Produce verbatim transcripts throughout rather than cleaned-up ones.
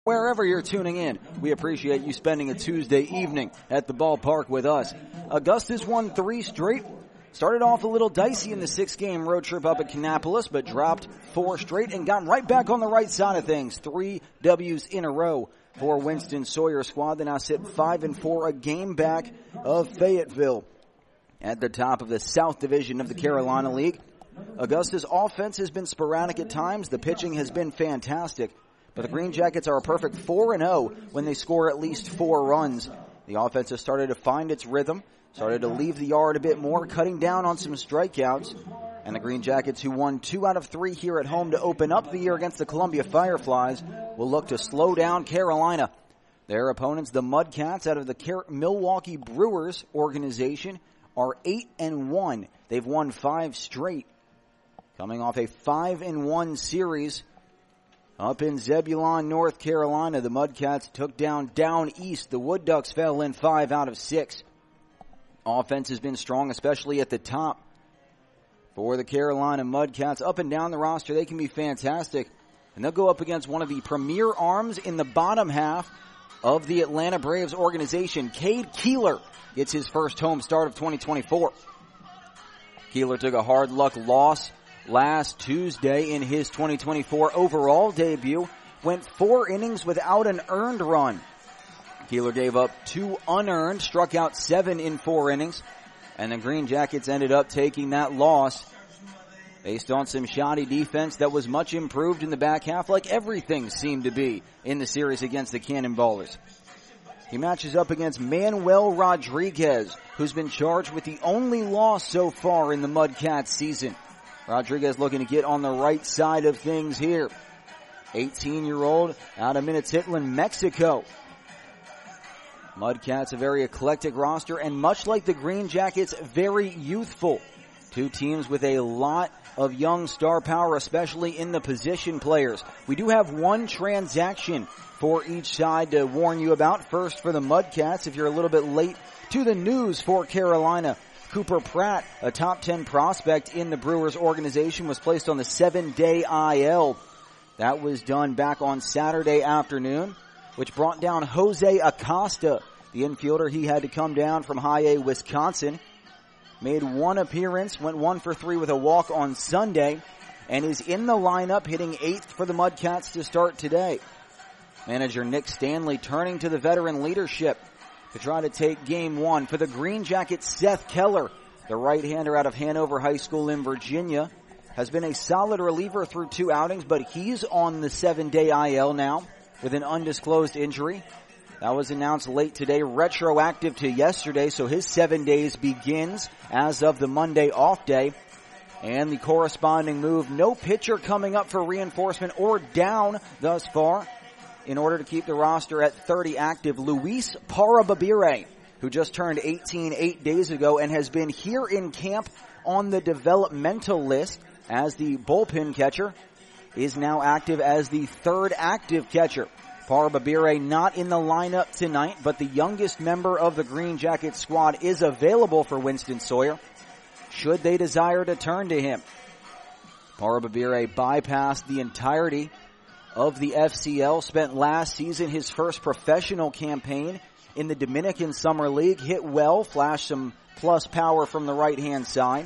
Wherever you're tuning in, we appreciate you spending a Tuesday evening at the ballpark with us. Augusta's won three straight. Started off a little dicey in the six-game road trip up at Kannapolis, but dropped four straight and got right back on the right side of things. Three W's in a row for Winston-Sawyer squad. They now sit five and four, a game back of Fayetteville. At the top of the South Division of the Carolina League, Augusta's offense has been sporadic at times. The pitching has been fantastic. But the Green Jackets are a perfect four and oh when they score at least four runs. The offense has started to find its rhythm, started to leave the yard a bit more, cutting down on some strikeouts. And the Green Jackets, who won two out of three here at home to open up the year against the Columbia Fireflies, will look to slow down Carolina. Their opponents, the Mudcats out of the Car- Milwaukee Brewers organization, are eight and one. They've won five straight, coming off a five and one series. Up in Zebulon, North Carolina, the Mudcats took down down east. The Wood Ducks fell in five out of six. Offense has been strong, especially at the top. For the Carolina Mudcats, up and down the roster, they can be fantastic. And they'll go up against one of the premier arms in the bottom half of the Atlanta Braves organization. Cade Keeler gets his first home start of twenty twenty-four. Keeler took a hard luck loss last Tuesday in his twenty twenty-four overall debut, went four innings without an earned run. Keeler gave up two unearned, struck out seven in four innings, and the Green Jackets ended up taking that loss based on some shoddy defense that was much improved in the back half, like everything seemed to be in the series against the Cannonballers. He matches up against Manuel Rodriguez, who's been charged with the only loss so far in the Mudcats season. Rodriguez looking to get on the right side of things here. eighteen-year-old out of Minatitlan, Mexico. Mudcats, a very eclectic roster, and much like the Green Jackets, very youthful. Two teams with a lot of young star power, especially in the position players. We do have one transaction for each side to warn you about. First for the Mudcats, if you're a little bit late to the news for Carolina, Cooper Pratt, a top ten prospect in the Brewers organization, was placed on the seven-day I L. That was done back on Saturday afternoon, which brought down Jose Acosta, the infielder. He had to come down from High A, Wisconsin. Made one appearance, went one for three with a walk on Sunday, and is in the lineup hitting eighth for the Mudcats to start today. Manager Nick Stanley turning to the veteran leadership to try to take game one. For the Green Jackets, Seth Keller, the right-hander out of Hanover High School in Virginia, has been a solid reliever through two outings, but he's on the seven-day I L now with an undisclosed injury. That was announced late today, retroactive to yesterday, so his seven days begins as of the Monday off day. And the corresponding move, no pitcher coming up for reinforcement or down thus far, in order to keep the roster at thirty active. Luis Parababire, who just turned eighteen eight days ago and has been here in camp on the developmental list as the bullpen catcher, is now active as the third active catcher. Parababire not in the lineup tonight, but the youngest member of the Green Jacket squad is available for Winston-Sawyer, should they desire to turn to him. Parababire bypassed the entirety of the F C L, spent last season his first professional campaign in the Dominican Summer League, hit well, flashed some plus power from the right-hand side.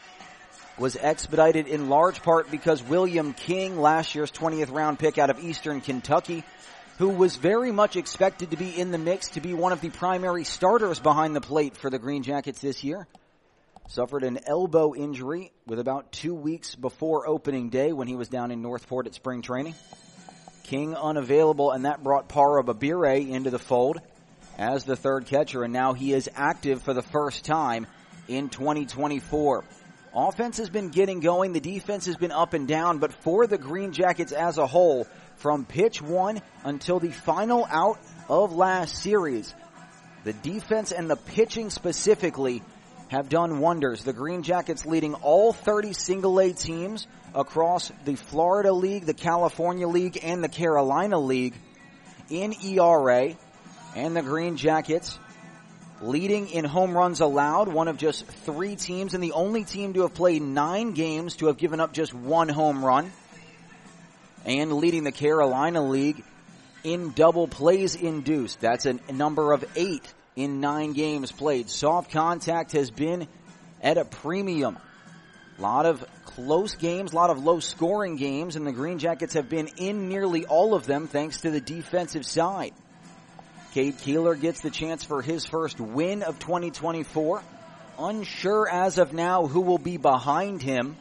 Was expedited in large part because William King, last year's twentieth round pick out of Eastern Kentucky, who was very much expected to be in the mix to be one of the primary starters behind the plate for the Green Jackets this year, suffered an elbow injury with about two weeks before opening day when he was down in Northport at spring training. King unavailable, and that brought Parababire into the fold as the third catcher, and now he is active for the first time in twenty twenty-four. Offense has been getting going. The defense has been up and down, but for the Green Jackets as a whole, from pitch one until the final out of last series, the defense and the pitching specifically have done wonders. The Green Jackets leading all thirty single-A teams across the Florida League, the California League, and the Carolina League in E R A. And the Green Jackets leading in home runs allowed, one of just three teams, and the only team to have played nine games to have given up just one home run. And leading the Carolina League in double plays induced. That's a number of eight in nine games played. Soft contact has been at a premium. A lot of close games, a lot of low-scoring games, and the Green Jackets have been in nearly all of them thanks to the defensive side. Cade Keeler gets the chance for his first win of twenty twenty-four. Unsure as of now who will be behind him.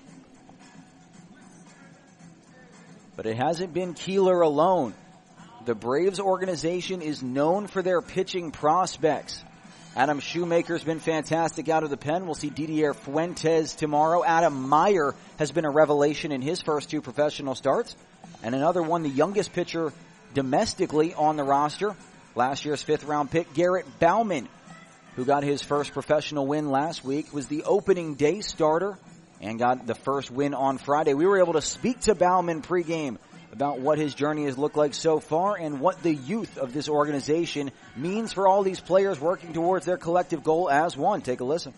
But it hasn't been Keeler alone. The Braves organization is known for their pitching prospects. Adam Shoemaker's been fantastic out of the pen. We'll see Didier Fuentes tomorrow. Adam Meyer has been a revelation in his first two professional starts. And another one, the youngest pitcher domestically on the roster, last year's fifth-round pick, Garrett Bauman, who got his first professional win last week, was the opening day starter and got the first win on Friday. We were able to speak to Bauman pregame about what his journey has looked like so far and what the youth of this organization means for all these players working towards their collective goal as one. Take a listen.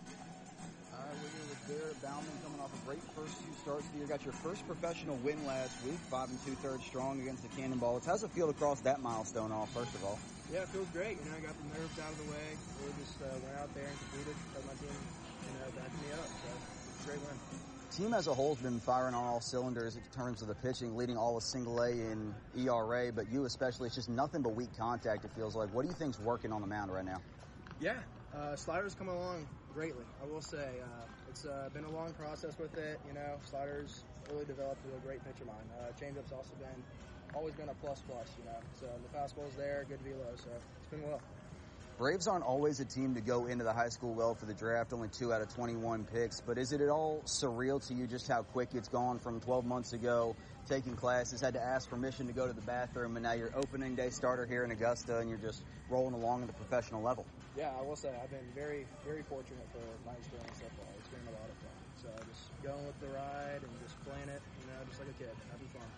All right, we're here with Garrett Bauman coming off a great first two starts of the year. Got your first professional win last week, five and two-thirds strong against the Cannonballs. How's it feel to cross that milestone off, first of all? Yeah, it feels great. You know, I got the nerves out of the way. Really just uh, went out there and competed. Got my team, you know, backing me up. So it's a great win. Team as a whole has been firing on all cylinders in terms of the pitching, leading all of single A in E R A, but you especially, it's just nothing but weak contact, it feels like. What do you think's working on the mound right now? Yeah, uh, sliders come along greatly, I will say. Uh, it's uh, been a long process with it, you know. Sliders really developed a great pitcher line. Uh, changeup's also been, always been a plus-plus, you know. So the fastball's there, good velo, so it's been well. Braves aren't always a team to go into the high school well for the draft, only two out of twenty-one picks, but is it at all surreal to you just how quick it's gone from twelve months ago, taking classes, had to ask permission to go to the bathroom, and now you're opening day starter here in Augusta, and you're just rolling along at the professional level? Yeah, I will say I've been very, very fortunate for my experience so far. It's been a lot of fun. So just going with the ride and just playing it, you know, just like a kid, having fun.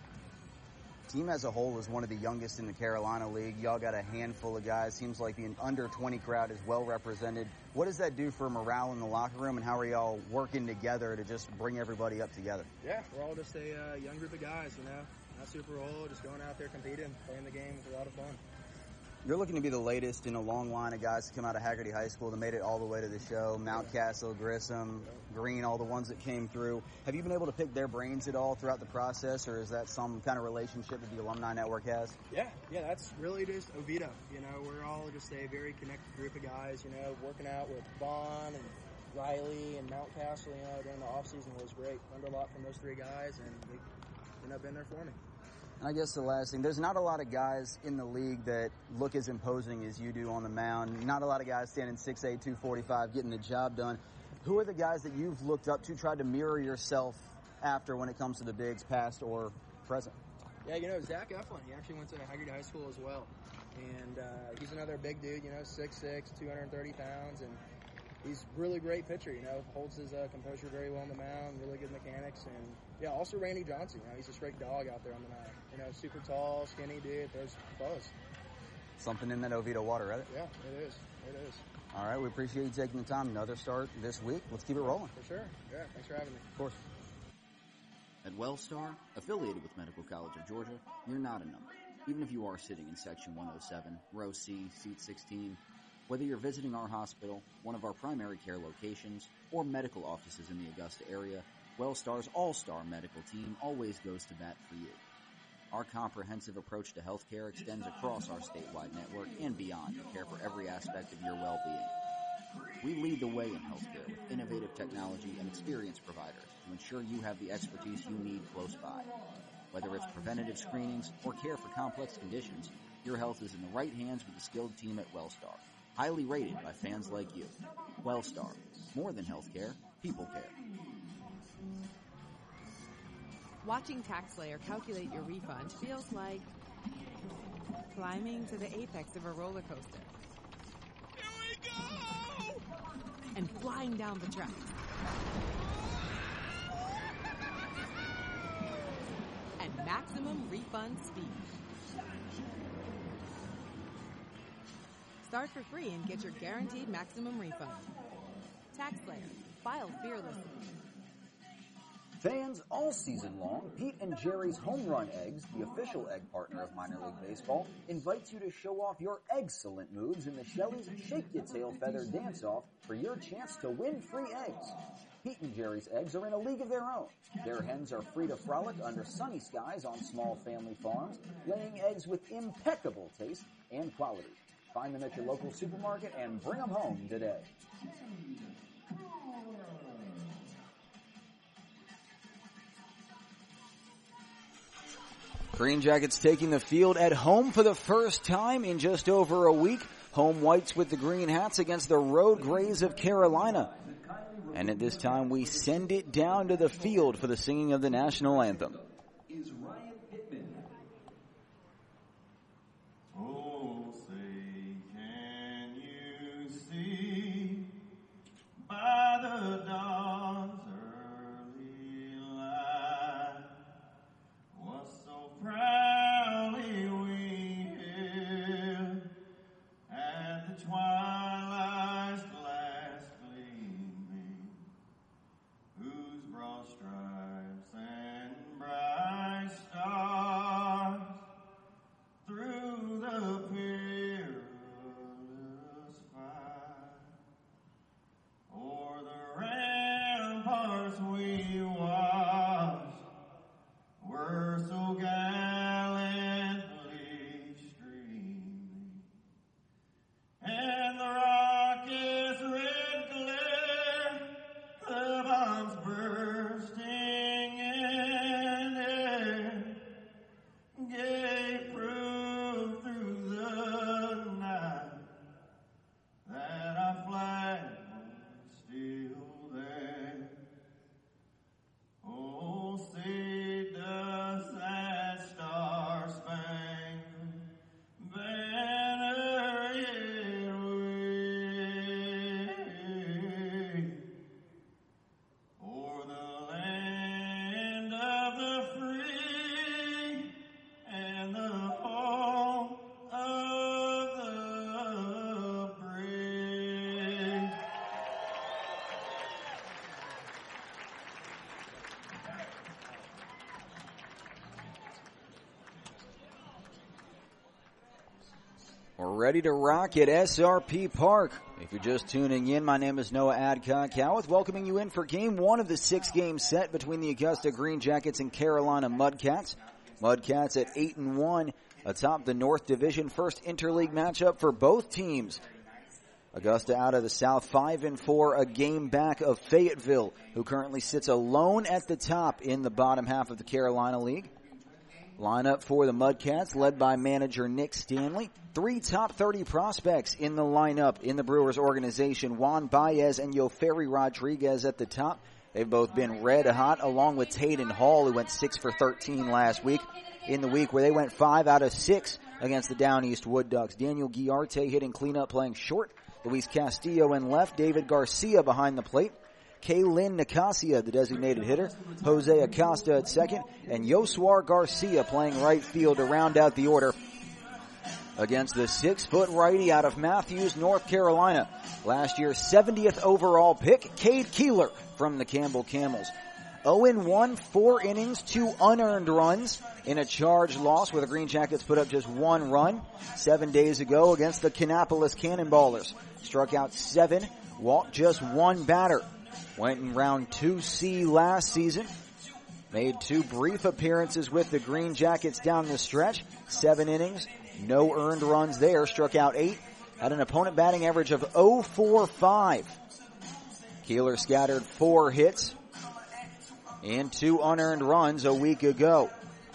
Team as a whole is one of the youngest in the Carolina League. Y'all got a handful of guys. Seems like the under twenty crowd is well represented. What does that do for morale in the locker room, and how are y'all working together to just bring everybody up together? Yeah, we're all just a uh, young group of guys, you know, not super old, just going out there competing, playing the game with a lot of fun. You're looking to be the latest in a long line of guys to come out of Haggerty High School that made it all the way to the show. Mountcastle, Grissom, Green, all the ones that came through. Have you been able to pick their brains at all throughout the process, or is that some kind of relationship that the Alumni Network has? Yeah, yeah, that's really just Oviedo. You know, we're all just a very connected group of guys, you know, working out with Vaughn and Riley and Mountcastle, you know, during the offseason was great. Learned a lot from those three guys, and they, you know, been there for me. And I guess the last thing, there's not a lot of guys in the league that look as imposing as you do on the mound. Not a lot of guys standing six eight, two forty-five, getting the job done. Who are the guys that you've looked up to, tried to mirror yourself after when it comes to the bigs, past or present? Yeah, you know, Zach Eflin, he actually went to Haggerty High School as well. And uh, he's another big dude, you know, six six, two hundred thirty pounds, and he's a really great pitcher, you know, holds his uh, composure very well on the mound, really good mechanics. And, yeah, also Randy Johnson, you know, he's a straight dog out there on the mound. You know, super tall, skinny dude, throws buzz. Something in that Oviedo water, right? Yeah, it is. It is. All right, we appreciate you taking the time. Another start this week. Let's keep it rolling. For sure. Yeah, thanks for having me. Of course. At Wellstar, affiliated with Medical College of Georgia, you're not a number. Even if you are sitting in Section one oh seven, Row C, Seat sixteen, whether you're visiting our hospital, one of our primary care locations, or medical offices in the Augusta area, Wellstar's all-star medical team always goes to bat for you. Our comprehensive approach to healthcare extends across our statewide network and beyond to care for every aspect of your well-being. We lead the way in healthcare with innovative technology and experienced providers to ensure you have the expertise you need close by. Whether it's preventative screenings or care for complex conditions, your health is in the right hands with the skilled team at Wellstar, highly rated by fans like you. Wellstar, more than healthcare, people care. Watching TaxSlayer calculate your refund feels like climbing to the apex of a roller coaster. Here we go! And flying down the track. And maximum refund speed. Start for free and get your guaranteed maximum refund. TaxSlayer. File fearlessly. Fans all season long, Pete and Jerry's Home Run Eggs, the official egg partner of minor league baseball, invites you to show off your excellent moves in the Shelley's Shake Your Tail Feather Dance-Off for your chance to win free eggs. Pete and Jerry's eggs are in a league of their own. Their hens are free to frolic under sunny skies on small family farms, laying eggs with impeccable taste and quality. Find them at your local supermarket and bring them home today. Green Jackets taking the field at home for the first time in just over a week. Home whites with the green hats against the road grays of Carolina. And at this time, we send it down to the field for the singing of the national anthem. Oh, say, can you see by the dawn's early light what so proudly we hailed at the twilight's last gleaming, whose broad stripes and bright stars through the perilous fight o'er the ramparts we watched were so gallantly streaming, and the rocket's red glare, the bombs bursting in air, gave proof through the night that our flag was still there. Oh, say does that star-spangled banner yet wave o'er the land of the free and the home of the brave? We're ready to rock at S R P Park. If you're just tuning in, my name is Noah Adcock Cowith, welcoming you in for game one of the six-game set between the Augusta Green Jackets and Carolina Mudcats. Mudcats at eight and one atop the North Division, first interleague matchup for both teams. Augusta out of the South, five and four, a game back of Fayetteville, who currently sits alone at the top in the bottom half of the Carolina League. Lineup for the Mudcats, led by manager Nick Stanley. Three top thirty prospects in the lineup in the Brewers organization. Juan Baez and Yoferi Rodriguez at the top. They've both been red hot, along with Tayden Hall, who went six for thirteen last week, in the week where they went five out of six against the Down East Wood Ducks. Daniel Guiarte hitting cleanup, playing short. Luis Castillo in left. David Garcia behind the plate. Kaylin Nicasia, the designated hitter. Jose Acosta at second. And Yosuar Garcia playing right field to round out the order against the six-foot righty out of Matthews, North Carolina. Last year's seventieth overall pick, Cade Keeler from the Campbell Camels. oh and one, four innings, two unearned runs in a charge loss where the Green Jackets put up just one run seven days ago against the Kannapolis Cannonballers. Struck out seven, walked just one batter. Went in round two C last season. Made two brief appearances with the Green Jackets down the stretch. Seven innings, no earned runs there. Struck out eight. Had an opponent batting average of oh four five. Keeler scattered four hits and two unearned runs a week ago.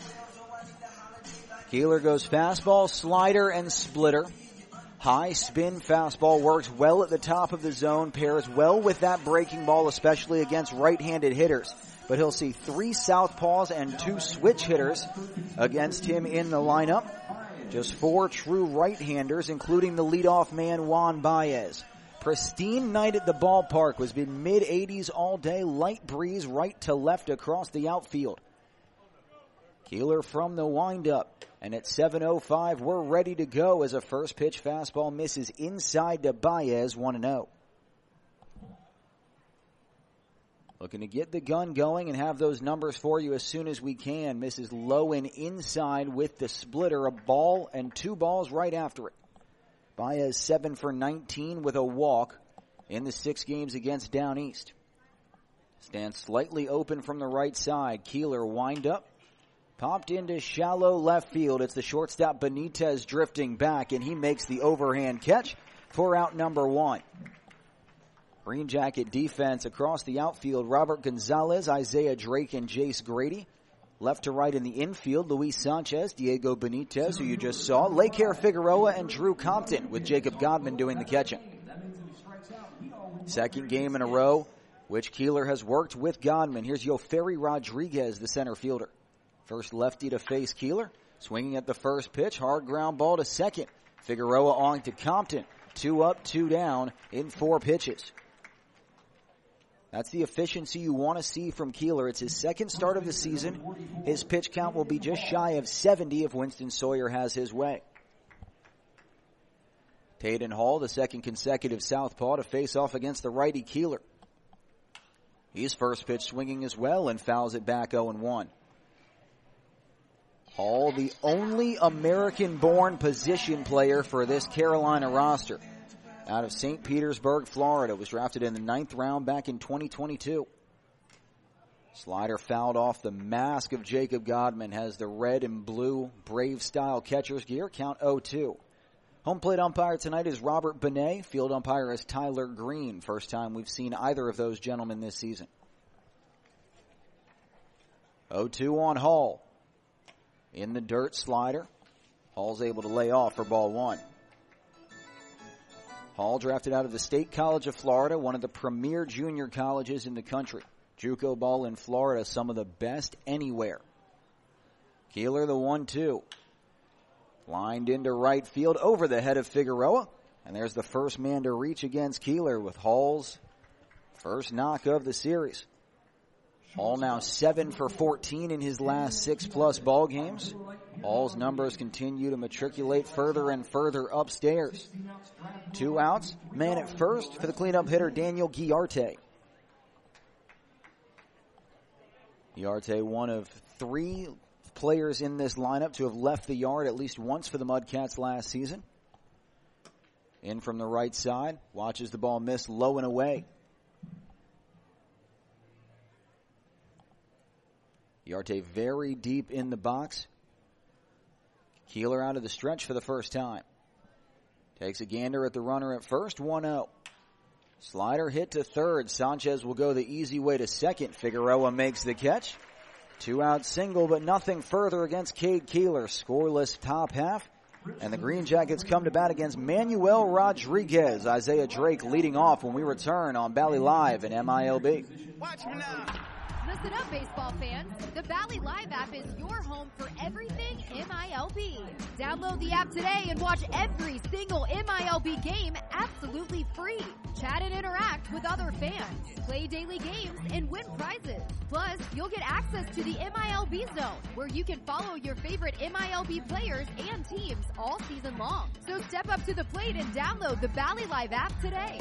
Keeler goes fastball, slider, and splitter. High spin fastball works well at the top of the zone, pairs well with that breaking ball, especially against right-handed hitters. But he'll see three southpaws and two switch hitters against him in the lineup. Just four true right-handers, including the leadoff man Juan Baez. Pristine night at the ballpark, was been mid eighties all day, light breeze right to left across the outfield. Keeler from the windup, and at seven oh five, we're ready to go as a first pitch fastball misses inside to Baez, one and oh. Looking to get the gun going and have those numbers for you as soon as we can. Misses low and inside with the splitter. A ball and two balls right after it. Baez seven for nineteen with a walk in the six games against Down East. Stands slightly open from the right side. Keeler wind up. Popped into shallow left field. It's the shortstop Benitez drifting back, and he makes the overhand catch for out number one. Green Jacket defense across the outfield. Robert Gonzalez, Isaiah Drake, and Jace Grady. Left to right in the infield, Luis Sanchez, Diego Benitez, who you just saw. Laker Figueroa and Drew Compton with Jacob Godman doing the catching. Second game in a row, which Keeler has worked with Godman. Here's Yoferi Rodriguez, the center fielder. First lefty to face Keeler. Swinging at the first pitch, hard ground ball to second. Figueroa on to Compton. Two up, two down in four pitches. That's the efficiency you want to see from Keeler. It's his second start of the season. His pitch count will be just shy of seventy if Winston Sawyer has his way. Tayden Hall, the second consecutive southpaw to face off against the righty Keeler. He's first pitch swinging as well and fouls it back oh and one. Hall, the only American-born position player for this Carolina roster. Out of Saint Petersburg, Florida, was drafted in the ninth round back in twenty twenty-two. Slider fouled off the mask of Jacob Godman, has the red and blue Brave-style catcher's gear, count oh two. Home plate umpire tonight is Robert Benet. Field umpire is Tyler Green. First time we've seen either of those gentlemen this season. oh two on Hall. In the dirt, Slider. Hall's able to lay off for ball one. Hall drafted out of the State College of Florida, one of the premier junior colleges in the country. JUCO ball in Florida, some of the best anywhere. Keeler, the one two. Lined into right field over the head of Figueroa. And there's the first man to reach against Keeler with Hall's first knock of the series. Hall now seven for fourteen in his last six-plus ball games. Hall's numbers continue to matriculate further and further upstairs. Two outs. Man at first for the cleanup hitter, Daniel Guillarte. Guillarte, one of three players in this lineup to have left the yard at least once for the Mudcats last season. In from the right side. Watches the ball miss low and away. Guillarte very deep in the box. Keeler out of the stretch for the first time. Takes a gander at the runner at first, one oh. Slider hit to third. Sanchez will go the easy way to second. Figueroa makes the catch. Two out single, but nothing further against Cade Keeler. Scoreless top half. And the Green Jackets come to bat against Manuel Rodriguez. Isaiah Drake leading off when we return on Bally Live and M I L B. Watch me now. Listen up, baseball fans. The Bally Live app is your home for everything M I L B. Download the app today and watch every single M I L B game absolutely free. Chat and interact with other fans. Play daily games and win prizes. Plus, you'll get access to the M I L B Zone, where you can follow your favorite M I L B players and teams all season long. So step up to the plate and download the Bally Live app today.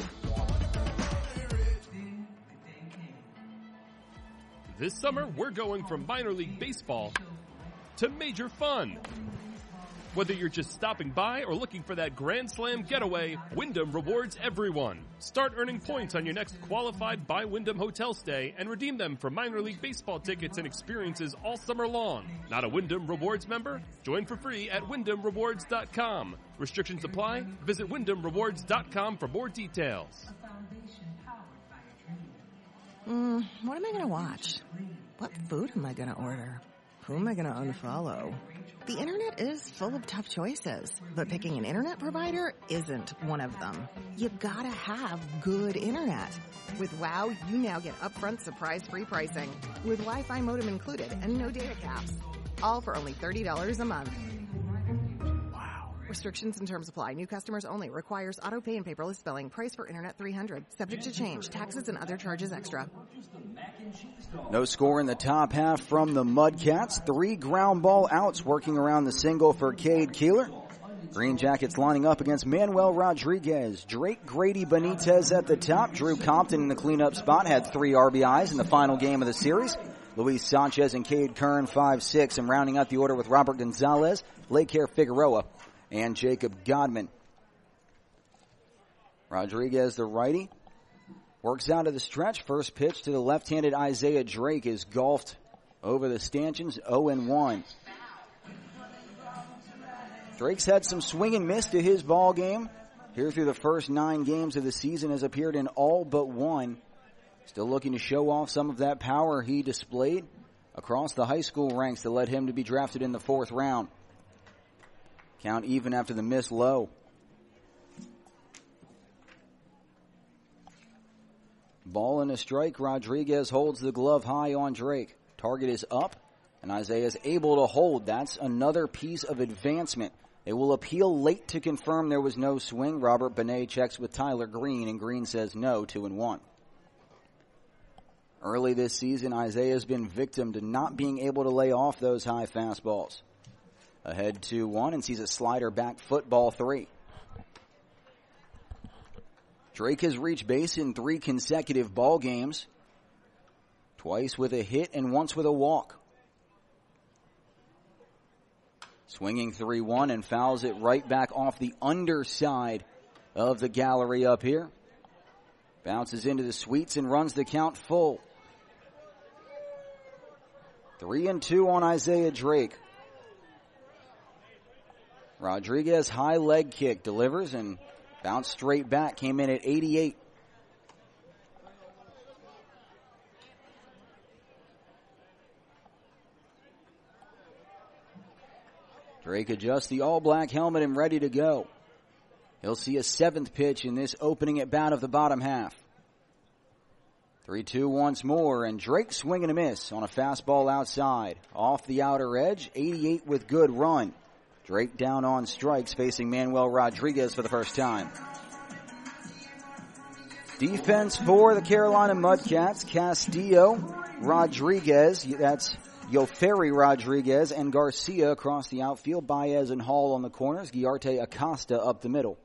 This summer, we're going from minor league baseball to major fun. Whether you're just stopping by or looking for that Grand Slam getaway, Wyndham rewards everyone. Start earning points on your next qualified by Wyndham hotel stay and redeem them for minor league baseball tickets and experiences all summer long. Not a Wyndham Rewards member? Join for free at wyndham rewards dot com. Restrictions apply. Visit wyndham rewards dot com for more details. Mm, what am I going to watch? What food am I going to order? Who am I going to unfollow? The internet is full of tough choices, but picking an internet provider isn't one of them. You gotta have good internet. With WOW, you now get upfront surprise-free pricing, with Wi-Fi modem included and no data caps. All for only thirty dollars a month. Wow. Restrictions and terms apply. New customers only. Requires auto pay and paperless billing. Price for internet three hundred dollars. Subject to change. Taxes and other charges extra. No score in the top half from the Mudcats. Three ground ball outs working around the single for Cade Keeler. Green Jackets lining up against Manuel Rodriguez. Drake Grady Benitez at the top. Drew Compton in the cleanup spot had three R B Is in the final game of the series. Luis Sanchez and Cade Kern, five six, and rounding out the order with Robert Gonzalez, Laker Figueroa, and Jacob Godman. Rodriguez, the righty, works out of the stretch. First pitch to the left-handed Isaiah Drake is golfed over the stanchions, oh and one. Drake's had some swing and miss to his ball game. Here through the first nine games of the season has appeared in all but one. Still looking to show off some of that power he displayed across the high school ranks that led him to be drafted in the fourth round. Count even after the miss low. Ball and a strike. Rodriguez holds the glove high on Drake. Target is up, and Isaiah is able to hold. That's another piece of advancement. They will appeal late to confirm there was no swing. Robert Benet checks with Tyler Green, and Green says no, two and one. Early this season, Isaiah has been victim to not being able to lay off those high fastballs. Ahead two one and sees a slider back foot, ball three. Drake has reached base in three consecutive ball games, twice with a hit and once with a walk. Swinging three one and fouls it right back off the underside of the gallery up here. Bounces into the sweets and runs the count full. Three and two on Isaiah Drake. Rodriguez high leg kick delivers and bounced straight back. Came in at eighty-eight. Drake adjusts the all-black helmet and ready to go. He'll see a seventh pitch in this opening at bat of the bottom half. three two once more, and Drake swinging a miss on a fastball outside. Off the outer edge, eighty-eight with good run. Drake down on strikes, facing Manuel Rodriguez for the first time. Defense for the Carolina Mudcats, Castillo, Rodriguez, that's Yoferi Rodriguez, and Garcia across the outfield. Baez and Hall on the corners, Guiarte Acosta up the middle.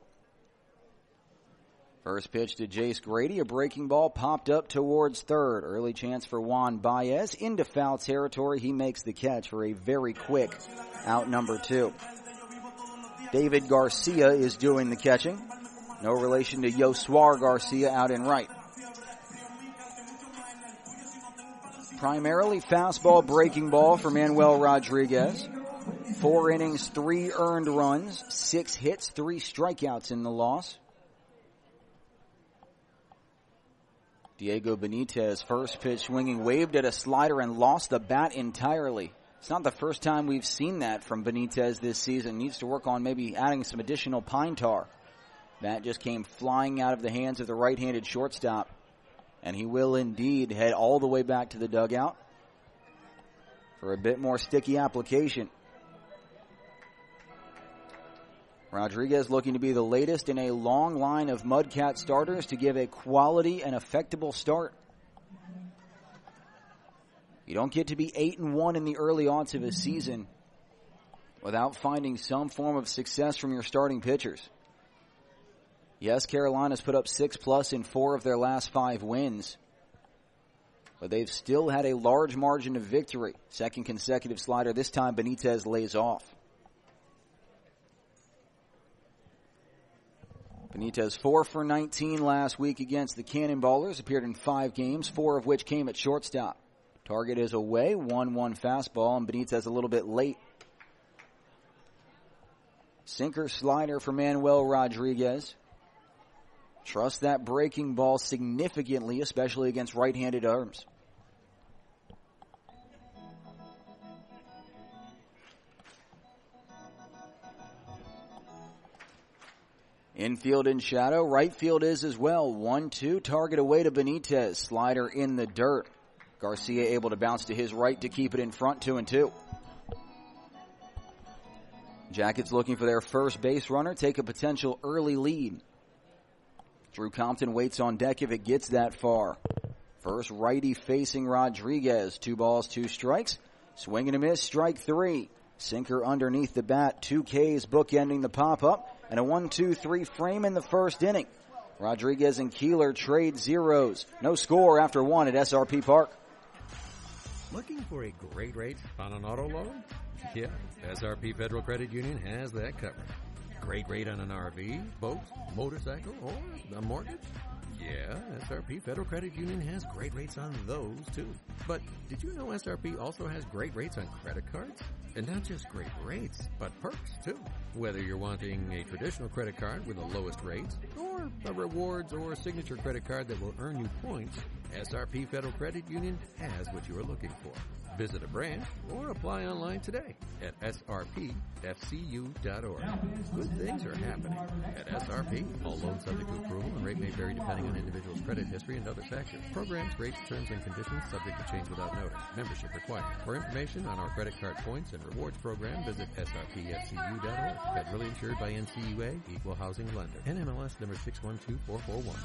First pitch to Jace Grady, a breaking ball popped up towards third. Early chance for Juan Baez. Into foul territory, he makes the catch for a very quick out number two. David Garcia is doing the catching. No relation to Yosuar Garcia out in right. Primarily fastball breaking ball for Manuel Rodriguez. Four innings, three earned runs, six hits, three strikeouts in the loss. Diego Benitez, first pitch swinging, waved at a slider and lost the bat entirely. It's not the first time we've seen that from Benitez this season. Needs to work on maybe adding some additional pine tar. That just came flying out of the hands of the right-handed shortstop. And he will indeed head all the way back to the dugout for a bit more sticky application. Rodriguez looking to be the latest in a long line of Mudcat starters to give a quality and effectable start. You don't get to be eight and one in the early odds of a season without finding some form of success from your starting pitchers. Yes, Carolina's put up six plus in four of their last five wins, but they've still had a large margin of victory. Second consecutive slider. This time Benitez lays off. Benitez four for nineteen last week against the Cannonballers. Appeared in five games, four of which came at shortstop. Target is away, one one fastball, and Benitez a little bit late. Sinker slider for Manuel Rodriguez. Trust that breaking ball significantly, especially against right-handed arms. Infield in shadow. Right field is as well. one two. Target away to Benitez. Slider in the dirt. Garcia able to bounce to his right to keep it in front. two and two. Jackets looking for their first base runner. Take a potential early lead. Drew Compton waits on deck if it gets that far. First righty facing Rodriguez. Two balls, two strikes. Swing and a miss. Strike three. Sinker underneath the bat, two Ks bookending the pop-up, and a one two three frame in the first inning. Rodriguez and Keeler trade zeros. No score after one at S R P Park. Looking for a great rate on an auto loan? Yeah, S R P Federal Credit Union has that covered. Great rate on an R V, boat, motorcycle, or a mortgage? Yeah, S R P Federal Credit Union has great rates on those, too. But did you know S R P also has great rates on credit cards? And not just great rates, but perks, too. Whether you're wanting a traditional credit card with the lowest rates, or a rewards or signature credit card that will earn you points, S R P Federal Credit Union has what you are looking for. Visit a branch or apply online today at S R P F C U dot org. Good things are happening at S R P. All loans subject to approval and rate may vary depending on individual's credit history and other factors. Programs, rates, terms, and conditions subject to change without notice. Membership required. For information on our credit card points and rewards program, visit S R P F C U dot org. Federally insured by N C U A, Equal Housing Lender. N M L S number six one two four four one.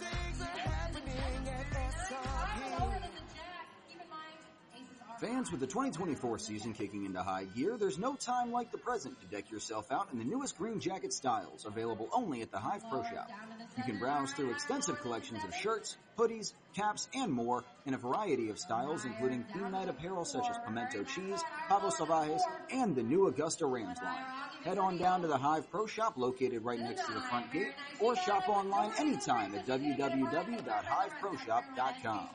Fans, with the twenty twenty-four season kicking into high gear, there's no time like the present to deck yourself out in the newest Green Jacket styles, available only at the Hive Pro Shop. You can browse through extensive collections of shirts, hoodies, caps, and more in a variety of styles, including theme night apparel such as Pimento Cheese, Pavo Salvajes, and the new Augusta Rams line. Head on down to the Hive Pro Shop located right next to the front gate, or shop online anytime at w w w dot hive pro shop dot com.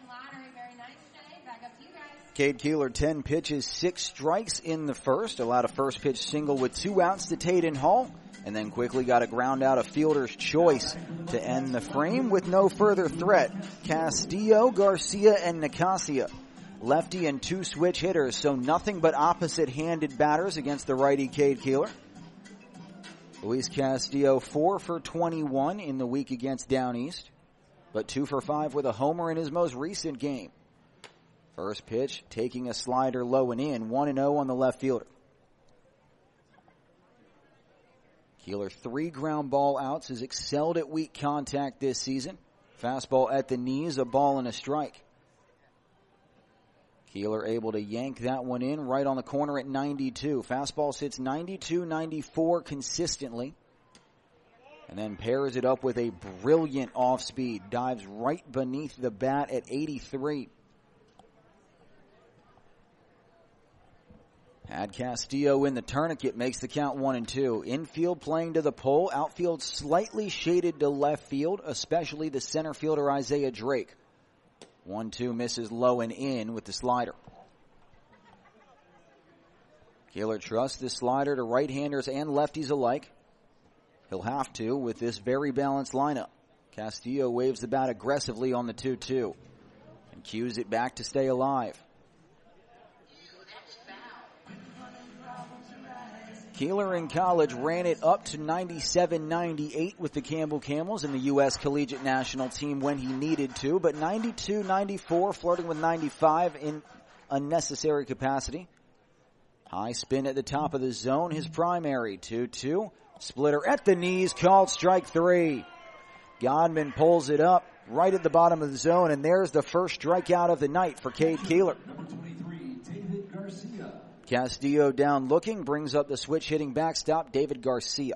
Cade Keeler, ten pitches, six strikes in the first. Allowed a first pitch single with two outs to Tayden Hall, and then quickly got a ground out, a fielder's choice to end the frame with no further threat. Castillo, Garcia, and Nicasia. Lefty and two switch hitters, so nothing but opposite-handed batters against the righty Cade Keeler. Luis Castillo, four for twenty-one in the week against Down East, but two for five with a homer in his most recent game. First pitch, taking a slider low and in, one and oh on the left fielder. Keeler, three ground ball outs, has excelled at weak contact this season. Fastball at the knees, a ball and a strike. Keeler able to yank that one in right on the corner at ninety-two. Fastball sits ninety-two ninety-four consistently. And then pairs it up with a brilliant off-speed. Dives right beneath the bat at eighty-three. Had Castillo in the tourniquet, makes the count one and two. Infield playing to the pole. Outfield slightly shaded to left field, especially the center fielder Isaiah Drake. one two misses low and in with the slider. Keeler trusts the slider to right-handers and lefties alike. He'll have to with this very balanced lineup. Castillo waves the bat aggressively on the two two and cues it back to stay alive. Keeler in college ran it up to ninety-seven ninety-eight with the Campbell Camels in the U S Collegiate National Team when he needed to, but ninety-two ninety-four, flirting with ninety-five in unnecessary capacity. High spin at the top of the zone, his primary. two two, splitter at the knees, called strike three. Godman pulls it up right at the bottom of the zone, and there's the first strikeout of the night for Cade Keeler. Castillo down looking, brings up the switch hitting backstop, David Garcia.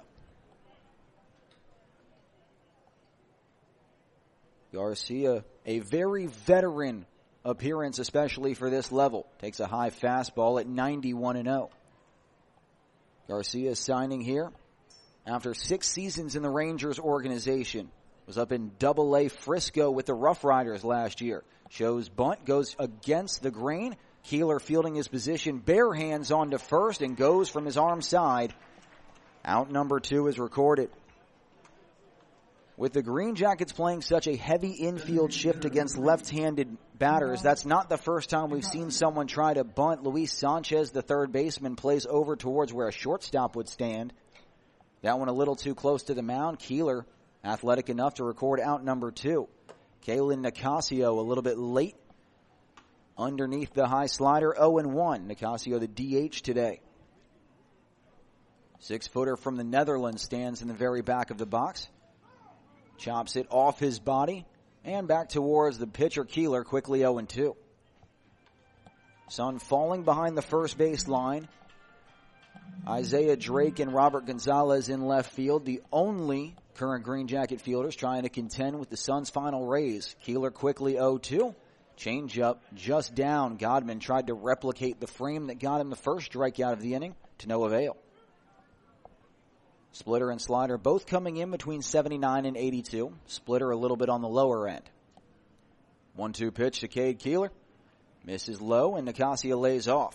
Garcia, a very veteran appearance, especially for this level. Takes a high fastball at ninety-one and oh. Garcia signing here after six seasons in the Rangers organization. Was up in Double A Frisco with the Rough Riders last year. Shows bunt, goes against the grain. Keeler fielding his position, bare hands on to first, and goes from his arm side. Out number two is recorded. With the Green Jackets playing such a heavy infield shift against left-handed batters, that's not the first time we've seen someone try to bunt. Luis Sanchez, the third baseman, plays over towards where a shortstop would stand. That one a little too close to the mound. Keeler, athletic enough to record out number two. Kalen Nicasio, a little bit late underneath the high slider, oh and one. Nicasio, the D H today. Six-footer from the Netherlands stands in the very back of the box. Chops it off his body and back towards the pitcher Keeler, quickly oh and two. Sun falling behind the first base line. Isaiah Drake and Robert Gonzalez in left field, the only current Green Jacket fielders trying to contend with the Suns' final raise. Keeler quickly oh two. Change up just down. Godman tried to replicate the frame that got him the first strikeout of the inning, to no avail. Splitter and slider both coming in between seventy-nine and eighty-two. Splitter a little bit on the lower end. one two pitch to Cade Keeler. Misses low, and Nicasia lays off.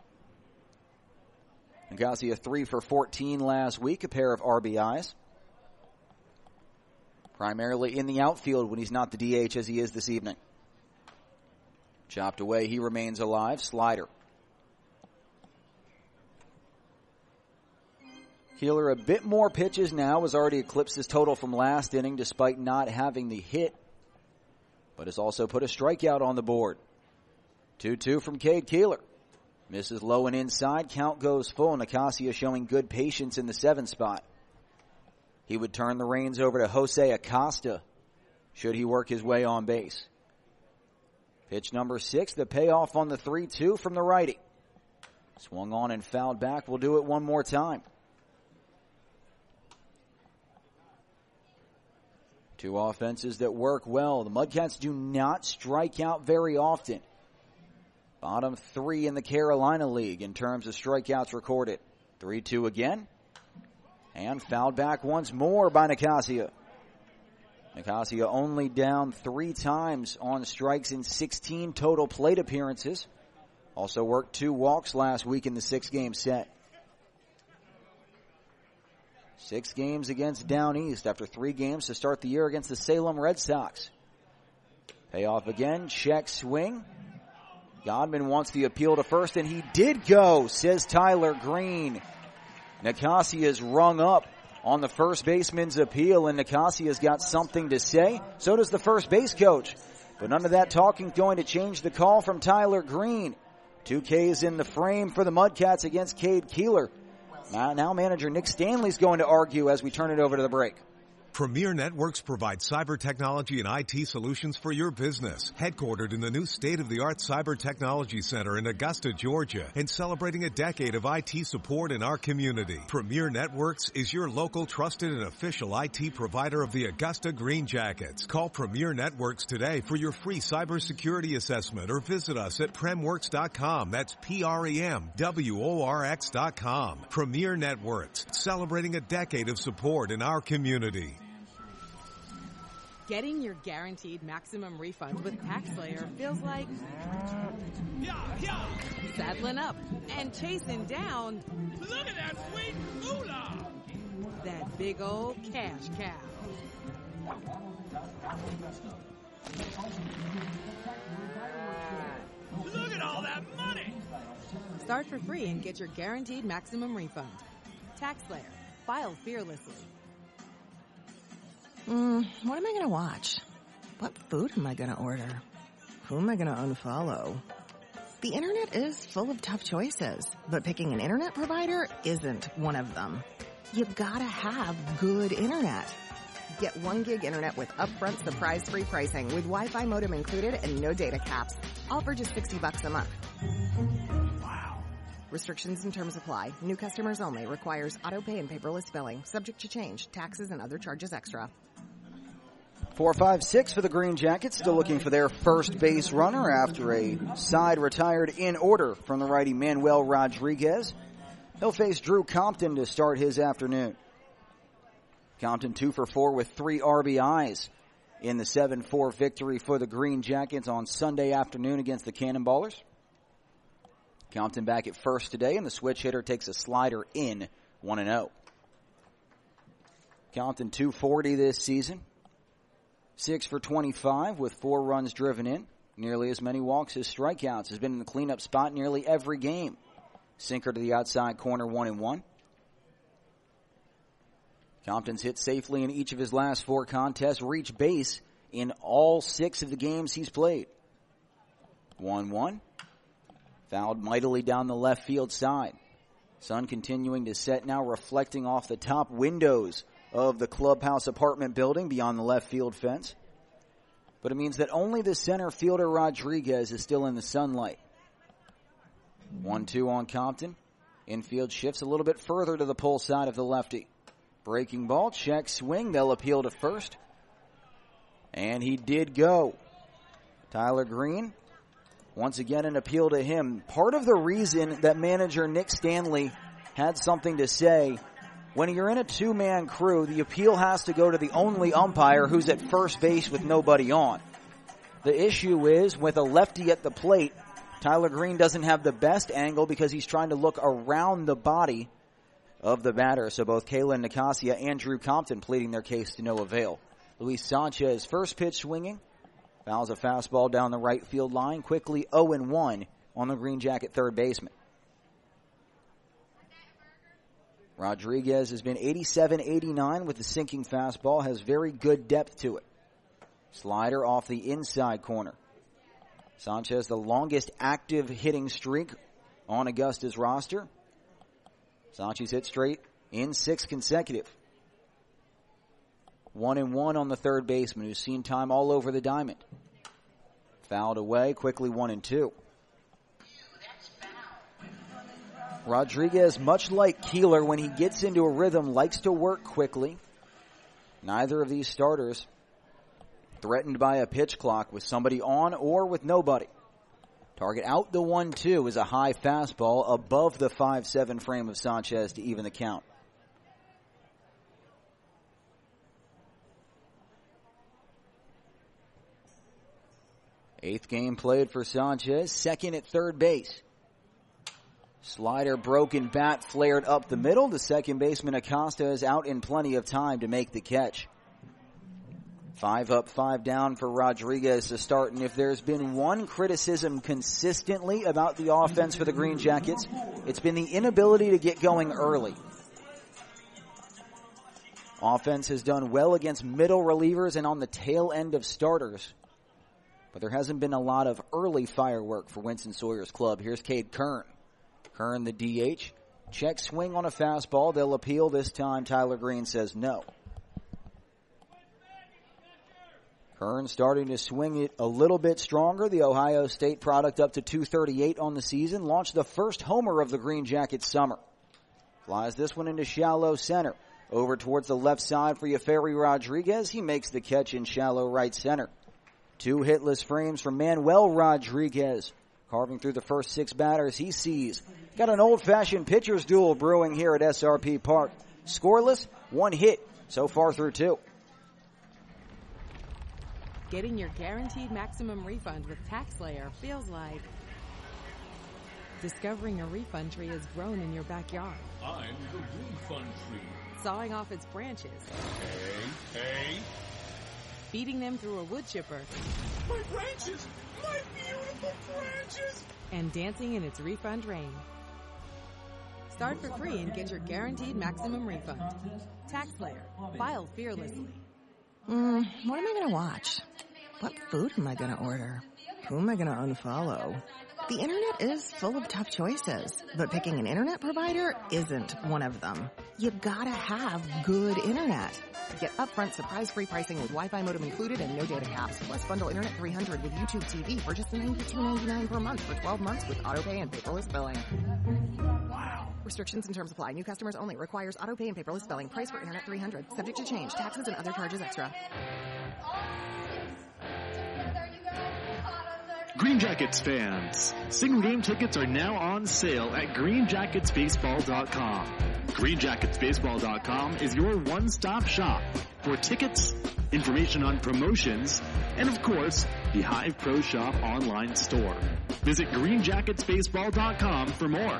Nicasia three for fourteen last week, a pair of R B Is. Primarily in the outfield when he's not the D H as he is this evening. Chopped away, he remains alive. Slider. Keeler a bit more pitches now, has already eclipsed his total from last inning despite not having the hit, but has also put a strikeout on the board. two two from Cade Keeler. Misses low and inside, count goes full. Nicasia showing good patience in the seven spot. He would turn the reins over to Jose Acosta should he work his way on base. Pitch number six, the payoff on the three two from the righty. Swung on and fouled back. We'll do it one more time. Two offenses that work well. The Mudcats do not strike out very often. Bottom three in the Carolina League in terms of strikeouts recorded. three two again. And fouled back once more by Nicasia. Nicasia only down three times on strikes in sixteen total plate appearances. Also worked two walks last week in the six-game set. Six games against Down East after three games to start the year against the Salem Red Sox. Payoff again, check swing. Godman wants the appeal to first, and he did go, says Tyler Green. Nicasia's rung up on the first baseman's appeal, and Nicasia's got something to say. So does the first base coach. But none of that talking going to change the call from Tyler Green. Two Ks in the frame for the Mudcats against Cade Keeler. Now, now manager Nick Stanley's going to argue as we turn it over to the break. Premier Networks provides cyber technology and I T solutions for your business. Headquartered in the new state-of-the-art Cyber Technology Center in Augusta, Georgia, and celebrating a decade of I T support in our community. Premier Networks is your local trusted and official I T provider of the Augusta Green Jackets. Call Premier Networks today for your free cybersecurity assessment or visit us at premworks dot com. That's P R E M W O R X dot com. Premier Networks, celebrating a decade of support in our community. Getting your guaranteed maximum refund with TaxSlayer feels like settling up and chasing down. Look at that sweet moolah! That big old cash cow. Look at all that money! Start for free and get your guaranteed maximum refund. TaxSlayer. File fearlessly. Mm, what am I going to watch? What food am I going to order? Who am I going to unfollow? The internet is full of tough choices, but picking an internet provider isn't one of them. You gotta have good internet. Get one gig internet with upfront surprise-free pricing with Wi-Fi modem included and no data caps. All for just sixty bucks a month. Wow. Restrictions and terms apply. New customers only. Requires auto pay and paperless billing. Subject to change. Taxes and other charges extra. Four, five, six for the Green Jackets, still looking for their first base runner after a side retired in order from the righty Manuel Rodriguez. He'll face Drew Compton to start his afternoon. Compton two for four with three R B Is in the seven four victory for the Green Jackets on Sunday afternoon against the Cannonballers. Compton back at first today, and the switch hitter takes a slider in one and oh. Compton two forty this season. Six for twenty-five with four runs driven in. Nearly as many walks as strikeouts. Has been in the cleanup spot nearly every game. Sinker to the outside corner, one and one. Compton's hit safely in each of his last four contests. Reached base in all six of the games he's played. one one. Fouled mightily down the left field side. Sun continuing to set now, reflecting off the top windows of the clubhouse apartment building beyond the left field fence. But it means that only the center fielder Rodriguez is still in the sunlight. one two on Compton. Infield shifts a little bit further to the pull side of the lefty. Breaking ball, check swing. They'll appeal to first. And he did go. Tyler Green, once again an appeal to him. Part of the reason that manager Nick Stanley had something to say, when you're in a two-man crew, the appeal has to go to the only umpire who's at first base with nobody on. The issue is, with a lefty at the plate, Tyler Green doesn't have the best angle because he's trying to look around the body of the batter. So both Kalen Nicasia and Drew Compton pleading their case to no avail. Luis Sanchez, first pitch swinging. Fouls a fastball down the right field line. Quickly oh and one on the Green Jacket third baseman. Rodriguez has been eighty-seven eighty-nine with the sinking fastball. Has very good depth to it. Slider off the inside corner. Sanchez, the longest active hitting streak on Augusta's roster. Sanchez hit straight in six consecutive. One and one on the third baseman, who's seen time all over the diamond. Fouled away, quickly one and two. Rodriguez, much like Keeler, when he gets into a rhythm, likes to work quickly. Neither of these starters threatened by a pitch clock with somebody on or with nobody. Target out the one two is a high fastball above the five seven frame of Sanchez to even the count. Eighth game played for Sanchez, second at third base. Slider broken, bat flared up the middle. The second baseman Acosta is out in plenty of time to make the catch. Five up, five down for Rodriguez to start. And if there's been one criticism consistently about the offense for the Green Jackets, it's been the inability to get going early. Offense has done well against middle relievers and on the tail end of starters. But there hasn't been a lot of early firework for Winston Sawyer's club. Here's Cade Kern. Kern, the D H. Check swing on a fastball. They'll appeal this time. Tyler Green says no. Kern starting to swing it a little bit stronger. The Ohio State product up to two thirty-eight on the season. Launched the first homer of the Green Jackets summer. Flies this one into shallow center. Over towards the left side for Yeferi Rodriguez. He makes the catch in shallow right center. Two hitless frames for Manuel Rodriguez. Carving through the first six batters he sees. Got an old-fashioned pitcher's duel brewing here at S R P Park. Scoreless, one hit so far through two. Getting your guaranteed maximum refund with TaxSlayer feels like discovering a refund tree has grown in your backyard. I'm the refund tree. Sawing off its branches. Hey, hey. Feeding them through a wood chipper. My branches! My beautiful branches! And dancing in its refund rain. Start for free and get your guaranteed maximum refund. TaxSlayer. File fearlessly. Mm, what am I going to watch? What food am I going to order? Who am I going to unfollow? The internet is full of tough choices, but picking an internet provider isn't one of them. You gotta have good internet. Get upfront surprise-free pricing with Wi-Fi modem included and no data caps. Plus bundle Internet three hundred with YouTube T V for just ninety-two ninety-nine per month for twelve months with autopay and paperless billing. Wow. Restrictions and terms apply. New customers only. Requires autopay and paperless billing. Price for Internet three hundred. Subject to change. Taxes and other charges extra. Green Jackets fans, single game tickets are now on sale at green jackets baseball dot com. green jackets baseball dot com is your one-stop shop for tickets, information on promotions, and of course, the Hive Pro Shop online store. Visit green jackets baseball dot com for more.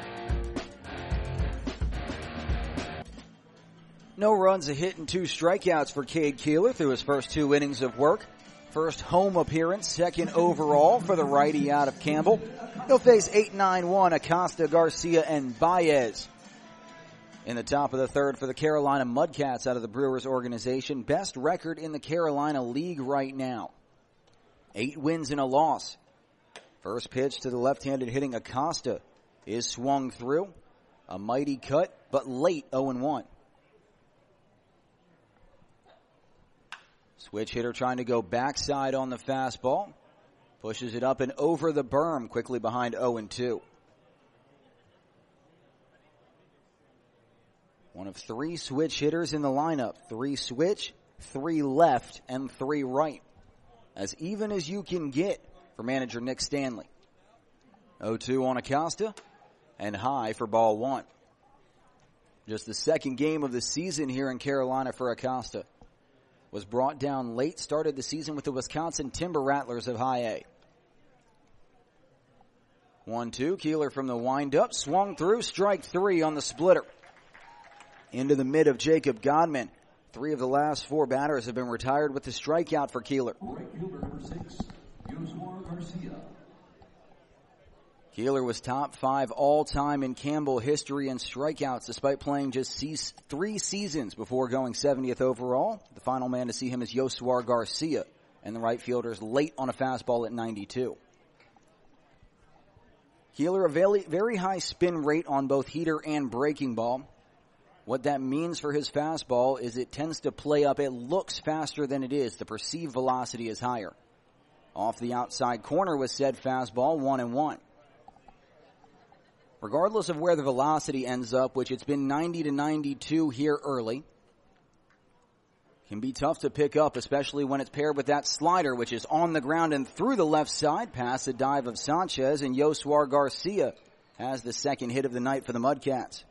No runs, a hit, and two strikeouts for Cade Keeler through his first two innings of work. First home appearance, second overall for the righty out of Campbell. He'll face eight nine one Acosta, Garcia, and Baez. In the top of the third for the Carolina Mudcats out of the Brewers organization. Best record in the Carolina League right now. Eight wins and a loss. First pitch to the left-handed hitting Acosta is swung through. A mighty cut, but late oh and one. Switch hitter trying to go backside on the fastball. Pushes it up and over the berm, quickly behind oh and two. of three switch hitters in the lineup. Three switch, three left, and three right. As even as you can get for manager Nick Stanley. oh two on Acosta, and high for ball one. Just the second game of the season here in Carolina for Acosta. Was brought down late, started the season with the Wisconsin Timber Rattlers of High A. one two, Keeler from the windup, swung through, strike three on the splitter. Into the mid of Jacob Godman. Three of the last four batters have been retired with the strikeout for Keeler. Keeler was top five all-time in Campbell history in strikeouts despite playing just se- three seasons before going seventieth overall. The final man to see him is Yosuar Garcia, and the right fielder's late on a fastball at ninety-two. Keeler, a very, very high spin rate on both heater and breaking ball. What that means for his fastball is it tends to play up. It looks faster than it is. The perceived velocity is higher. Off the outside corner was said fastball, one and one. Regardless of where the velocity ends up, which it's been ninety to ninety-two here early, can be tough to pick up, especially when it's paired with that slider, which is on the ground and through the left side, past the dive of Sanchez, and Yosuar Garcia has the second hit of the night for the Mudcats.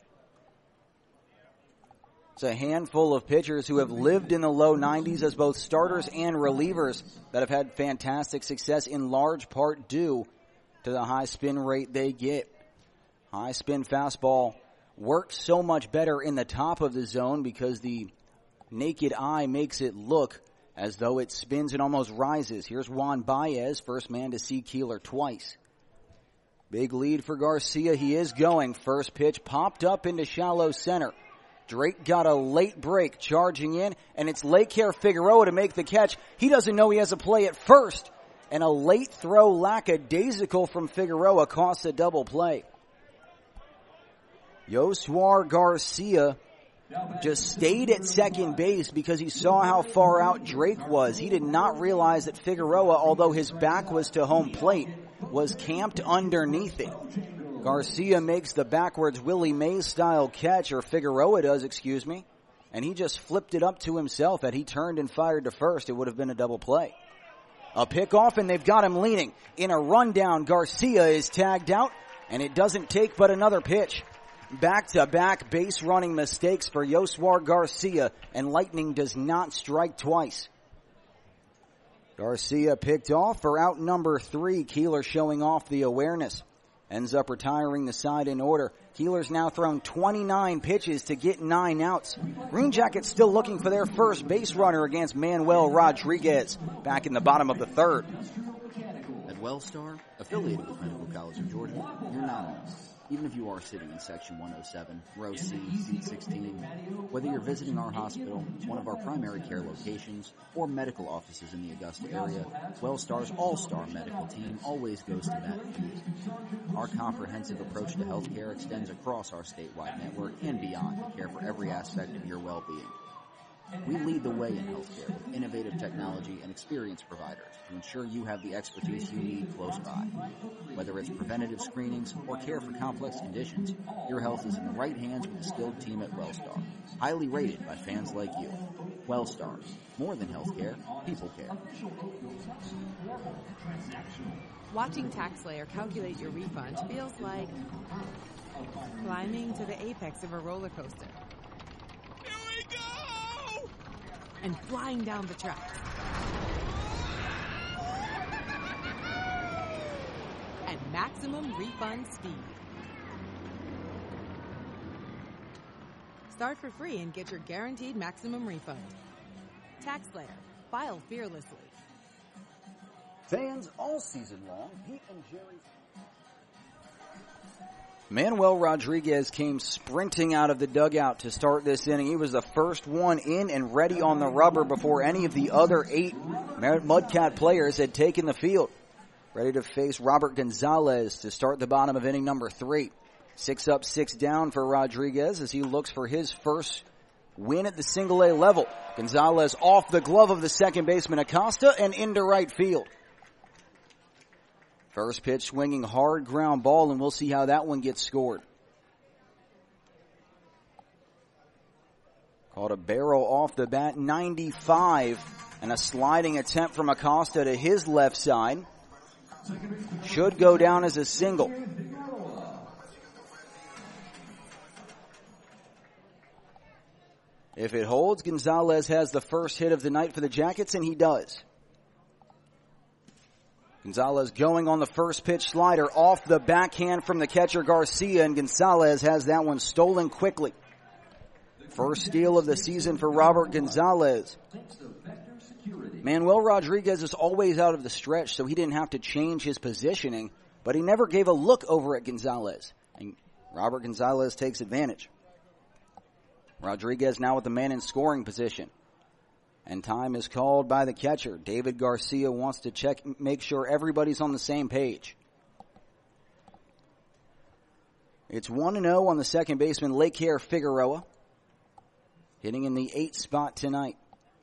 It's a handful of pitchers who have lived in the low nineties as both starters and relievers that have had fantastic success, in large part due to the high spin rate they get. High spin fastball works so much better in the top of the zone because the naked eye makes it look as though it spins and almost rises. Here's Juan Baez, first man to see Keeler twice. Big lead for Garcia. He is going. First pitch popped up into shallow center. Drake got a late break charging in, and it's Laker Figueroa to make the catch. He doesn't know he has a play at first, and a late throw lackadaisical from Figueroa costs a double play. Yosuar Garcia just stayed at second base because he saw how far out Drake was. He did not realize that Figueroa, although his back was to home plate, was camped underneath it. Garcia makes the backwards Willie Mays style catch, or Figueroa does, excuse me, and he just flipped it up to himself. Had he turned and fired to first, it would have been a double play. A pickoff, and they've got him leaning. In a rundown, Garcia is tagged out, and it doesn't take but another pitch. Back-to-back base running mistakes for Yosuar Garcia, and Lightning does not strike twice. Garcia picked off for out number three. Keeler showing off the awareness. Ends up retiring the side in order. Keeler's now thrown twenty-nine pitches to get nine outs. Green Jackets still looking for their first base runner against Manuel Rodriguez back in the bottom of the third. At Wellstar, affiliated with Medical College of Georgia, you're not alone. Even if you are sitting in Section one oh seven, Row C, Seat sixteen, whether you're visiting our hospital, one of our primary care locations, or medical offices in the Augusta area, Wellstar's all-star medical team always goes to bat for you. Our comprehensive approach to healthcare extends across our statewide network and beyond to care for every aspect of your well-being. We lead the way in healthcare with innovative technology and experienced providers to ensure you have the expertise you need close by. Whether it's preventative screenings or care for complex conditions, your health is in the right hands with a skilled team at Wellstar, highly rated by fans like you. Wellstar, more than healthcare, people care. Watching TaxSlayer calculate your refund feels like climbing to the apex of a roller coaster. And flying down the tracks. At maximum refund speed. Start for free and get your guaranteed maximum refund. TaxSlayer. File fearlessly. Fans all season long, Pete and Jerry. Manuel Rodriguez came sprinting out of the dugout to start this inning. He was the first one in and ready on the rubber before any of the other eight Mudcat players had taken the field. Ready to face Robert Gonzalez to start the bottom of inning number three. Six up, six down for Rodriguez as he looks for his first win at the single A level. Gonzalez off the glove of the second baseman Acosta and into right field. First pitch swinging hard ground ball, and we'll see how that one gets scored. Caught a barrel off the bat, ninety-five, and a sliding attempt from Acosta to his left side. Should go down as a single. If it holds, Gonzalez has the first hit of the night for the Jackets, and he does. Gonzalez going on the first pitch slider off the backhand from the catcher Garcia, and Gonzalez has that one stolen quickly. First steal of the season for Robert Gonzalez. Manuel Rodriguez is always out of the stretch, so he didn't have to change his positioning, but he never gave a look over at Gonzalez. And Robert Gonzalez takes advantage. Rodriguez now with the man in scoring position. And time is called by the catcher. David Garcia wants to check, make sure everybody's on the same page. It's one and oh on the second baseman, Laker Figueroa, hitting in the eighth spot tonight.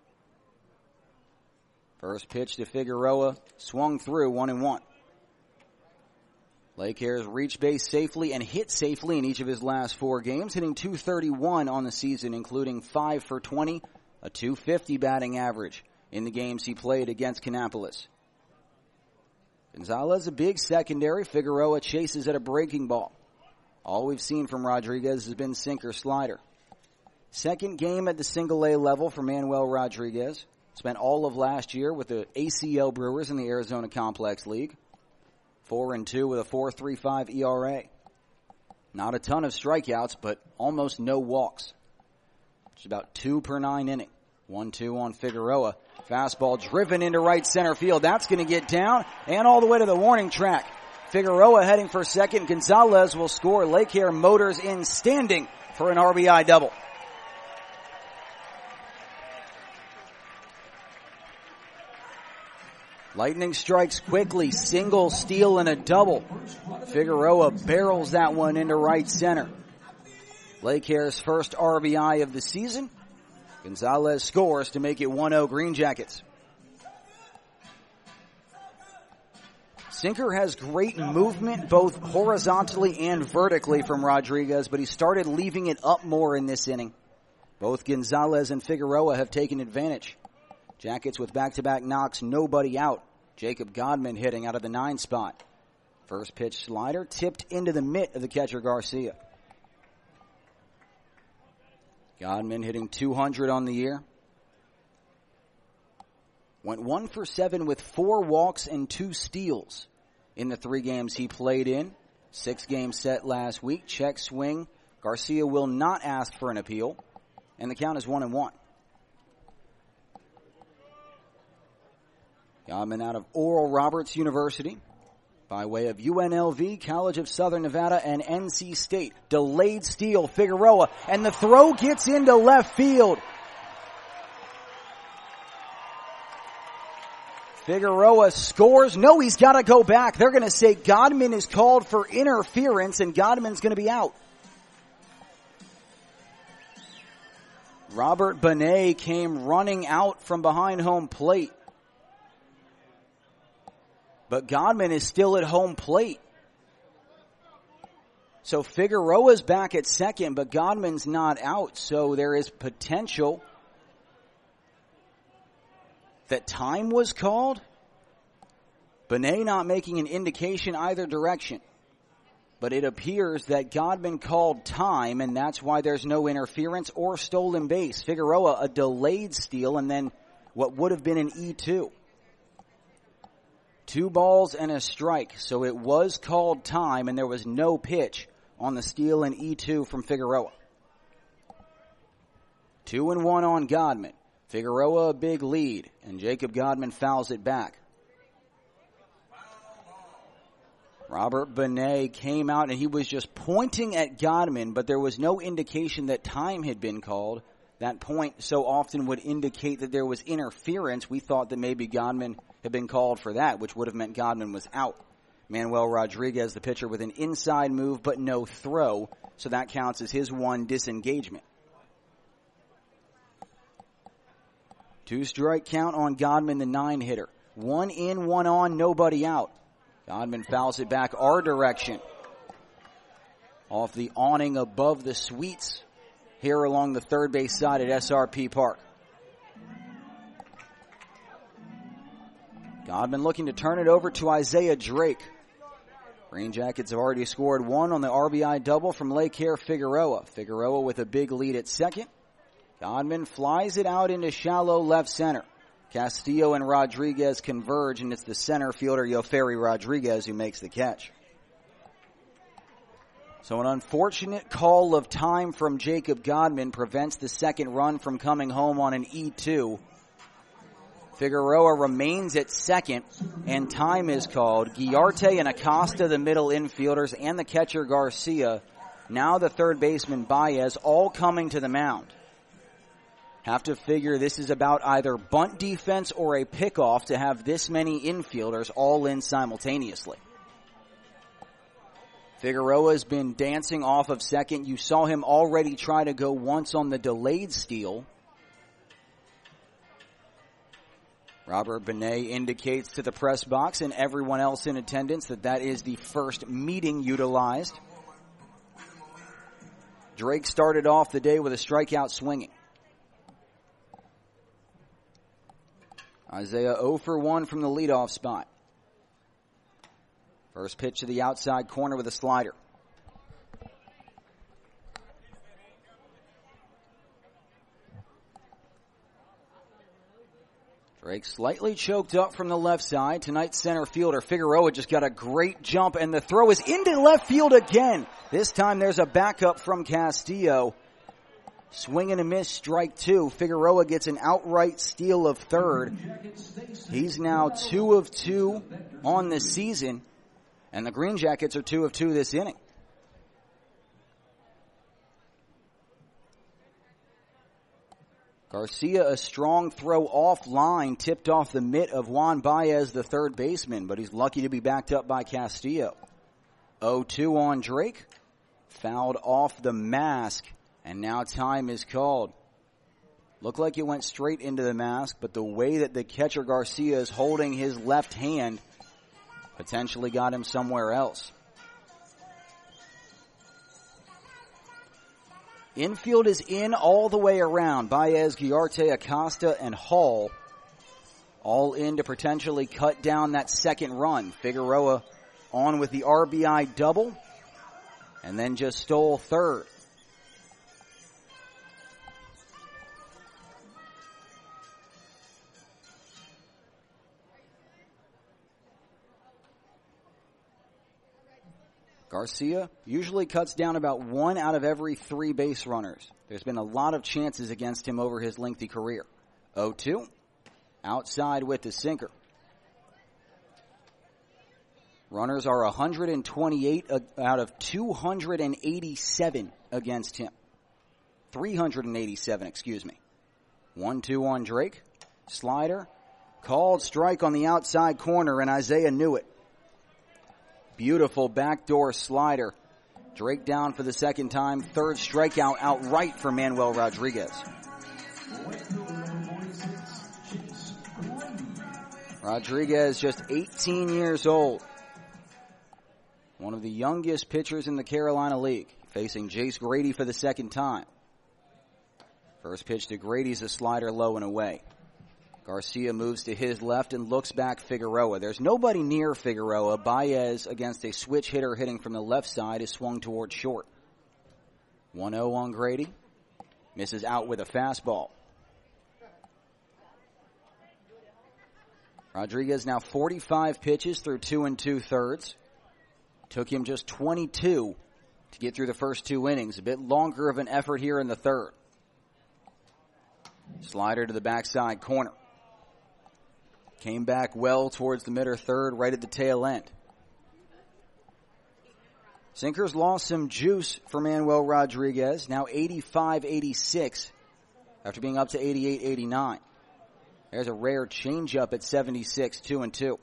First pitch to Figueroa, swung through, one and one. Laker has reached base safely and hit safely in each of his last four games, hitting two thirty-one on the season, including five for twenty, a two fifty batting average in the games he played against Kannapolis. Gonzalez, a big secondary. Figueroa chases at a breaking ball. All we've seen from Rodriguez has been sinker slider. Second game at the single A level for Manuel Rodriguez. Spent all of last year with the A C L Brewers in the Arizona Complex League. Four and two with a four point three five E R A. Not a ton of strikeouts, but almost no walks. It's about two per nine inning. one two on Figueroa. Fastball driven into right center field. That's going to get down and all the way to the warning track. Figueroa heading for second. Gonzalez will score. Laker motors in standing for an R B I double. Lightning strikes quickly, single, steal, and a double. Figueroa barrels that one into right center. Laker's first R B I of the season. Gonzalez scores to make it one oh Green Jackets. Sinker has great movement both horizontally and vertically from Rodriguez, but he started leaving it up more in this inning. Both Gonzalez and Figueroa have taken advantage. Jackets with back-to-back knocks, nobody out. Jacob Godman hitting out of the nine spot. First pitch slider tipped into the mitt of the catcher Garcia. Godman hitting two hundred on the year. Went one for seven with four walks and two steals in the three games he played in. Six game set last week. Check swing. Garcia will not ask for an appeal. And the count is one and one. Godman out of Oral Roberts University by way of U N L V, College of Southern Nevada, and N C State. Delayed steal, Figueroa, and the throw gets into left field. Figueroa scores. No, he's got to go back. They're going to say Godman is called for interference, and Godman's going to be out. Robert Benet came running out from behind home plate. But Godman is still at home plate. So Figueroa's back at second, but Godman's not out. So there is potential that time was called. Benet not making an indication either direction. But it appears that Godman called time, and that's why there's no interference or stolen base. Figueroa, a delayed steal, and then what would have been an E two. Two balls and a strike, so it was called time, and there was no pitch on the steal and E two from Figueroa. Two and one on Godman. Figueroa a big lead, and Jacob Godman fouls it back. Robert Benet came out, and he was just pointing at Godman, but there was no indication that time had been called. That point so often would indicate that there was interference. We thought that maybe Godman had been called for that, which would have meant Godman was out. Manuel Rodriguez, the pitcher, with an inside move but no throw, so that counts as his one disengagement. Two strike count on Godman, the nine hitter. One in, one on, nobody out. Godman fouls it back our direction. Off the awning above the suites here along the third base side at S R P Park. Godman looking to turn it over to Isaiah Drake. Green Jackets have already scored one on the R B I double from Laker Figueroa. Figueroa with a big lead at second. Godman flies it out into shallow left center. Castillo and Rodriguez converge, and it's the center fielder Yoferi Rodriguez who makes the catch. So an unfortunate call of time from Jacob Godman prevents the second run from coming home on an E two. Figueroa remains at second, and time is called. Guillarte and Acosta, the middle infielders, and the catcher Garcia, now the third baseman Baez, all coming to the mound. Have to figure this is about either bunt defense or a pickoff to have this many infielders all in simultaneously. Figueroa has been dancing off of second. You saw him already try to go once on the delayed steal. Robert Benet indicates to the press box and everyone else in attendance that that is the first meeting utilized. Drake started off the day with a strikeout swinging. Isaiah zero for one from the leadoff spot. First pitch to the outside corner with a slider. Drake slightly choked up from the left side. Tonight's center fielder Figueroa just got a great jump, and the throw is into left field again. This time there's a backup from Castillo. Swing and a miss, strike two. Figueroa gets an outright steal of third. He's now two of two on the season, and the Green Jackets are two of two this inning. Garcia, a strong throw offline, tipped off the mitt of Juan Baez, the third baseman, but he's lucky to be backed up by Castillo. oh two on Drake, fouled off the mask, and now time is called. Looked like it went straight into the mask, but the way that the catcher Garcia is holding his left hand potentially got him somewhere else. Infield is in all the way around. Baez, Guillarte, Acosta, and Hall all in to potentially cut down that second run. Figueroa on with the R B I double and then just stole third. Garcia usually cuts down about one out of every three base runners. There's been a lot of chances against him over his lengthy career. oh two, outside with the sinker. Runners are one hundred twenty-eight out of two hundred eighty-seven against him. three hundred eighty-seven, excuse me. one two on Drake. Slider. Called strike on the outside corner, and Isaiah knew it. Beautiful backdoor slider. Drake down for the second time. Third strikeout outright for Manuel Rodriguez. Rodriguez, just eighteen years old. One of the youngest pitchers in the Carolina League. Facing Jace Grady for the second time. First pitch to Grady's a slider low and away. Garcia moves to his left and looks back Figueroa. There's nobody near Figueroa. Baez, against a switch hitter hitting from the left side, is swung towards short. one oh on Grady. Misses out with a fastball. Rodriguez now forty-five pitches through two and two-thirds. Took him just twenty-two to get through the first two innings. A bit longer of an effort here in the third. Slider to the backside corner. Came back well towards the mid or third, right at the tail end. Sinkers lost some juice for Manuel Rodriguez, now eighty-five eighty-six after being up to eighty-eight eighty-nine. There's a rare changeup at seventy-six, two and two.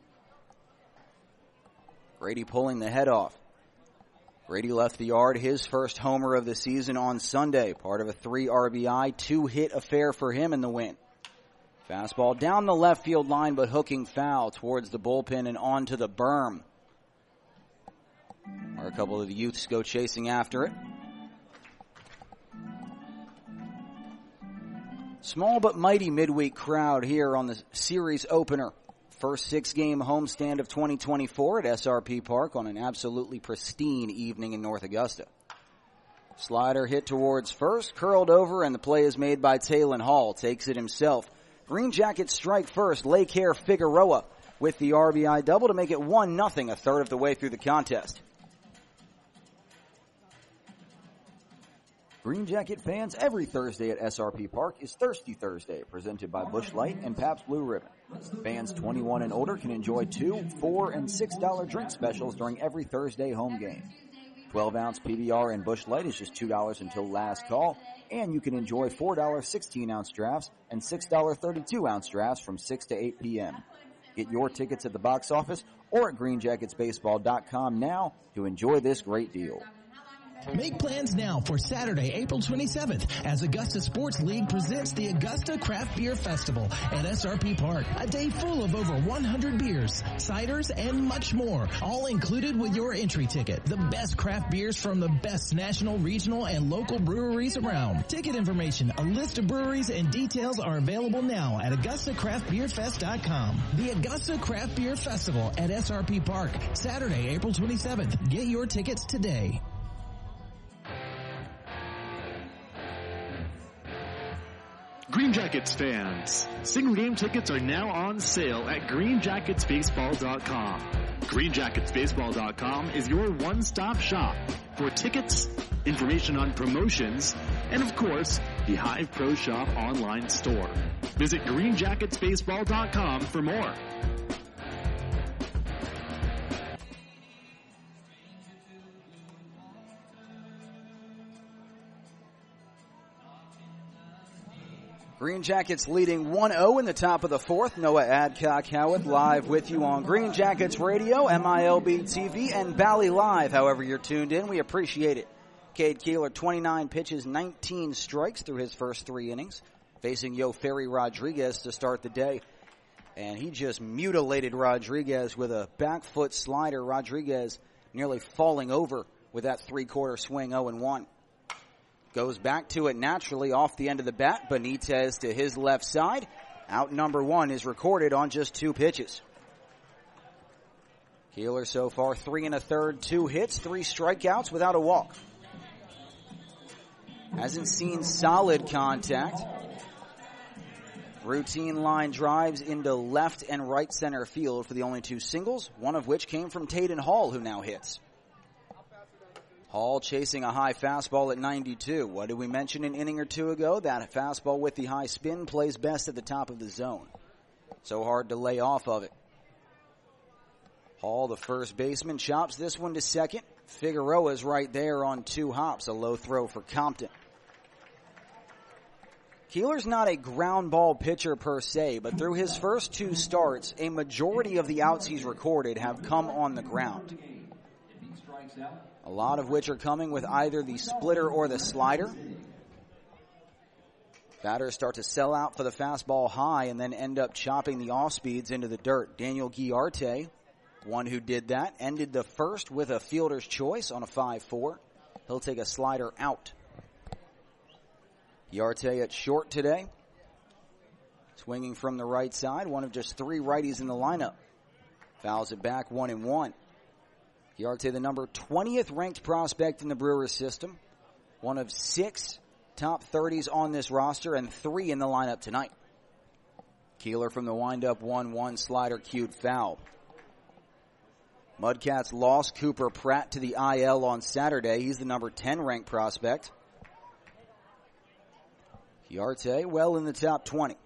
Grady pulling the head off. Grady left the yard, his first homer of the season on Sunday, part of a three R B I, two-hit affair for him in the win. Fastball down the left field line, but hooking foul towards the bullpen and onto the berm. Where a couple of the youths go chasing after it. Small but mighty midweek crowd here on the series opener. First six-game homestand of twenty twenty-four at S R P Park on an absolutely pristine evening in North Augusta. Slider hit towards first, curled over, and the play is made by Talon Hall. Takes it himself. Green Jackets strike first. Lake Air Figueroa with the R B I double to make it one nothing, a third of the way through the contest. Green Jacket fans, every Thursday at S R P Park is Thirsty Thursday, presented by Busch Light and Pabst Blue Ribbon. Fans twenty-one and older can enjoy two, four, and six dollar drink specials during every Thursday home game. twelve ounce P B R and Busch Light is just two dollars until last call, and you can enjoy four dollar sixteen ounce drafts and six dollar thirty-two ounce drafts from six to eight p.m. Get your tickets at the box office or at green jackets baseball dot com now to enjoy this great deal. Make plans now for Saturday, April twenty-seventh, as Augusta Sports League presents the Augusta Craft Beer Festival at S R P Park. A day full of over one hundred beers, ciders, and much more, all included with your entry ticket. The best craft beers from the best national, regional, and local breweries around. Ticket information, a list of breweries, and details are available now at augusta craft beer fest dot com. The Augusta Craft Beer Festival at S R P Park, Saturday, April twenty-seventh. Get your tickets today. Green Jackets fans, single game tickets are now on sale at green jackets baseball dot com. green jackets baseball dot com is your one-stop shop for tickets, information on promotions, and of course, the Hive Pro Shop online store. Visit green jackets baseball dot com for more. Green Jackets leading one oh in the top of the fourth. Noah Adcock Howitt live with you on Green Jackets Radio, M I L B T V, and Bally Live. However you're tuned in, we appreciate it. Cade Keeler, twenty-nine pitches, nineteen strikes through his first three innings, facing Yoferi Rodriguez to start the day. And he just mutilated Rodriguez with a back foot slider. Rodriguez nearly falling over with that three-quarter swing, oh and one. Goes back to it naturally off the end of the bat. Benitez to his left side. Out number one is recorded on just two pitches. Keeler so far three and a third, two hits, three strikeouts without a walk. Hasn't seen solid contact. Routine line drives into left and right center field for the only two singles, one of which came from Talon Hall, who now hits. Hall chasing a high fastball at ninety-two. What did we mention an inning or two ago? That fastball with the high spin plays best at the top of the zone. So hard to lay off of it. Hall, the first baseman, chops this one to second. Figueroa's right there on two hops. A low throw for Compton. Keeler's not a ground ball pitcher per se, but through his first two starts, a majority of the outs he's recorded have come on the ground. A lot of which are coming with either the splitter or the slider. Batters start to sell out for the fastball high and then end up chopping the off speeds into the dirt. Daniel Guiarte, one who did that, ended the first with a fielder's choice on a five four. He'll take a slider out. Guiarte at short today. Swinging from the right side, one of just three righties in the lineup. Fouls it back, one and one. Guiarte, the number twentieth ranked prospect in the Brewers system. One of six top thirties on this roster and three in the lineup tonight. Keeler from the windup, one one, slider cued foul. Mudcats lost Cooper Pratt to the I L on Saturday. He's the number ten ranked prospect. Guiarte, well in the top twenty.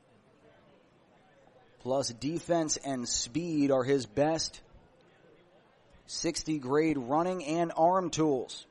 Plus defense and speed are his best. sixty grade running and arm tools.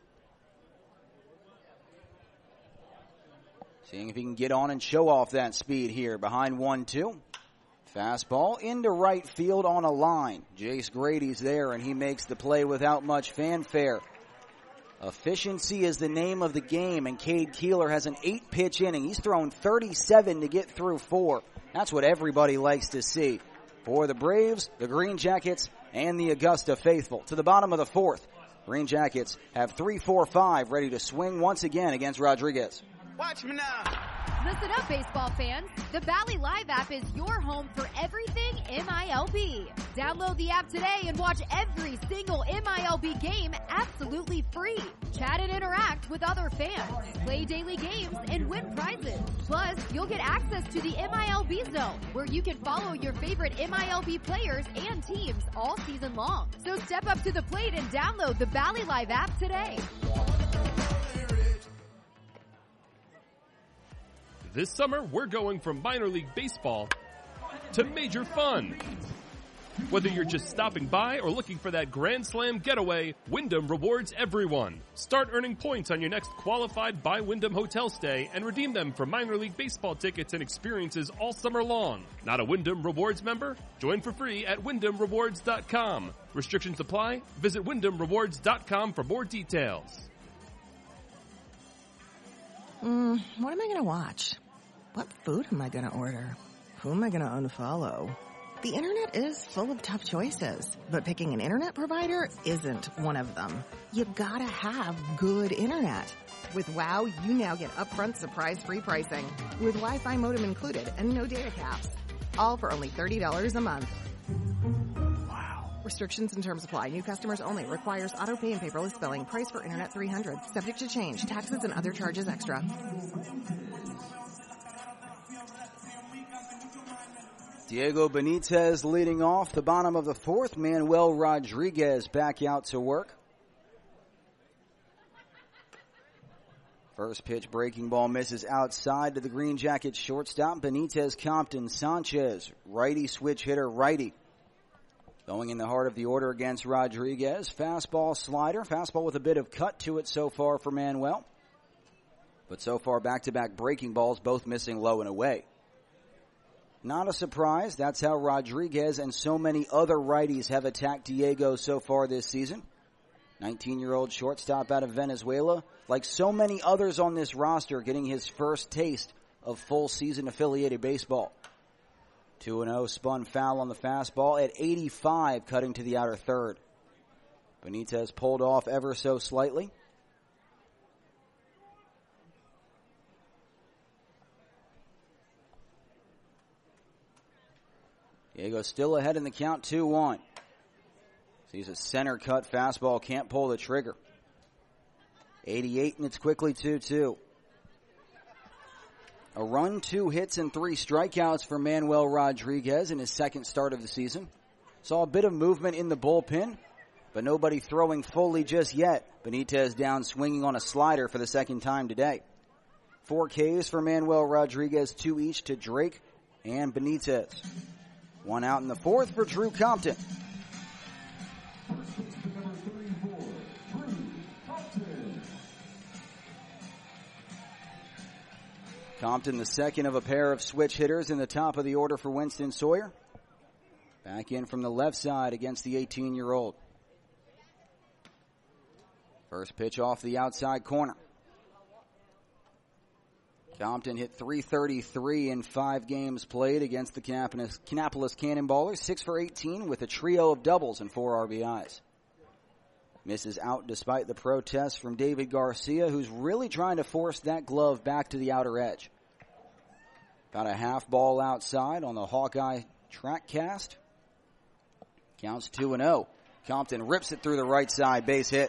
Seeing if he can get on and show off that speed here. Behind one two. Fastball into right field on a line. Jace Grady's there, and he makes the play without much fanfare. Efficiency is the name of the game, and Cade Keeler has an eight-pitch inning. He's thrown thirty-seven to get through four. That's what everybody likes to see. For the Braves, the Green Jackets, and the Augusta faithful. To the bottom of the fourth, Green Jackets have three four five ready to swing once again against Rodriguez. Watch me now. Listen up, baseball fans. The Valley Live app is your home for everything M I L B. Download the app today and watch every single M I L B game absolutely free. Chat and interact with other fans, play daily games, and win prizes. Plus, you'll get access to the M I L B Zone, where you can follow your favorite M I L B players and teams all season long. So step up to the plate and download the Valley Live app today. This summer, we're going from minor league baseball to major fun. Whether you're just stopping by or looking for that Grand Slam getaway, Wyndham rewards everyone. Start earning points on your next qualified by Wyndham hotel stay and redeem them for minor league baseball tickets and experiences all summer long. Not a Wyndham Rewards member? Join for free at wyndham rewards dot com. Restrictions apply. Visit wyndham rewards dot com for more details. Mm, what am I going to watch? What food am I going to order? Who am I going to unfollow? The internet is full of tough choices, but picking an internet provider isn't one of them. You gotta have good internet. With WOW, you now get upfront surprise-free pricing, with Wi-Fi modem included and no data caps. All for only thirty dollars a month. Wow. Restrictions and terms apply. New customers only. Requires auto pay and paperless billing. Price for internet three hundred dollars. Subject to change. Taxes and other charges extra. Diego Benitez leading off the bottom of the fourth. Manuel Rodriguez back out to work. First pitch, breaking ball misses outside to the Green Jackets shortstop. Benitez, Compton, Sanchez, righty switch hitter, righty. Going in the heart of the order against Rodriguez. Fastball, slider. Fastball with a bit of cut to it so far for Manuel. But so far, back-to-back breaking balls, both missing low and away. Not a surprise. That's how Rodriguez and so many other righties have attacked Diego so far this season. nineteen-year-old shortstop out of Venezuela, like so many others on this roster, getting his first taste of full season affiliated baseball. two and oh spun foul on the fastball at eighty-five, cutting to the outer third. Benitez pulled off ever so slightly. Diego still ahead in the count, two one. Sees a center cut fastball, can't pull the trigger. eighty-eight, and it's quickly two two. A run, two hits, and three strikeouts for Manuel Rodriguez in his second start of the season. Saw a bit of movement in the bullpen, but nobody throwing fully just yet. Benitez down swinging on a slider for the second time today. Four Ks for Manuel Rodriguez, two each to Drake and Benitez. One out in the fourth for Drew Compton. Compton, the second of a pair of switch hitters in the top of the order for Winston Sawyer. Back in from the left side against the eighteen-year-old. First pitch off the outside corner. Compton hit three thirty-three in five games played against the Kannapolis, Kannapolis Cannonballers, six for eighteen with a trio of doubles and four R B Is. Misses out despite the protests from David Garcia, who's really trying to force that glove back to the outer edge. About a half ball outside on the Hawkeye track cast. Counts two and oh. Compton rips it through the right side, base hit.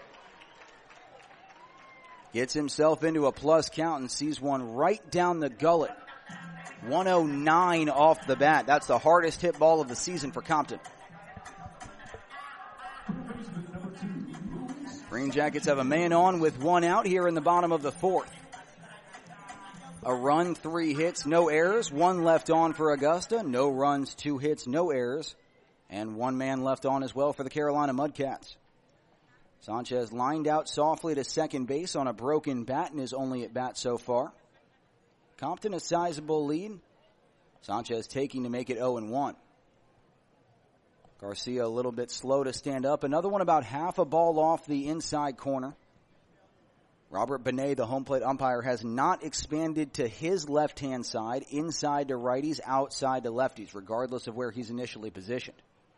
Gets himself into a plus count and sees one right down the gullet. one oh nine off the bat. That's the hardest hit ball of the season for Compton. Green Jackets have a man on with one out here in the bottom of the fourth. A run, three hits, no errors. One left on for Augusta. No runs, two hits, no errors. And one man left on as well for the Carolina Mudcats. Sanchez lined out softly to second base on a broken bat and is only at bat so far. Compton a sizable lead. Sanchez taking to make it oh and one. Garcia a little bit slow to stand up. Another one about half a ball off the inside corner. Robert Benet, the home plate umpire, has not expanded to his left-hand side, inside to righties, outside to lefties, regardless of where he's initially positioned.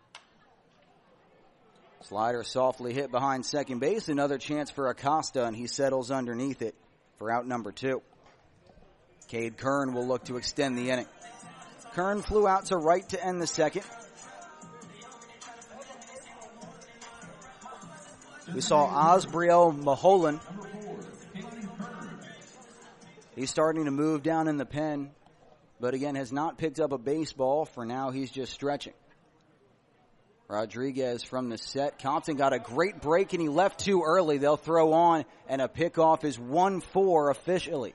Slider softly hit behind second base. Another chance for Acosta, and he settles underneath it for out number two. Cade Kern will look to extend the inning. Kern flew out to right to end the second. We saw Osbriel Maholan. He's starting to move down in the pen, but again has not picked up a baseball. For now, he's just stretching. Rodriguez from the set. Compton got a great break and he left too early. They'll throw on, and a pickoff is one four officially.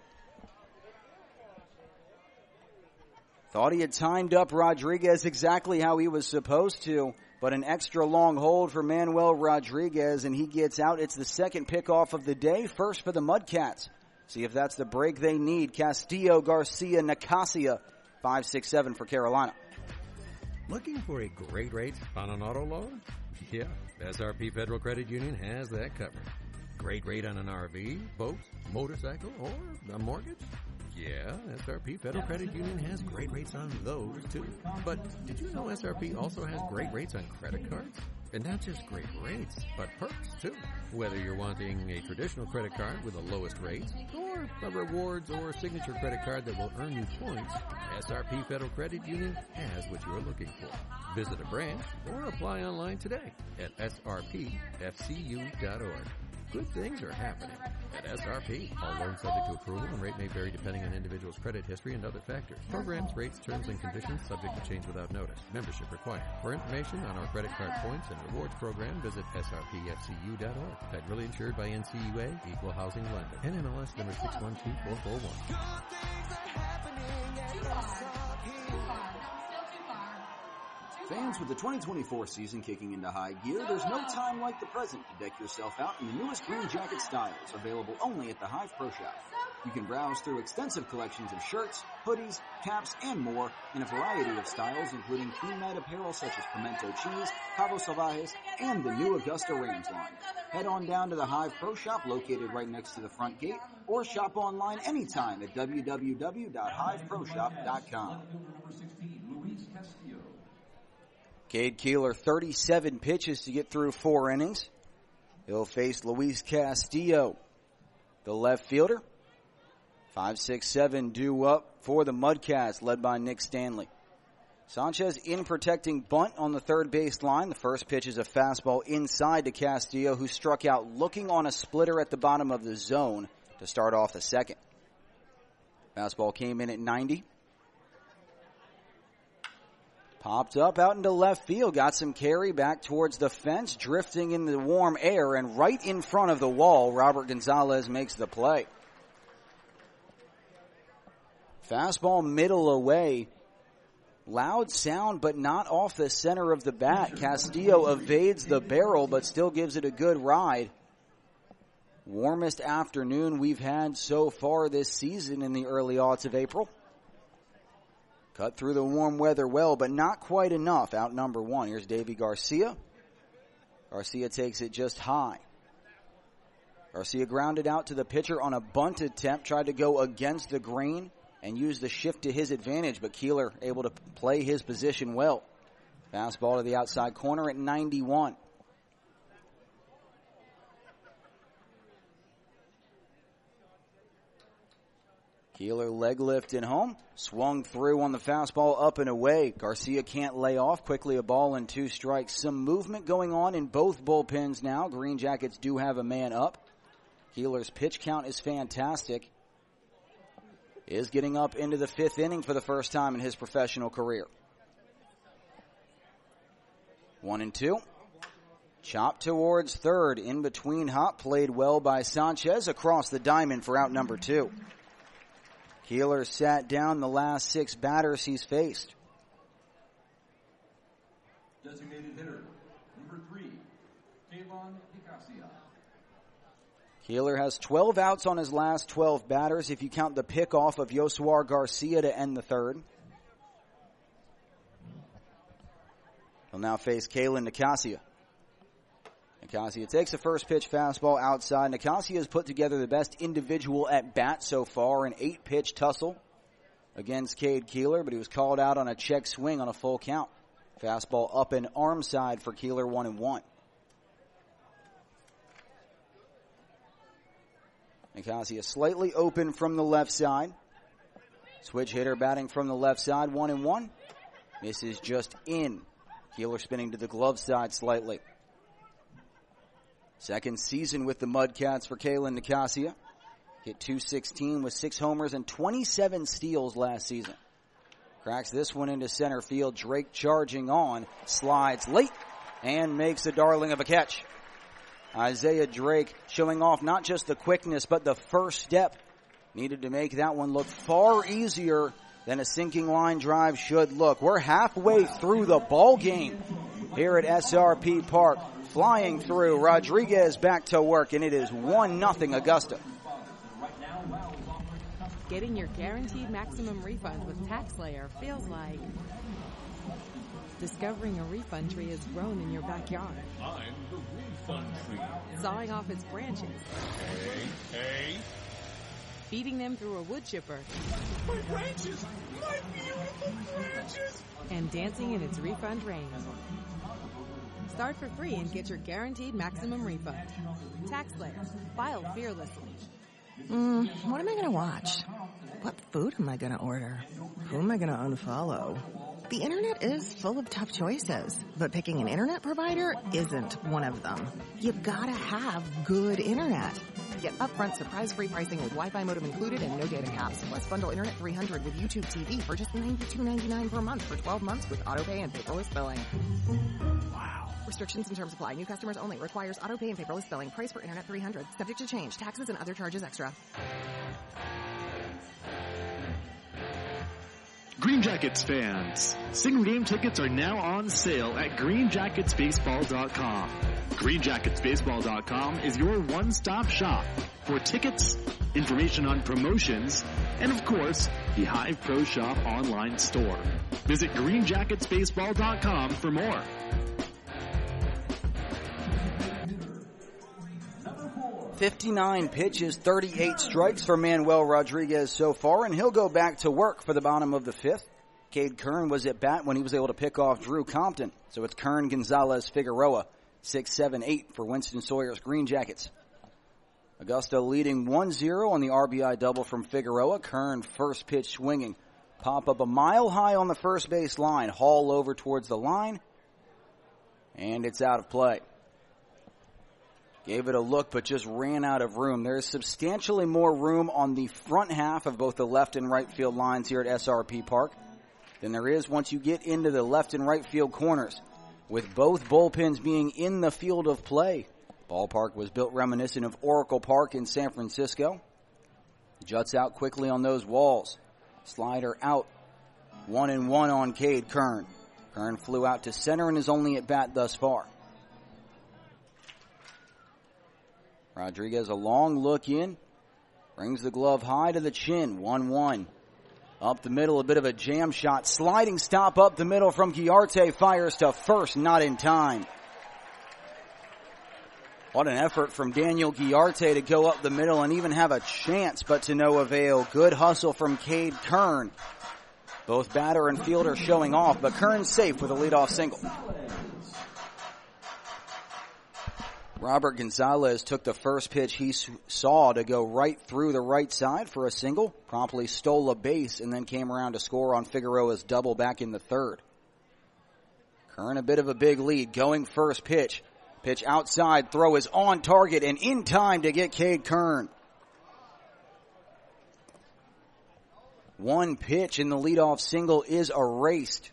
Thought he had timed up Rodriguez exactly how he was supposed to, but an extra long hold for Manuel Rodriguez, and he gets out. It's the second pickoff of the day, first for the Mudcats. See if that's the break they need. Castillo, Garcia, Nicasia, five six seven for Carolina. Looking for a great rate on an auto loan? Yeah, S R P Federal Credit Union has that covered. Great rate on an R V, boat, motorcycle, or a mortgage? Yeah, S R P Federal Credit Union has great rates on those, too. But did you know S R P also has great rates on credit cards? And not just great rates, but perks, too. Whether you're wanting a traditional credit card with the lowest rates, or a rewards or signature credit card that will earn you points, S R P Federal Credit Union has what you're looking for. Visit a branch or apply online today at S R P F C U dot org. Good things are happening at S R P. All loans subject to approval and rate may vary depending on individual's credit history and other factors. Programs, rates, terms, and conditions subject to change without notice. Membership required. For information on our credit card points and rewards program, visit S R P F C U dot org. Federally insured by N C U A, Equal Housing Lender. N M L S number six one two four four one. Fans, with the twenty twenty-four season kicking into high gear, there's no time like the present to deck yourself out in the newest Green Jacket styles, available only at the Hive Pro Shop. You can browse through extensive collections of shirts, hoodies, caps, and more in a variety of styles, including theme night apparel such as Pimento Cheese, Cabo Salvajes, and the new Augusta Rams line. Head on down to the Hive Pro Shop located right next to the front gate, or shop online anytime at w w w dot hive pro shop dot com. Cade Keeler, thirty-seven pitches to get through four innings. He'll face Luis Castillo, the left fielder. five six seven due up for the Mudcats, led by Nick Stanley. Sanchez in protecting bunt on the third base line. The first pitch is a fastball inside to Castillo, who struck out looking on a splitter at the bottom of the zone to start off the second. Fastball came in at ninety. Popped up out into left field, got some carry back towards the fence, drifting in the warm air, and right in front of the wall, Robert Gonzalez makes the play. Fastball middle away. Loud sound, but not off the center of the bat. Castillo evades the barrel, but still gives it a good ride. Warmest afternoon we've had so far this season in the early aughts of April. Cut through the warm weather well, but not quite enough. Out number one. Here's Davy Garcia. Garcia takes it just high. Garcia grounded out to the pitcher on a bunt attempt, tried to go against the grain and use the shift to his advantage, but Keeler able to play his position well. Fastball to the outside corner at ninety-one. Keeler leg lift and home. Swung through on the fastball up and away. Garcia can't lay off. Quickly a ball and two strikes. Some movement going on in both bullpens now. Green Jackets do have a man up. Keeler's pitch count is fantastic. Is getting up into the fifth inning for the first time in his professional career. One and two. Chop towards third. In between hop. Played well by Sanchez across the diamond for out number two. Keeler sat down the last six batters he's faced. Designated hitter, number three, Kayvon Nicasia. Keeler has twelve outs on his last twelve batters if you count the pickoff of Yosuar Garcia to end the third. He'll now face Kalen Nicasia. Nicasia takes the first pitch fastball outside. Nicasia has put together the best individual at bat so far, an eight pitch tussle against Cade Keeler, but he was called out on a check swing on a full count. Fastball up and arm side for Keeler, one and one. Nicasia slightly open from the left side. Switch hitter batting from the left side, one and one. Misses just in. Keeler spinning to the glove side slightly. Second season with the Mudcats for Kalen Nicasia. Hit two sixteen with six homers and twenty-seven steals last season. Cracks this one into center field. Drake charging on, slides late, and makes a darling of a catch. Isaiah Drake showing off not just the quickness, but the first step. Needed to make that one look far easier than a sinking line drive should look. We're halfway through the ball game here at S R P Park. Flying through, Rodriguez back to work, and it is one nothing Augusta. Getting your guaranteed maximum refund with TaxSlayer feels like discovering a refund tree has grown in your backyard. I'm the refund tree. Sawing off its branches. Hey, hey. Feeding them through a wood chipper. My branches! My beautiful branches! And dancing in its refund rain. Start for free and get your guaranteed maximum refund. TaxSlayer. File fearlessly. Mm, what am I going to watch? What food am I going to order? Who am I going to unfollow? The internet is full of tough choices, but picking an internet provider isn't one of them. You've got to have good internet. Get upfront surprise-free pricing with Wi-Fi modem included and no data caps. Plus bundle Internet three hundred with YouTube T V for just ninety-two ninety-nine per month for twelve months with autopay and paperless billing. Wow. Restrictions and terms apply. New customers only. Requires autopay and paperless billing. Price for Internet three hundred. Subject to change. Taxes and other charges extra. Green Jackets fans, single game tickets are now on sale at green jackets baseball dot com. green jackets baseball dot com is your one-stop shop for tickets, information on promotions, and of course, the Hive Pro Shop online store. Visit green jackets baseball dot com for more. fifty-nine pitches, thirty-eight strikes for Manuel Rodriguez so far, and he'll go back to work for the bottom of the fifth. Cade Kern was at bat when he was able to pick off Drew Compton. So it's Kern, Gonzalez, Figueroa, six, seven, eight for Winston Sawyer's Green Jackets. Augusta leading one zero on the R B I double from Figueroa. Kern first pitch swinging. Pop up a mile high on the first base line. Haul over towards the line. And it's out of play. Gave it a look, but just ran out of room. There is substantially more room on the front half of both the left and right field lines here at S R P Park than there is once you get into the left and right field corners. With both bullpens being in the field of play. Ballpark was built reminiscent of Oracle Park in San Francisco. Juts out quickly on those walls. Slider out. One and one on Cade Kern. Kern flew out to center and is only at bat thus far. Rodriguez, a long look in. Brings the glove high to the chin. one one. Up the middle, a bit of a jam shot. Sliding stop up the middle from Guillarte. Fires to first, not in time. What an effort from Daniel Guillarte to go up the middle and even have a chance, but to no avail. Good hustle from Cade Kern. Both batter and fielder showing off, but Kern's safe with a leadoff single. Robert Gonzalez took the first pitch he saw to go right through the right side for a single, promptly stole a base, and then came around to score on Figueroa's double back in the third. Kern a bit of a big lead, going first pitch. Pitch outside, throw is on target and in time to get Cade Kern. One pitch in the leadoff single is erased.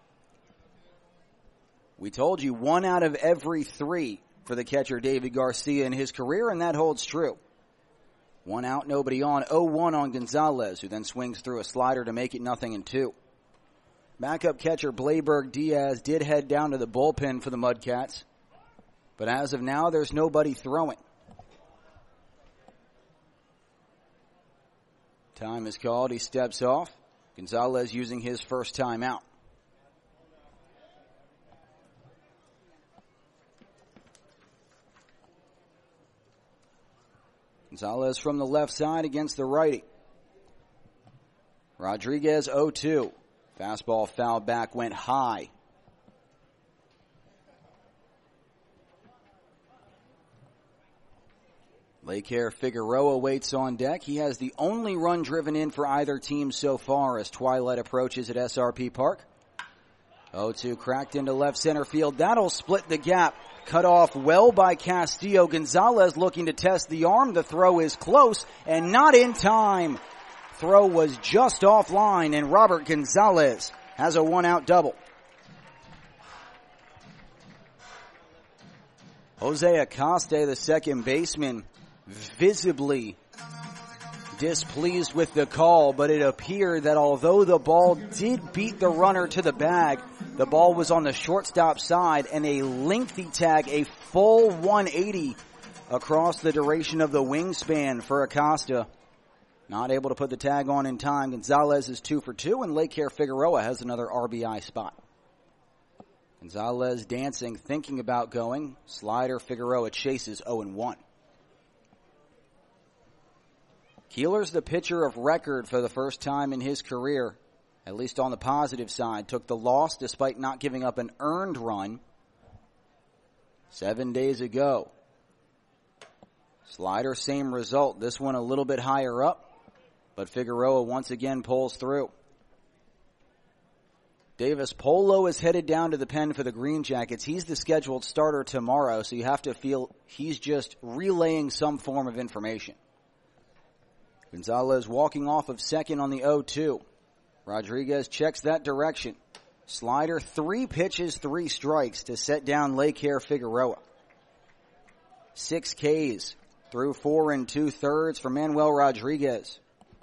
We told you one out of every three for the catcher David Garcia in his career, and that holds true. One out, nobody on. oh one on Gonzalez, who then swings through a slider to make it nothing and two. Backup catcher Blayberg Diaz did head down to the bullpen for the Mudcats, but as of now, there's nobody throwing. Time is called. He steps off. Gonzalez using his first time out. Gonzalez from the left side against the righty. Rodriguez oh two. Fastball fouled back, went high. Lake Air Figueroa waits on deck. He has the only run driven in for either team so far as twilight approaches at S R P Park. oh two cracked into left center field. That'll split the gap. Cut off well by Castillo. Gonzalez looking to test the arm. The throw is close and not in time. Throw was just offline, and Robert Gonzalez has a one-out double. Jose Acosta, the second baseman, visibly displeased with the call, but it appeared that although the ball did beat the runner to the bag, the ball was on the shortstop side, and a lengthy tag, a full one eighty across the duration of the wingspan for Acosta. Not able to put the tag on in time. Gonzalez is two for two, and Lake Air Figueroa has another R B I spot. Gonzalez dancing, thinking about going. Slider, Figueroa chases oh and one. Keeler's the pitcher of record for the first time in his career, at least on the positive side. Took the loss despite not giving up an earned run seven days ago. Slider, same result. This one a little bit higher up, but Figueroa once again pulls through. Davis Polo is headed down to the pen for the Green Jackets. He's the scheduled starter tomorrow, so you have to feel he's just relaying some form of information. Gonzalez walking off of second on the oh two. Rodriguez checks that direction. Slider, three pitches, three strikes to set down Lake Air Figueroa. Six Ks through four and two-thirds for Manuel Rodriguez.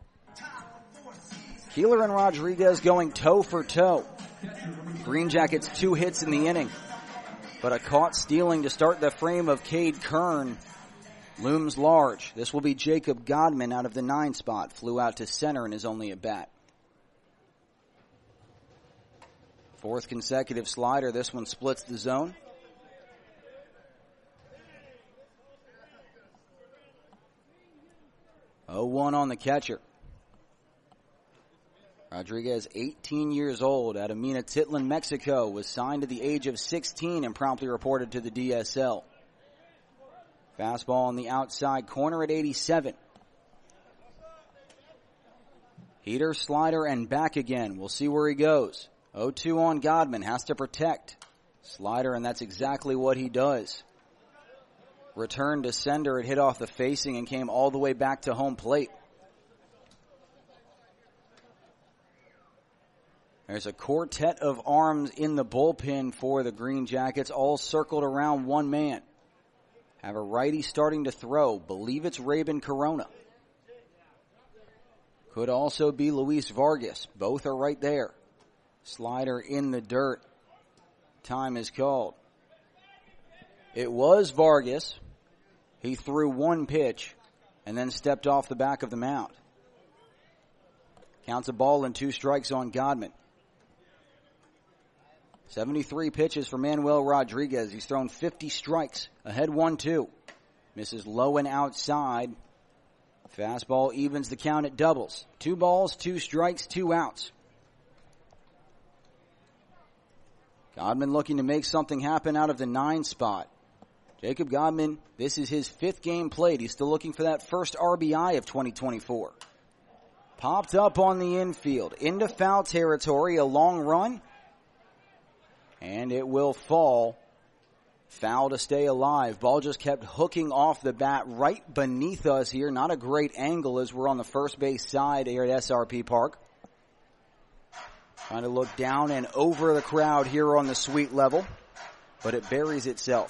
Keeler and Rodriguez going toe for toe. Green Jackets two hits in the inning, but a caught stealing to start the frame of Cade Kern looms large. This will be Jacob Godman out of the nine spot. Flew out to center and is only at bat. Fourth consecutive slider. This one splits the zone. oh one on the catcher. Rodriguez, eighteen years old, out of Minatitlan, Mexico, was signed at the age of sixteen and promptly reported to the D S L. Fastball on the outside corner at eighty-seven. Heater, slider, and back again. We'll see where he goes. oh two on Godman, has to protect. Slider, and that's exactly what he does. Return to sender, it hit off the facing and came all the way back to home plate. There's a quartet of arms in the bullpen for the Green Jackets, all circled around one man. Have a righty starting to throw. Believe it's Rabin Corona. Could also be Luis Vargas. Both are right there. Slider in the dirt. Time is called. It was Vargas. He threw one pitch and then stepped off the back of the mound. Counts a ball and two strikes on Godman. seventy-three pitches for Manuel Rodriguez. He's thrown fifty strikes. Ahead one two. Misses low and outside. Fastball evens the count at doubles. Two balls, two strikes, two outs. Godman looking to make something happen out of the nine spot. Jacob Godman, this is his fifth game played. He's still looking for that first R B I of twenty twenty-four. Popped up on the infield. Into foul territory. A long run. And it will fall. Foul to stay alive. Ball just kept hooking off the bat right beneath us here. Not a great angle as we're on the first base side here at S R P Park. Trying to look down and over the crowd here on the suite level. But it buries itself.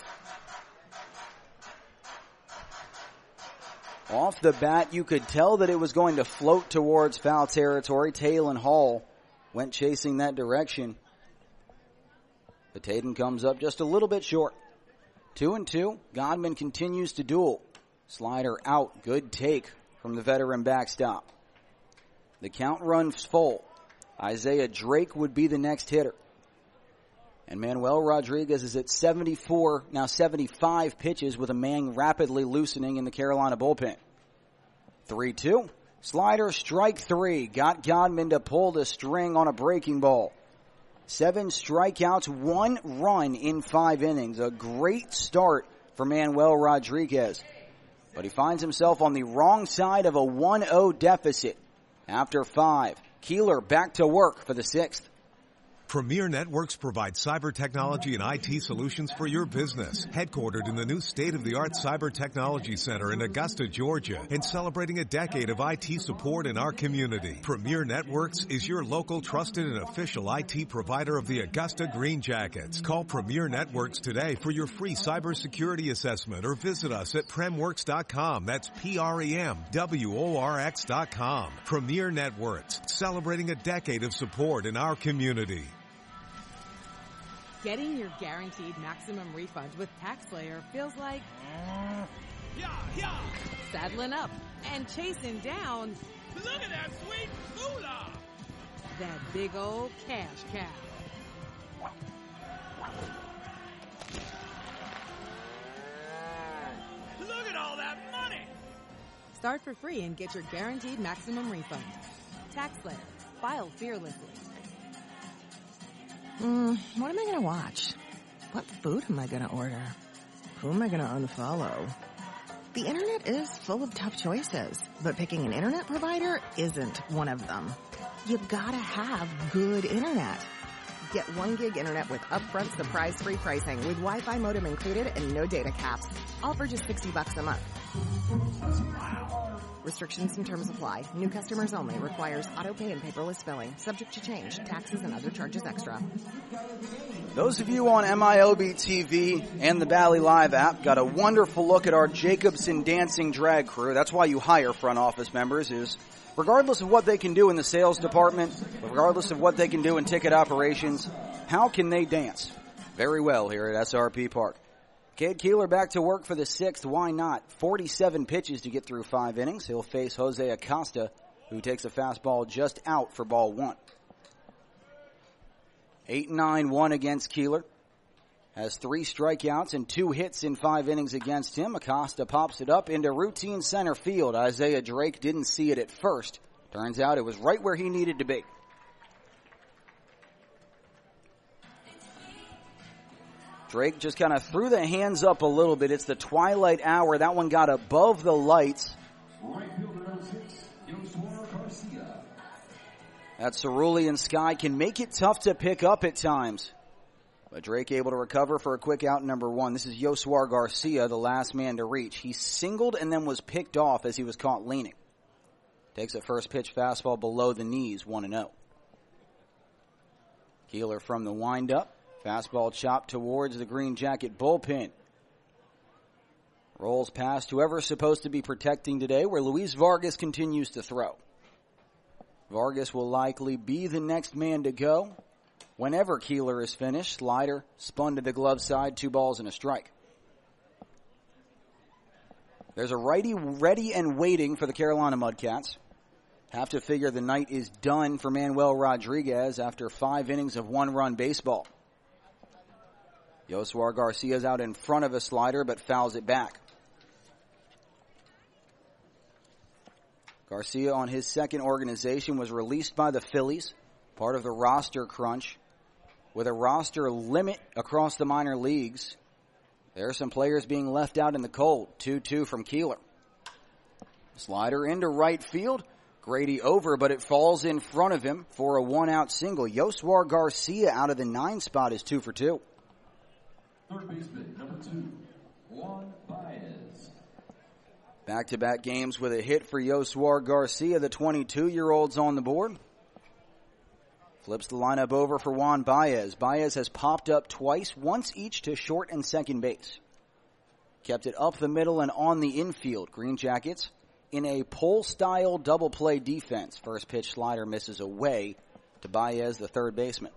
Off the bat, you could tell that it was going to float towards foul territory. Taylon Hall went chasing that direction. But Tatum comes up just a little bit short. Two and two. Godman continues to duel. Slider out. Good take from the veteran backstop. The count runs full. Isaiah Drake would be the next hitter. And Manuel Rodriguez is at seventy-four, now seventy-five pitches with a man rapidly loosening in the Carolina bullpen. three two. Slider, strike three. Got Godman to pull the string on a breaking ball. Seven strikeouts, one run in five innings. A great start for Manuel Rodriguez. but he finds himself on the wrong side of a one oh deficit. After five, Keeler back to work for the sixth. Premier Networks provides cyber technology and I T solutions for your business. Headquartered in the new state-of-the-art Cyber Technology Center in Augusta, Georgia, and celebrating a decade of I T support in our community. Premier Networks is your local trusted and official I T provider of the Augusta Green Jackets. Call Premier Networks today for your free cybersecurity assessment or visit us at premworks dot com. That's P R E M W O R X dot com. Premier Networks, celebrating a decade of support in our community. Getting your guaranteed maximum refund with TaxSlayer feels like Yeah, yeah. saddling up and chasing down Look at that sweet moolah. that big old cash cow. Look at all that money. Start for free and get your guaranteed maximum refund. TaxSlayer. File fearlessly. Mm, what am I going to watch? What food am I going to order? Who am I going to unfollow? The internet is full of tough choices, but picking an internet provider isn't one of them. You gotta have good internet. Get one gig internet with upfront surprise-free pricing with Wi-Fi modem included and no data caps. All for just sixty bucks a month. Wow. Restrictions and terms apply. New customers only. Requires auto pay and paperless billing. Subject to change. Taxes and other charges extra. Those of you on M I L B T V and the Bally Live app got a wonderful look at our Jacobson Dancing Drag crew. That's why you hire front office members, is regardless of what they can do in the sales department, regardless of what they can do in ticket operations, how can they dance? Very well here at S R P Park. Cade Keeler back to work for the sixth. Why not? forty-seven pitches to get through five innings. He'll face Jose Acosta, who takes a fastball just out for ball one. eight nine one against Keeler. Has three strikeouts and two hits in five innings against him. Acosta pops it up into routine center field. Isaiah Drake didn't see it at first. Turns out it was right where he needed to be. Drake just kind of threw the hands up a little bit. It's the twilight hour. That one got above the lights. That cerulean sky can make it tough to pick up at times. But Drake able to recover for a quick out number one. This is Yosuar Garcia, the last man to reach. He singled and then was picked off as he was caught leaning. Takes a first pitch fastball below the knees, one and oh. Keeler from the windup. Fastball chopped towards the Green Jacket bullpen. Rolls past whoever's supposed to be protecting today, where Luis Vargas continues to throw. Vargas will likely be the next man to go whenever Keeler is finished. Slider spun to the glove side, two balls and a strike. There's a righty ready and waiting for the Carolina Mudcats. Have to figure the night is done for Manuel Rodriguez after five innings of one-run baseball. Yosuar Garcia's out in front of a slider, but fouls it back. Garcia on his second organization was released by the Phillies, part of the roster crunch. With a roster limit across the minor leagues, there are some players being left out in the cold. two two from Keeler. Slider into right field. Grady over, but it falls in front of him for a one-out single. Yosuar Garcia out of the nine spot is two for two. Third baseman, number two, Juan Baez. Back-to-back games with a hit for Yosuar Garcia. The twenty-two-year-old's on the board. Flips the lineup over for Juan Baez. Baez has popped up twice, once each to short and second base. Kept it up the middle and on the infield. Green Jackets in a pull-style double-play defense. First pitch slider misses away to Baez, the third baseman.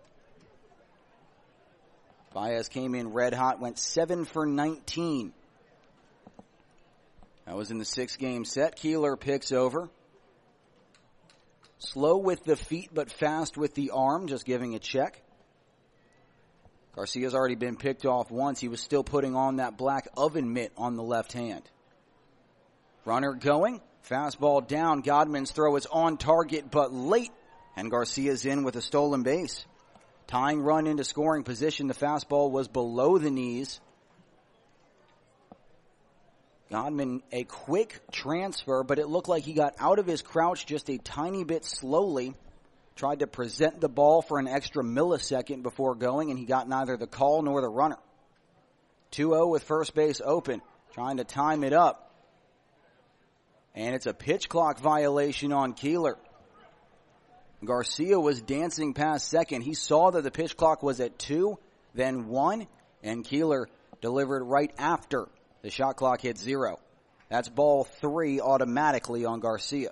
Baez came in red hot, went seven for nineteen. That was in the six-game set. Keeler picks over. Slow with the feet, but fast with the arm, just giving a check. Garcia's already been picked off once. He was still putting on that black oven mitt on the left hand. Runner going. Fastball down. Godman's throw is on target, but late. And Garcia's in with a stolen base. Tying run into scoring position. The fastball was below the knees. Godman, a quick transfer, but it looked like he got out of his crouch just a tiny bit slowly. Tried to present the ball for an extra millisecond before going, and he got neither the call nor the runner. two oh with first base open, trying to time it up. And it's a pitch clock violation on Keeler. Garcia was dancing past second. He saw that the pitch clock was at two, then one, and Keeler delivered right after the shot clock hit zero. That's ball three automatically on Garcia.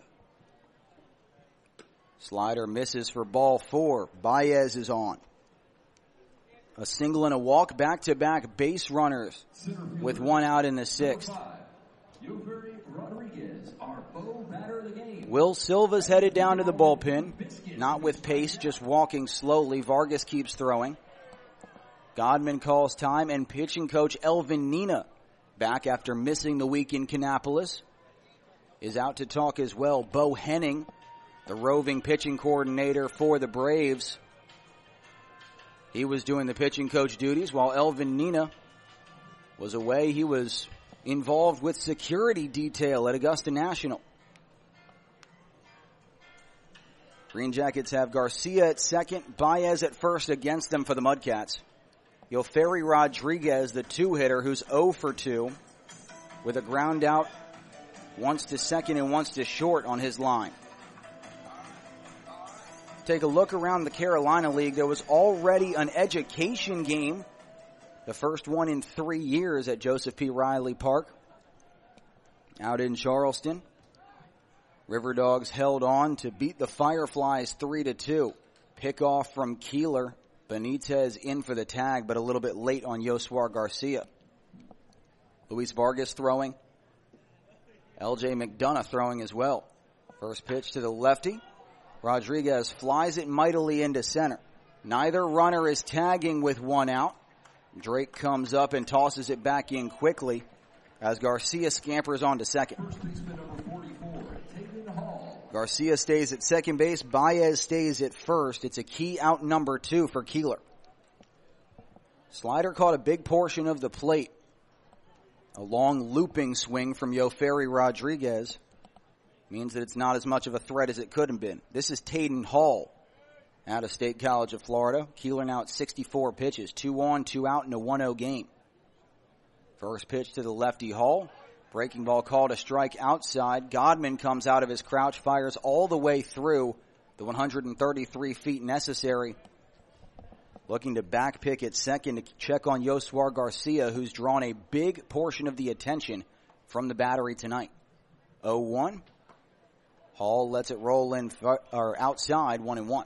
Slider misses for ball four. Baez is on. A single and a walk, back-to-back base runners with one out in the sixth. Will Silva's headed down to the bullpen, not with pace, just walking slowly. Vargas keeps throwing. Godman calls time, and pitching coach Elvin Nina, back after missing the week in Kannapolis, is out to talk as well. Bo Henning, the roving pitching coordinator for the Braves, he was doing the pitching coach duties while Elvin Nina was away. He was involved with security detail at Augusta National. Green Jackets have Garcia at second, Baez at first against them for the Mudcats. Yoferi Rodriguez, the two-hitter, who's oh for two, with a ground out, once to second and once to short on his line. Take a look around the Carolina League. There was already an education game, the first one in three years at Joseph P. Riley Park out in Charleston. River Dogs held on to beat the Fireflies three to two. Pickoff from Keeler. Benitez in for the tag, but a little bit late on Yoswar Garcia. Luis Vargas throwing. L J McDonough throwing as well. First pitch to the lefty. Rodriguez flies it mightily into center. Neither runner is tagging with one out. Drake comes up and tosses it back in quickly as Garcia scampers on to second. Garcia stays at second base. Baez stays at first. It's a key out number two for Keeler. Slider caught a big portion of the plate. A long looping swing from Yoferi Rodriguez means that it's not as much of a threat as it could have been. This is Tayden Hall out of State College of Florida. Keeler now at sixty-four pitches. Two on, two out in a one oh game. First pitch to the lefty Hall. Breaking ball called a strike outside. Godman comes out of his crouch, fires all the way through the one hundred thirty-three feet necessary. Looking to back pick at second to check on Yoswar Garcia, who's drawn a big portion of the attention from the battery tonight. oh one. Hall lets it roll in or outside, one and one.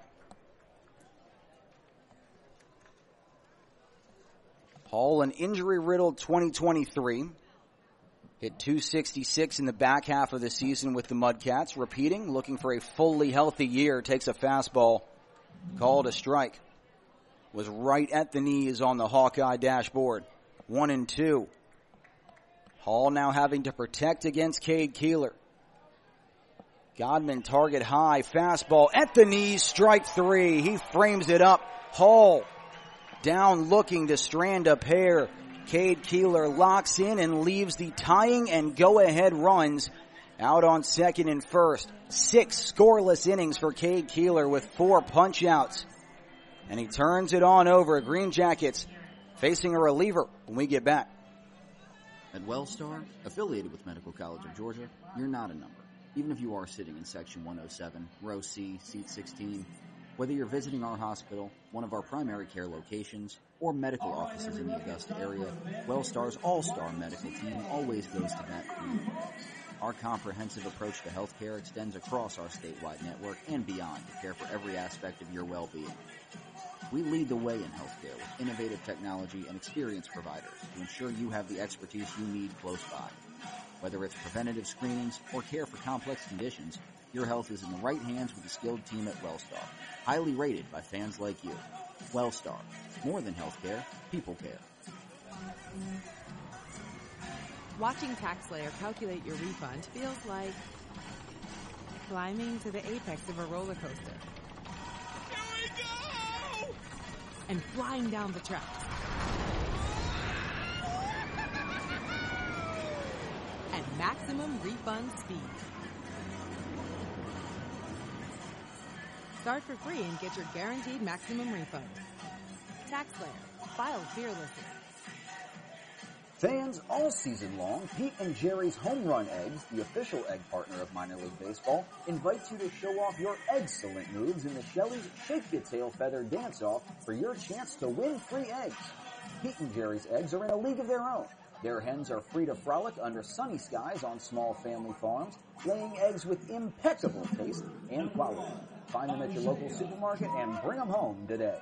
Hall, an injury-riddled twenty twenty-three. Hit two sixty-six in the back half of the season with the Mudcats. Repeating, looking for a fully healthy year. Takes a fastball, called a strike. Was right at the knees on the Hawkeye dashboard. One and two. Hall now having to protect against Cade Keeler. Godman target high, fastball at the knees, strike three. He frames it up. Hall down looking to strand a pair. Cade Keeler locks in and leaves the tying and go-ahead runs out on second and first. Six scoreless innings for Cade Keeler with four punch-outs. And he turns it on over. Green Jackets facing a reliever when we get back. At Wellstar, affiliated with Medical College of Georgia, you're not a number. Even if you are sitting in Section one oh seven, Row C, Seat sixteen, whether you're visiting our hospital, one of our primary care locations, or medical offices in the Augusta area, Wellstar's all-star medical team always goes to bat for you. Our comprehensive approach to healthcare extends across our statewide network and beyond to care for every aspect of your well-being. We lead the way in healthcare with innovative technology and experienced providers to ensure you have the expertise you need close by. Whether it's preventative screenings or care for complex conditions, your health is in the right hands with a skilled team at Wellstar, highly rated by fans like you. Wellstar, more than healthcare, people care. Watching TaxSlayer calculate your refund feels like climbing to the apex of a roller coaster. Here we go! And flying down the tracks. maximum refund speed. Start for free and get your guaranteed maximum refund. TaxSlayer. File fearlessly. Fans all season long, Pete and Jerry's Home Run Eggs, the official egg partner of minor league baseball, invites you to show off your excellent moves in the Shelley's Shake Your Tail Feather Dance-Off for your chance to win free eggs. Pete and Jerry's eggs are in a league of their own. Their hens are free to frolic under sunny skies on small family farms, laying eggs with impeccable taste and quality. Find them at your local supermarket and bring them home today.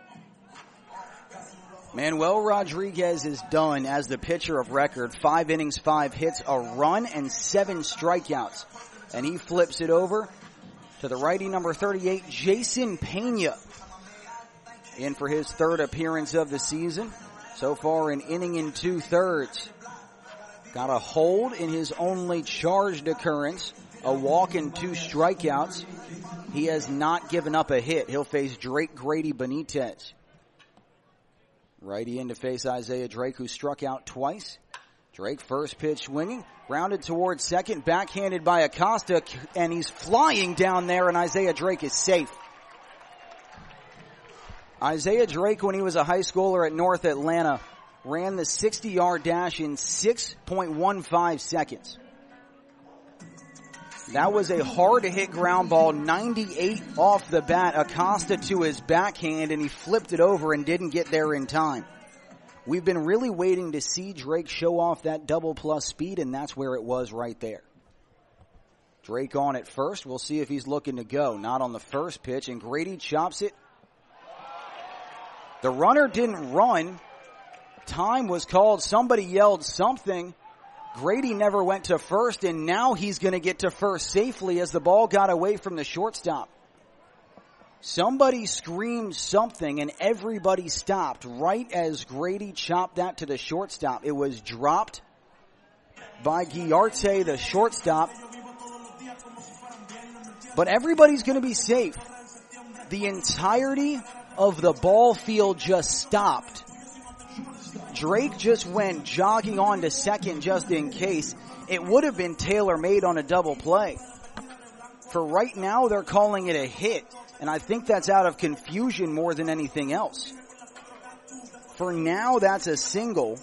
Manuel Rodriguez is done as the pitcher of record. Five innings, five hits, a run, and seven strikeouts. And he flips it over to the righty number thirty-eight, Jason Pena. In for his third appearance of the season. So far an inning and two-thirds. Got a hold in his only charged occurrence. A walk and two strikeouts. He has not given up a hit. He'll face Drake Grady Benitez. Righty in to face Isaiah Drake, who struck out twice. Drake first pitch swinging, grounded towards second, backhanded by Acosta, and he's flying down there, and Isaiah Drake is safe. Isaiah Drake, when he was a high schooler at North Atlanta, ran the sixty-yard dash in six point one five seconds. That was a hard-to-hit ground ball, ninety-eight off the bat. Acosta to his backhand, and he flipped it over and didn't get there in time. We've been really waiting to see Drake show off that double-plus speed, and that's where it was right there. Drake on at first. We'll see if he's looking to go. Not on the first pitch, and Grady chops it. The runner didn't run. Time was called. Somebody yelled something. Grady never went to first, and now he's going to get to first safely as the ball got away from the shortstop. Somebody screamed something, and everybody stopped right as Grady chopped that to the shortstop. It was dropped by Guillarte, the shortstop. But everybody's going to be safe. The entirety of the ball field just stopped. Drake just went jogging on to second just in case. It would have been tailor-made on a double play. For right now, they're calling it a hit, and I think that's out of confusion more than anything else. For now, that's a single.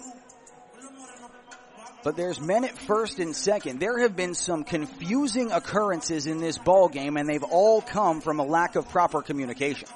But there's men at first and second. There have been some confusing occurrences in this ball game, and they've all come from a lack of proper communication.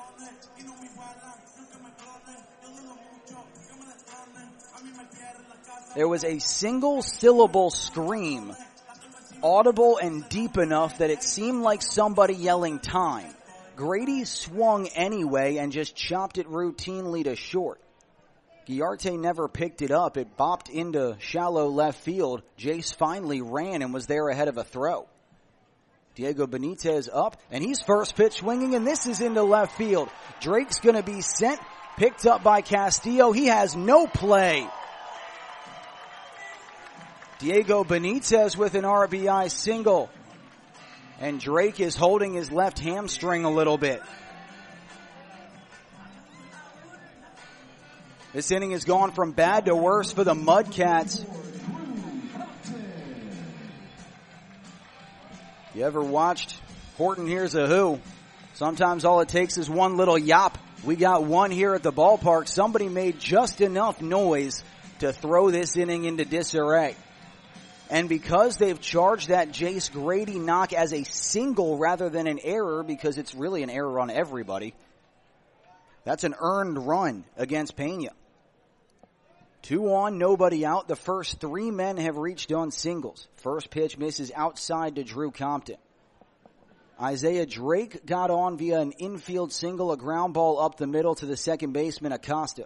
There was a single syllable scream, audible and deep enough that it seemed like somebody yelling time. Grady swung anyway and just chopped it routinely to short. Guillarte never picked it up. It bopped into shallow left field. Jace finally ran and was there ahead of a throw. Diego Benitez up, and he's first pitch swinging, and this is into left field. Drake's going to be sent, picked up by Castillo. He has no play. Diego Benitez with an R B I single. And Drake is holding his left hamstring a little bit. This inning has gone from bad to worse for the Mudcats. You ever watched Horton Hears a Who? Sometimes all it takes is one little yop. We got one here at the ballpark. Somebody made just enough noise to throw this inning into disarray. And because they've charged that Jace Grady knock as a single rather than an error, because it's really an error on everybody, that's an earned run against Pena. Two on, nobody out. The first three men have reached on singles. First pitch misses outside to Drew Compton. Isaiah Drake got on via an infield single, a ground ball up the middle to the second baseman, Acosta.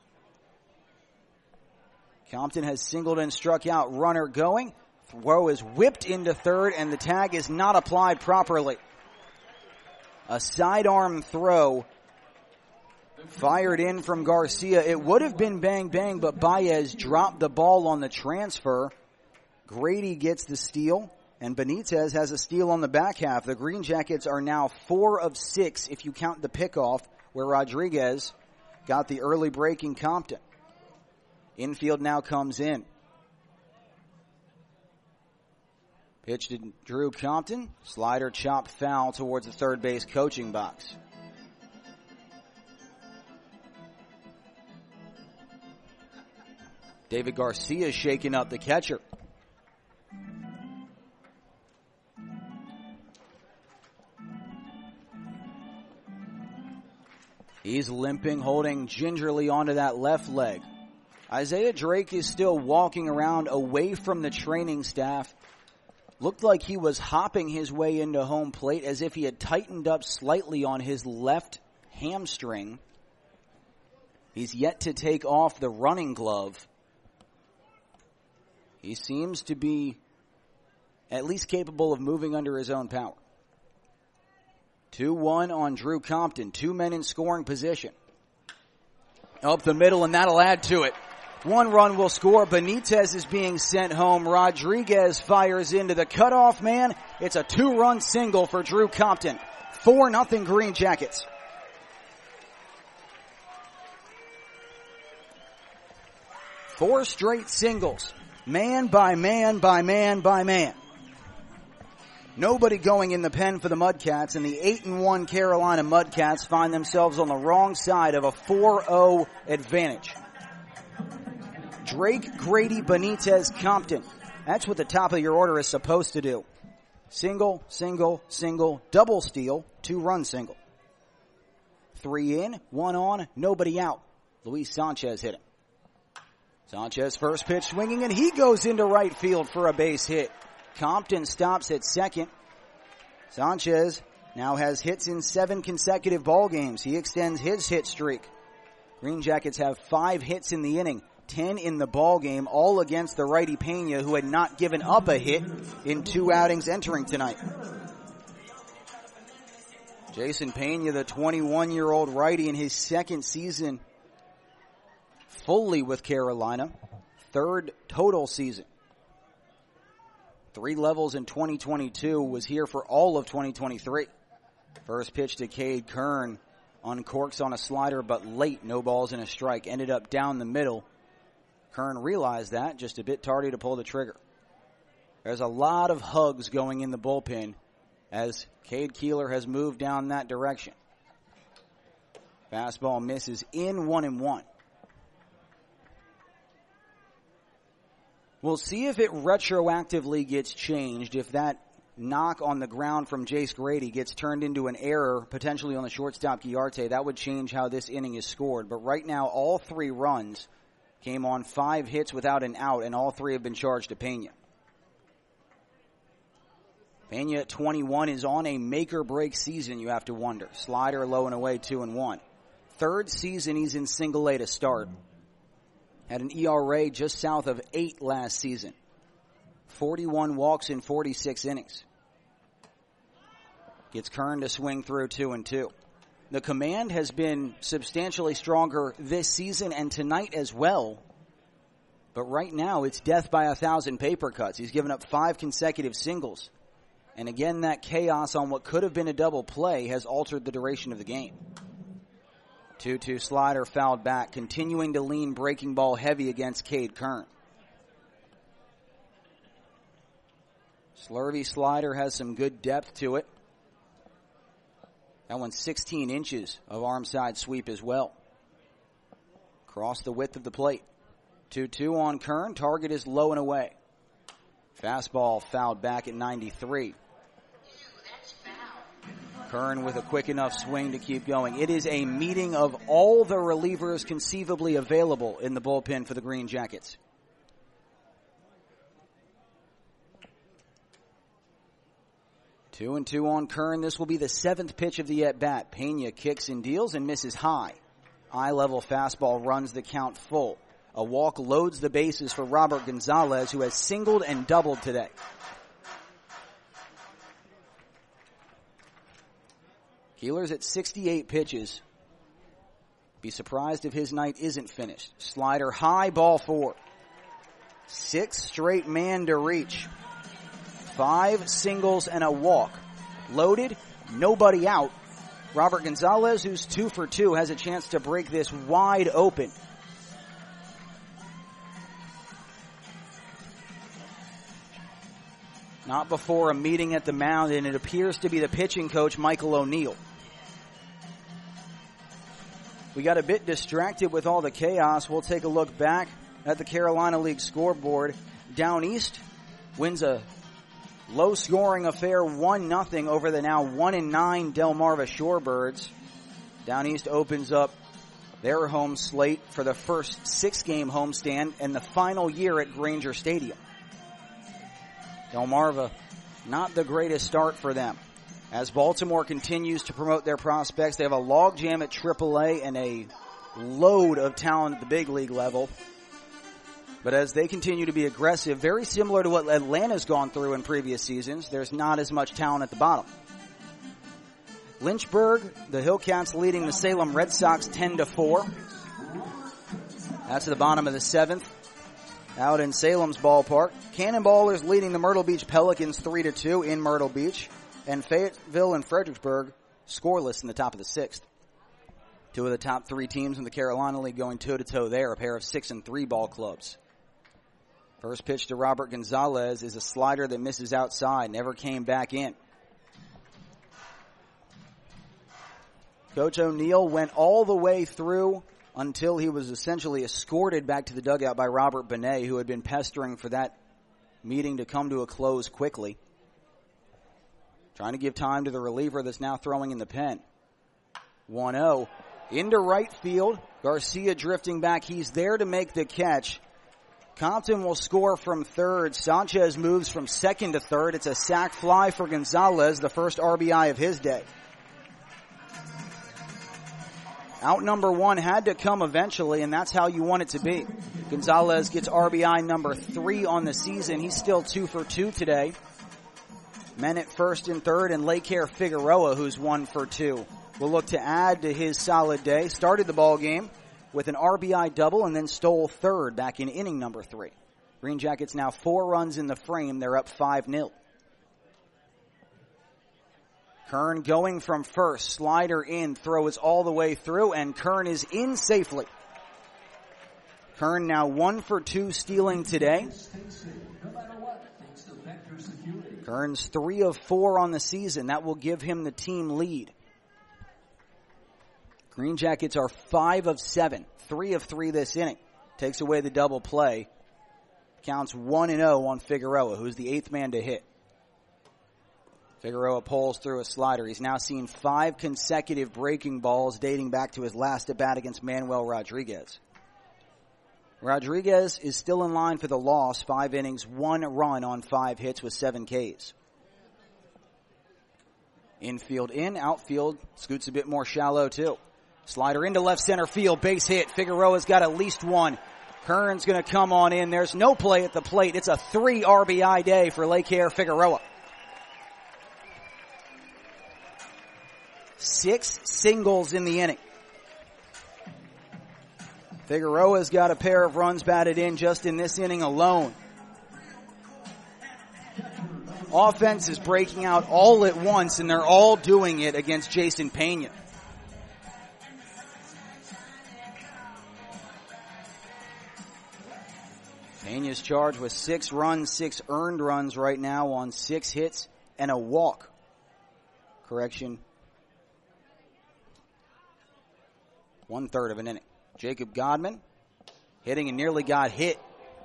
Compton has singled and struck out. Runner going. Throw is whipped into third, and the tag is not applied properly. A sidearm throw fired in from Garcia. It would have been bang bang, but Baez dropped the ball on the transfer. Grady gets the steal, and Benitez has a steal on the back half. The Green Jackets are now four of six if you count the pickoff, where Rodriguez got the early break in Compton. Infield now comes in. Pitch to Drew Compton. Slider chop foul towards the third base coaching box. David Garcia shaking up the catcher. He's limping, holding gingerly onto that left leg. Isaiah Drake is still walking around away from the training staff. Looked like he was hopping his way into home plate as if he had tightened up slightly on his left hamstring. He's yet to take off the running glove. He seems to be at least capable of moving under his own power. two one on Drew Compton. Two men in scoring position. Up the middle, and that'll add to it. One run will score. Benitez is being sent home. Rodriguez fires into the cutoff man. It's a two-run single for Drew Compton. four nothing Green Jackets. Four straight singles. Man by man by man by man. Nobody going in the pen for the Mudcats, and the eight and one Carolina Mudcats find themselves on the wrong side of a four oh advantage. Drake, Grady, Benitez, Compton. That's what the top of your order is supposed to do. Single, single, single, double steal, two-run single. Three in, one on, nobody out. Luis Sanchez hit him. Sanchez first pitch swinging, and he goes into right field for a base hit. Compton stops at second. Sanchez now has hits in seven consecutive ball games. He extends his hit streak. Green Jackets have five hits in the inning, ten in the ball game, all against the righty Pena, who had not given up a hit in two outings entering tonight. Jason Pena, the twenty-one-year-old righty in his second season fully with Carolina, third total season. Three levels in twenty twenty-two, was here for all of twenty twenty-three. First pitch to Cade Kern, uncorks on a slider, but late, no balls and a strike. Ended up down the middle. Kern realized that, just a bit tardy to pull the trigger. There's a lot of hugs going in the bullpen as Cade Keeler has moved down that direction. Fastball misses in one and one. We'll see if it retroactively gets changed, if that knock on the ground from Jace Grady gets turned into an error, potentially on the shortstop Guillarte. That would change how this inning is scored. But right now, all three runs came on five hits without an out, and all three have been charged to Pena. Pena at twenty-one is on a make-or-break season, you have to wonder. Slider low and away, two and one. Third season he's in single A to start. Had an E R A just south of eight last season. forty-one walks in forty-six innings. Gets Kern to swing through two and two. The command has been substantially stronger this season and tonight as well. But right now it's death by a thousand paper cuts. He's given up five consecutive singles. And again, that chaos on what could have been a double play has altered the duration of the game. two two slider fouled back, continuing to lean breaking ball heavy against Cade Kern. Slurvy slider has some good depth to it. That one's sixteen inches of arm side sweep as well. Across the width of the plate. two two on Kern. Target is low and away. Fastball fouled back at ninety-three. Kern with a quick enough swing to keep going. It is a meeting of all the relievers conceivably available in the bullpen for the Green Jackets. Two and two on Kern. This will be the seventh pitch of the at-bat. Pena kicks and deals and misses high. Eye-level fastball runs the count full. A walk loads the bases for Robert Gonzalez, who has singled and doubled today. Keeler's at sixty-eight pitches. Be surprised if his night isn't finished. Slider high, ball four. Six straight man to reach. Five singles and a walk. Loaded, nobody out. Robert Gonzalez, who's two for two, has a chance to break this wide open. Not before a meeting at the mound, and it appears to be the pitching coach, Michael O'Neill. We got a bit distracted with all the chaos. We'll take a look back at the Carolina League scoreboard. Down East wins a low-scoring affair, one nothing over the now one and nine Delmarva Shorebirds. Down East opens up their home slate for the first six-game homestand and the final year at Granger Stadium. Delmarva, not the greatest start for them. As Baltimore continues to promote their prospects, they have a logjam at triple A and a load of talent at the big league level. But as they continue to be aggressive, very similar to what Atlanta's gone through in previous seasons, there's not as much talent at the bottom. Lynchburg, the Hillcats leading the Salem Red Sox ten to four. That's at the bottom of the seventh. Out in Salem's ballpark. Cannonballers leading the Myrtle Beach Pelicans three to two in Myrtle Beach. And Fayetteville and Fredericksburg scoreless in the top of the sixth. Two of the top three teams in the Carolina League going toe-to-toe there, a pair of six and three ball clubs. First pitch to Robert Gonzalez is a slider that misses outside, never came back in. Coach O'Neill went all the way through until he was essentially escorted back to the dugout by Robert Benet, who had been pestering for that meeting to come to a close quickly. Trying to give time to the reliever that's now throwing in the pen. one oh. Into right field. Garcia drifting back. He's there to make the catch. Compton will score from third. Sanchez moves from second to third. It's a sac fly for Gonzalez, the first R B I of his day. Out number one had to come eventually, and that's how you want it to be. Gonzalez gets R B I number three on the season. He's still two for two today. Men at first and third, and Laker Figueroa, who's one for two, will look to add to his solid day. Started the ball game with an R B I double and then stole third back in inning number three. Green Jackets now four runs in the frame. They're up five nil. Kern going from first. Slider in. Throw is all the way through, and Kern is in safely. Kern now one for two stealing today. Kern's three of four on the season. That will give him the team lead. Green Jackets are five of seven. Three of three this inning. Takes away the double play. Counts one and oh on Figueroa, who's the eighth man to hit. Figueroa pulls through a slider. He's now seen five consecutive breaking balls dating back to his last at-bat against Manuel Rodriguez. Rodriguez is still in line for the loss. Five innings, one run on five hits with seven Ks. Infield in, outfield scoots a bit more shallow too. Slider into left center field, base hit. Figueroa's got at least one. Kern's going to come on in. There's no play at the plate. It's a three R B I day for Laker Figueroa. Six singles in the inning. Figueroa's got a pair of runs batted in just in this inning alone. Offense is breaking out all at once, and they're all doing it against Jason Pena. Pena's charged with six runs, six earned runs right now on six hits and a walk. Correction. One third of an inning. Jacob Godman hitting and nearly got hit.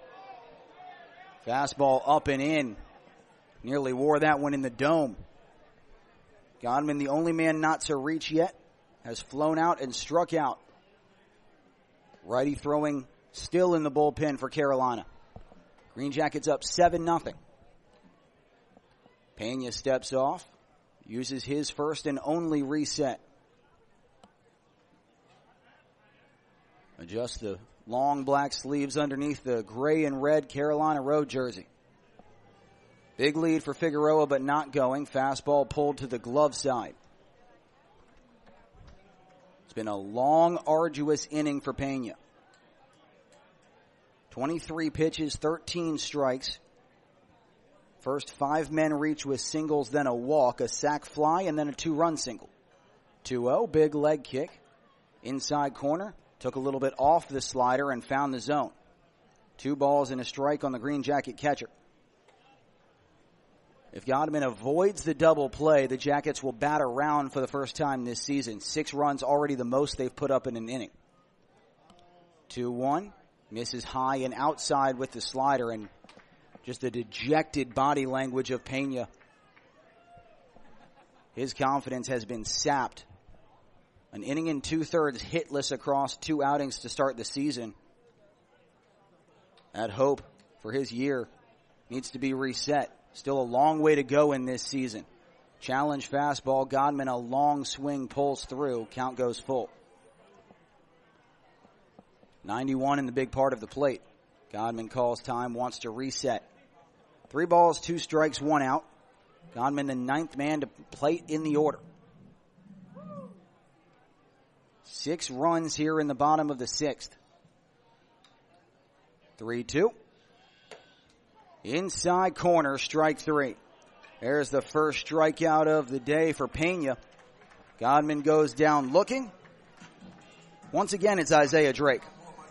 Fastball up and in. Nearly wore that one in the dome. Godman, the only man not to reach yet, has flown out and struck out. Righty throwing still in the bullpen for Carolina. Green Jackets up seven nothing. Pena steps off, uses his first and only reset. Adjust the long black sleeves underneath the gray and red Carolina road jersey. Big lead for Figueroa, but not going. Fastball pulled to the glove side. It's been a long, arduous inning for Pena. twenty-three pitches, thirteen strikes. First five men reach with singles, then a walk, a sac fly, and then a two-run single. two oh, big leg kick. Inside corner. Took a little bit off the slider and found the zone. Two balls and a strike on the Green Jacket catcher. If Godman avoids the double play, the Jackets will bat around for the first time this season. Six runs, already the most they've put up in an inning. two one. Misses high and outside with the slider, and just the dejected body language of Pena. His confidence has been sapped. An inning and two-thirds hitless across two outings to start the season. That hope for his year needs to be reset. Still a long way to go in this season. Challenge fastball. Godman, a long swing, pulls through. Count goes full. ninety-one in the big part of the plate. Godman calls time, wants to reset. Three balls, two strikes, one out. Godman, the ninth man to plate in the order. Six runs here in the bottom of the sixth. three two. Inside corner, strike three. There's the first strikeout of the day for Pena. Godman goes down looking. Once again, it's Isaiah Drake.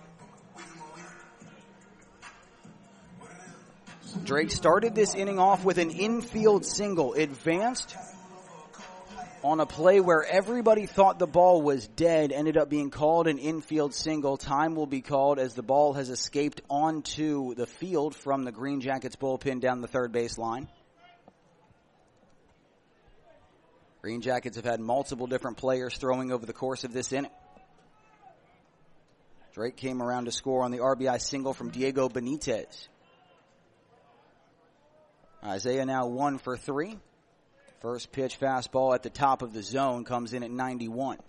Drake started this inning off with an infield single. Advanced on a play where everybody thought the ball was dead, ended up being called an infield single. Time will be called as the ball has escaped onto the field from the Green Jackets bullpen down the third base line. Green Jackets have had multiple different players throwing over the course of this inning. Drake came around to score on the R B I single from Diego Benitez. Isaiah now one for three. First pitch fastball at the top of the zone comes in at ninety-one.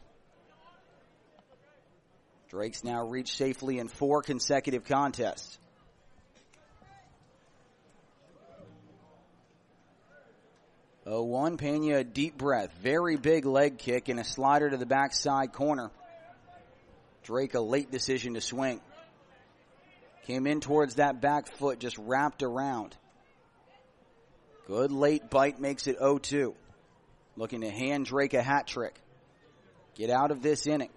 Drake's now reached safely in four consecutive contests. oh one, Pena, a deep breath. Very big leg kick and a slider to the backside corner. Drake, a late decision to swing. Came in towards that back foot, just wrapped around. Good late bite makes it oh two. Looking to hand Drake a hat trick. Get out of this inning.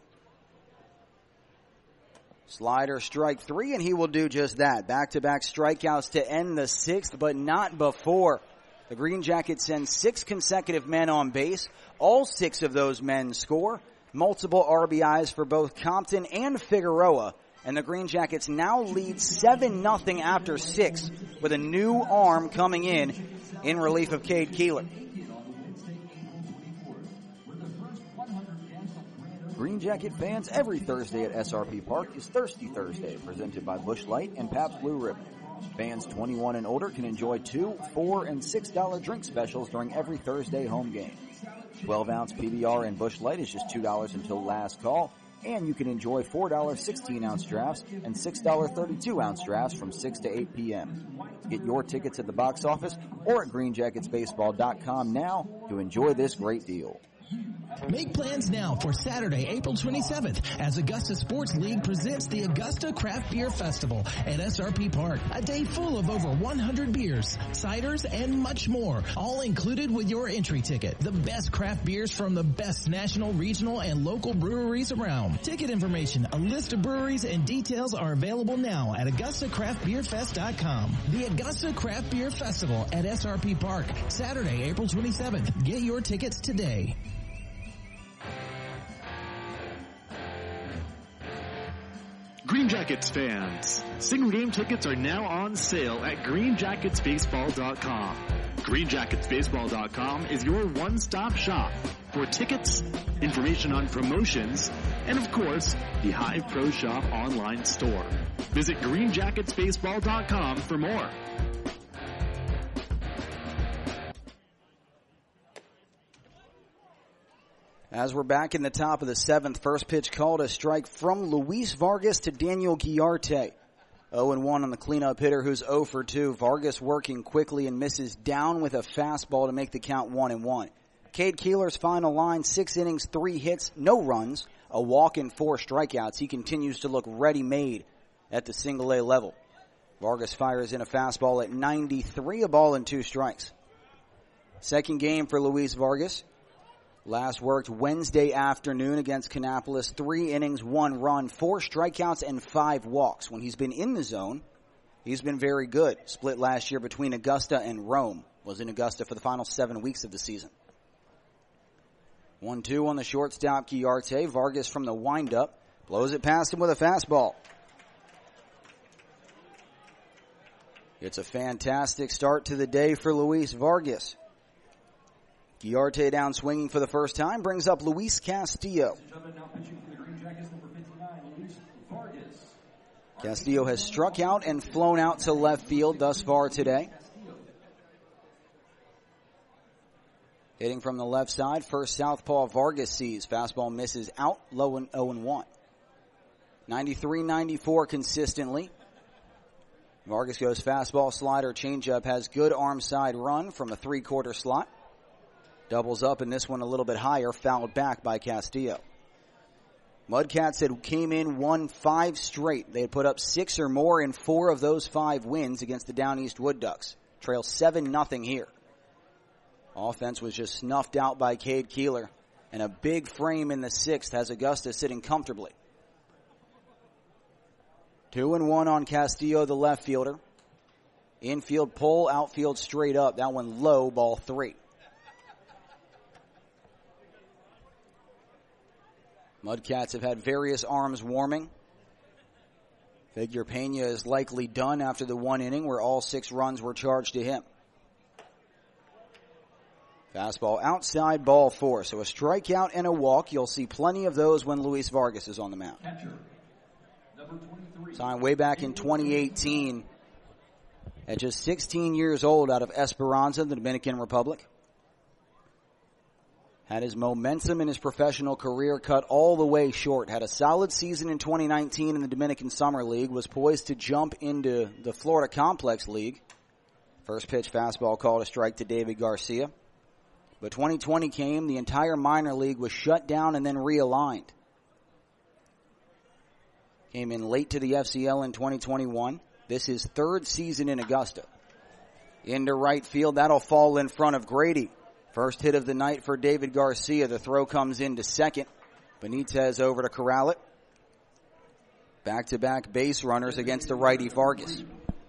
Slider, strike three, and he will do just that. Back-to-back strikeouts to end the sixth, but not before. The Green Jackets send six consecutive men on base. All six of those men score. Multiple R B Is for both Compton and Figueroa. And the Green Jackets now lead seven nothing after six with a new arm coming in in relief of Cade Keeler. Green Jacket fans, every Thursday at S R P Park is Thirsty Thursday, presented by Busch Light and Pabst Blue Ribbon. Fans twenty-one and older can enjoy two, four, and six dollar drink specials during every Thursday home game. twelve ounce P B R and Busch Light is just two dollars until last call, and you can enjoy four dollar sixteen ounce drafts and six dollar thirty-two ounce drafts from six to eight p.m. Get your tickets at the box office or at green jackets baseball dot com now to enjoy this great deal. Make plans now for Saturday, April twenty-seventh, as Augusta Sports League presents the Augusta Craft Beer Festival at S R P Park. A day full of over one hundred beers, ciders, and much more, all included with your entry ticket. The best craft beers from the best national, regional, and local breweries around. Ticket information, a list of breweries, and details are available now at augusta craft beer fest dot com. The Augusta Craft Beer Festival at S R P Park, Saturday, April twenty-seventh. Get your tickets today. Green Jackets fans, single game tickets are now on sale at green jackets baseball dot com. green jackets baseball dot com is your one-stop shop for tickets, information on promotions, and of course, the Hive Pro Shop online store. Visit green jackets baseball dot com for more. As we're back in the top of the seventh, first pitch called a strike from Luis Vargas to Daniel Guillarte. oh and one on the cleanup hitter who's oh for two. Vargas working quickly and misses down with a fastball to make the count one and one. Cade Keeler's final line, six innings, three hits, no runs, a walk and four strikeouts. He continues to look ready-made at the single-A level. Vargas fires in a fastball at ninety-three, a ball and two strikes. Second game for Luis Vargas. Last worked Wednesday afternoon against Kannapolis. Three innings, one run, four strikeouts, and five walks. When he's been in the zone, He's been very good. Split last year between Augusta and Rome. Was in Augusta for the final seven weeks of the season. one two on the shortstop, Guillarte. Vargas from the windup blows it past him with a fastball. It's a fantastic start to the day for Luis Vargas. Guillarte down swinging for the first time brings up Luis Castillo. Castillo has struck out and flown out to left field thus far today. Hitting from the left side, first southpaw Vargas sees. Fastball misses out, low and oh and one. ninety-three ninety-four consistently. Vargas goes fastball, slider, changeup, has good arm side run from a three-quarter slot. Doubles up, and this one a little bit higher, fouled back by Castillo. Mudcats had came in, won five straight. They had put up six or more in four of those five wins against the Down East Wood Ducks. Trail seven nothing here. Offense was just snuffed out by Cade Keeler. And a big frame in the sixth has Augusta sitting comfortably. Two and one on Castillo, the left fielder. Infield pull, outfield straight up. That one low, ball three. Mudcats have had various arms warming. Figure Pena is likely done after the one inning where all six runs were charged to him. Fastball outside, ball four. So a strikeout and a walk. You'll see plenty of those when Luis Vargas is on the mound. Signed way back in twenty eighteen at just sixteen years old out of Esperanza, the Dominican Republic. Had his momentum in his professional career cut all the way short. Had a solid season in twenty nineteen in the Dominican Summer League. Was poised to jump into the Florida Complex League. First pitch fastball called a strike to David Garcia. But twenty twenty came. The entire minor league was shut down and then realigned. Came in late to the F C L in twenty twenty-one. This is third season in Augusta. Into right field. That'll fall in front of Grady. First hit of the night for David Garcia. The throw comes into second. Benitez over to corral it. Back-to-back base runners against the righty Vargas.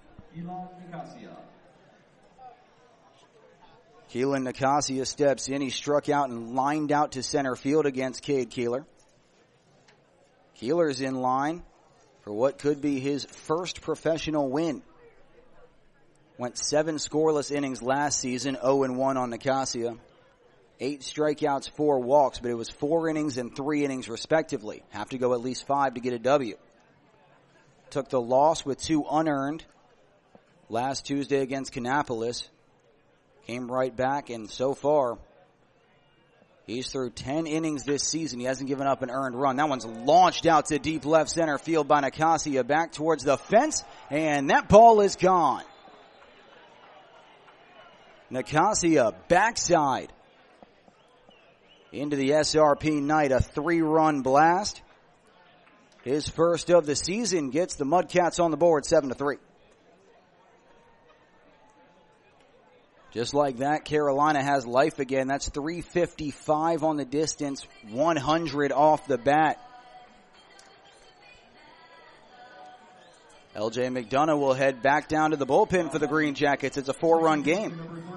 Keelan Nicasia steps in. He struck out and lined out to center field against Cade Keeler. Keeler's in line for what could be his first professional win. Went seven scoreless innings last season, oh and one on Nicasia. Eight strikeouts, four walks, but it was four innings and three innings respectively. Have to go at least five to get a W. Took the loss with two unearned last Tuesday against Kannapolis. Came right back, and so far, he's through ten innings this season. He hasn't given up an earned run. That one's launched out to deep left center field by Nicasia, back towards the fence, and that ball is gone. Nicasia, backside. Into the S R P night, a three-run blast. His first of the season gets the Mudcats on the board, seven to three. Just like that, Carolina has life again. That's three fifty-five on the distance, one hundred off the bat. L J McDonough will head back down to the bullpen for the Green Jackets. It's a four-run game.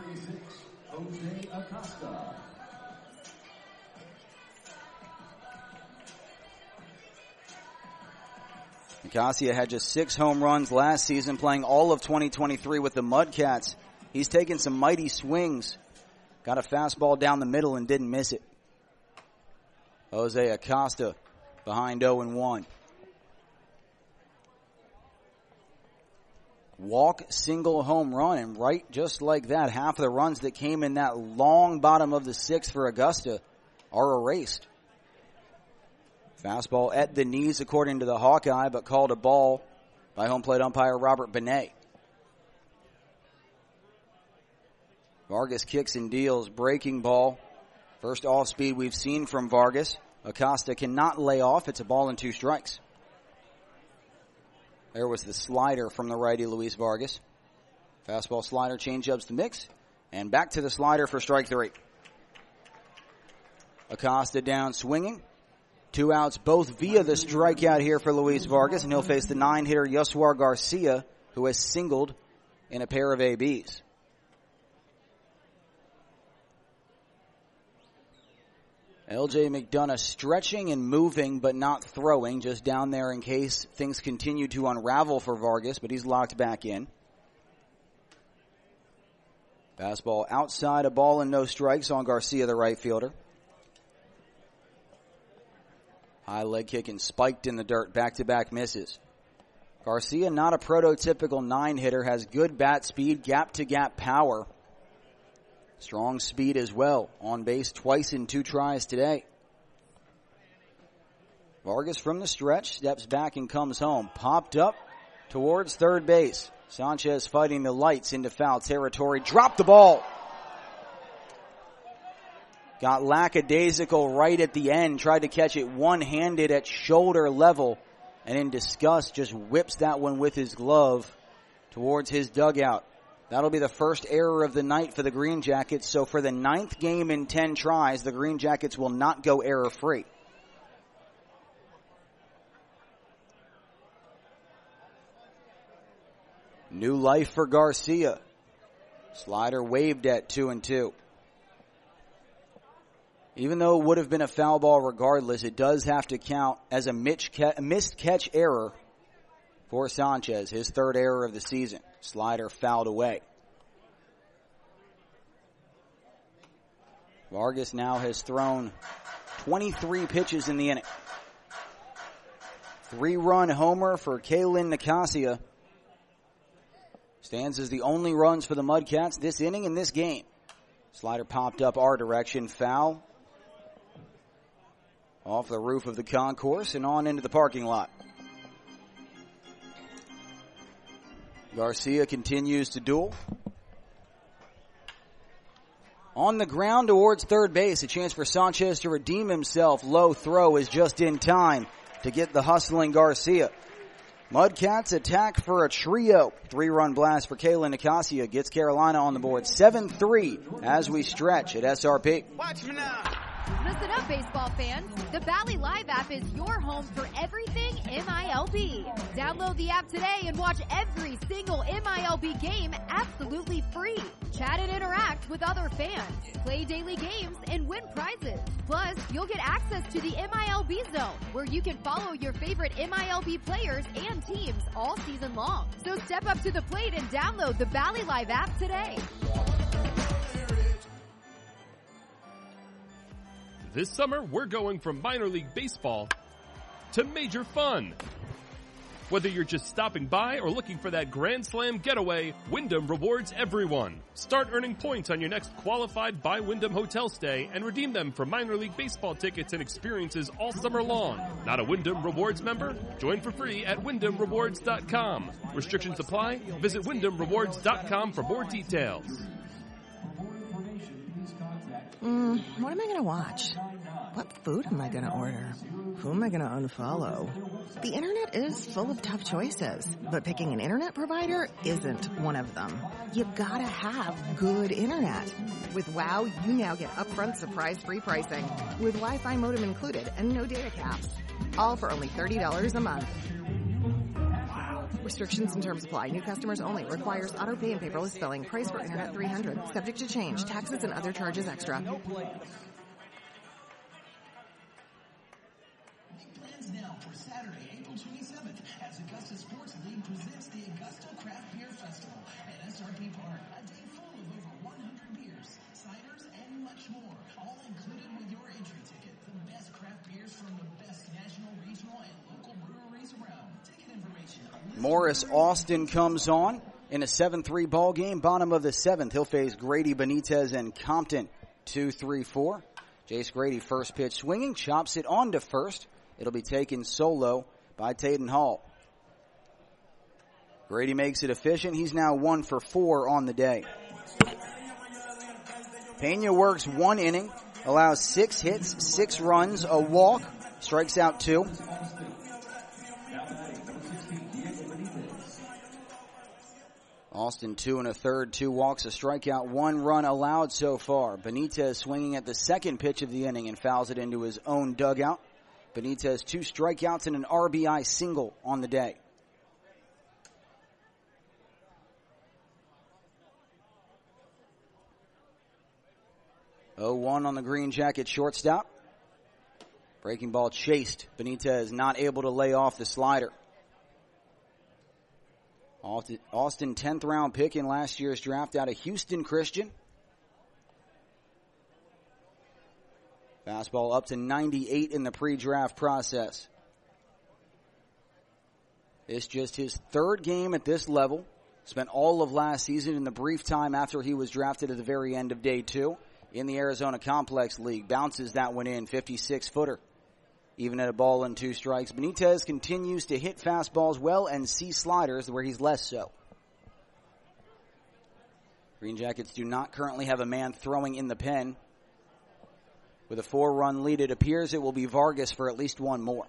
Nicasia had just six home runs last season, playing all of twenty twenty-three with the Mudcats. He's taken some mighty swings. Got a fastball down the middle and didn't miss it. Jose Acosta behind oh and one. Walk, single, home run, and right just like that, half of the runs that came in that long bottom of the sixth for Augusta are erased. Fastball at the knees according to the Hawkeye, but called a ball by home plate umpire Robert Benet. Vargas kicks and deals, breaking ball. First off speed we've seen from Vargas. Acosta cannot lay off. It's a ball and two strikes. There was the slider from the righty Luis Vargas. Fastball, slider, changeups to mix. And back to the slider for strike three. Acosta down swinging. Two outs both via the strikeout here for Luis Vargas. And he'll face the nine-hitter Yosuar Garcia who has singled in a pair of A Bs. L J McDonough stretching and moving but not throwing, just down there in case things continue to unravel for Vargas, but he's locked back in. Fastball outside, a ball and no strikes on Garcia, the right fielder. High leg kick and spiked in the dirt, back-to-back misses. Garcia, not a prototypical nine-hitter, has good bat speed, gap-to-gap power. Strong speed as well, on base twice in two tries today. Vargas from the stretch, steps back and comes home. Popped up towards third base. Sanchez fighting the lights into foul territory. Dropped the ball. Got lackadaisical right at the end. Tried to catch it one-handed at shoulder level. And in disgust, just whips that one with his glove towards his dugout. That'll be the first error of the night for the Green Jackets. So for the ninth game in ten tries, the Green Jackets will not go error-free. New life for Garcia. Slider waved at two and two. Even though it would have been a foul ball regardless, it does have to count as a missed catch error for Sanchez, his third error of the season. Slider fouled away. Vargas now has thrown twenty-three pitches in the inning. Three-run homer for Kalen Nicasia. Stands as the only runs for the Mudcats this inning in this game. Slider popped up our direction, foul. Off the roof of the concourse and on into the parking lot. Garcia continues to duel. On the ground towards third base, a chance for Sanchez to redeem himself. Low throw is just in time to get the hustling Garcia. Mudcats attack for a trio. Three-run blast for Kalen Nicasia gets Carolina on the board. seven three as we stretch at S R P. Watch me now. Listen up, baseball fans. The Valley Live app is your home for everything M I L B. Download the app today and watch every single M I L B game absolutely free. Chat and interact with other fans. Play daily games and win prizes. Plus, you'll get access to the M I L B Zone, where you can follow your favorite M I L B players and teams all season long. So step up to the plate and download the Valley Live app today. This summer, we're going from minor league baseball to major fun. Whether you're just stopping by or looking for that Grand Slam getaway, Wyndham rewards everyone. Start earning points on your next qualified by Wyndham hotel stay and redeem them for minor league baseball tickets and experiences all summer long. Not a Wyndham Rewards member? Join for free at wyndham rewards dot com. Restrictions apply. Visit wyndham rewards dot com for more details. Mm, what am I going to watch? What food am I going to order? Who am I going to unfollow? The internet is full of tough choices, but picking an internet provider isn't one of them. You've got to have good internet. With WOW, you now get upfront surprise-free pricing with Wi-Fi modem included and no data caps. All for only thirty dollars a month. Restrictions and terms apply. New customers only. Requires auto pay and paperless billing. Price for internet three hundred dollars. Subject to change. Taxes and other charges extra. Make plans now for Saturday, April twenty-seventh, as Augusta Sports League presents the Augusta Craft Beer Festival at S R P Park. A day full of over one hundred beers, ciders, and much more. All included with your entry ticket. The best craft beers from the best national, regional, and local breweries around. Ticket information. Morris Austin comes on in a seven three ball game. Bottom of the seventh, he'll face Grady Benitez and Compton. two three four. Jace Grady, first pitch swinging, chops it on to first. It'll be taken solo by Taden Hall. Grady makes it efficient. He's now one for four on the day. Pena works one inning, allows six hits, six runs, a walk, strikes out two. Austin two and a third, two walks, a strikeout, one run allowed so far. Benitez swinging at the second pitch of the inning and fouls it into his own dugout. Benitez two strikeouts and an R B I single on the day. oh one on the Green Jacket shortstop. Breaking ball chased. Benitez not able to lay off the slider. Austin, tenth round pick in last year's draft out of Houston Christian. Fastball up to ninety-eight in the pre-draft process. It's just his third game at this level. Spent all of last season in the brief time after he was drafted at the very end of day two in the Arizona Complex League. Bounces that one in, fifty-six footer. Even at a ball and two strikes. Benitez continues to hit fastballs well and see sliders where he's less so. Green Jackets do not currently have a man throwing in the pen. With a four-run lead, it appears it will be Vargas for at least one more.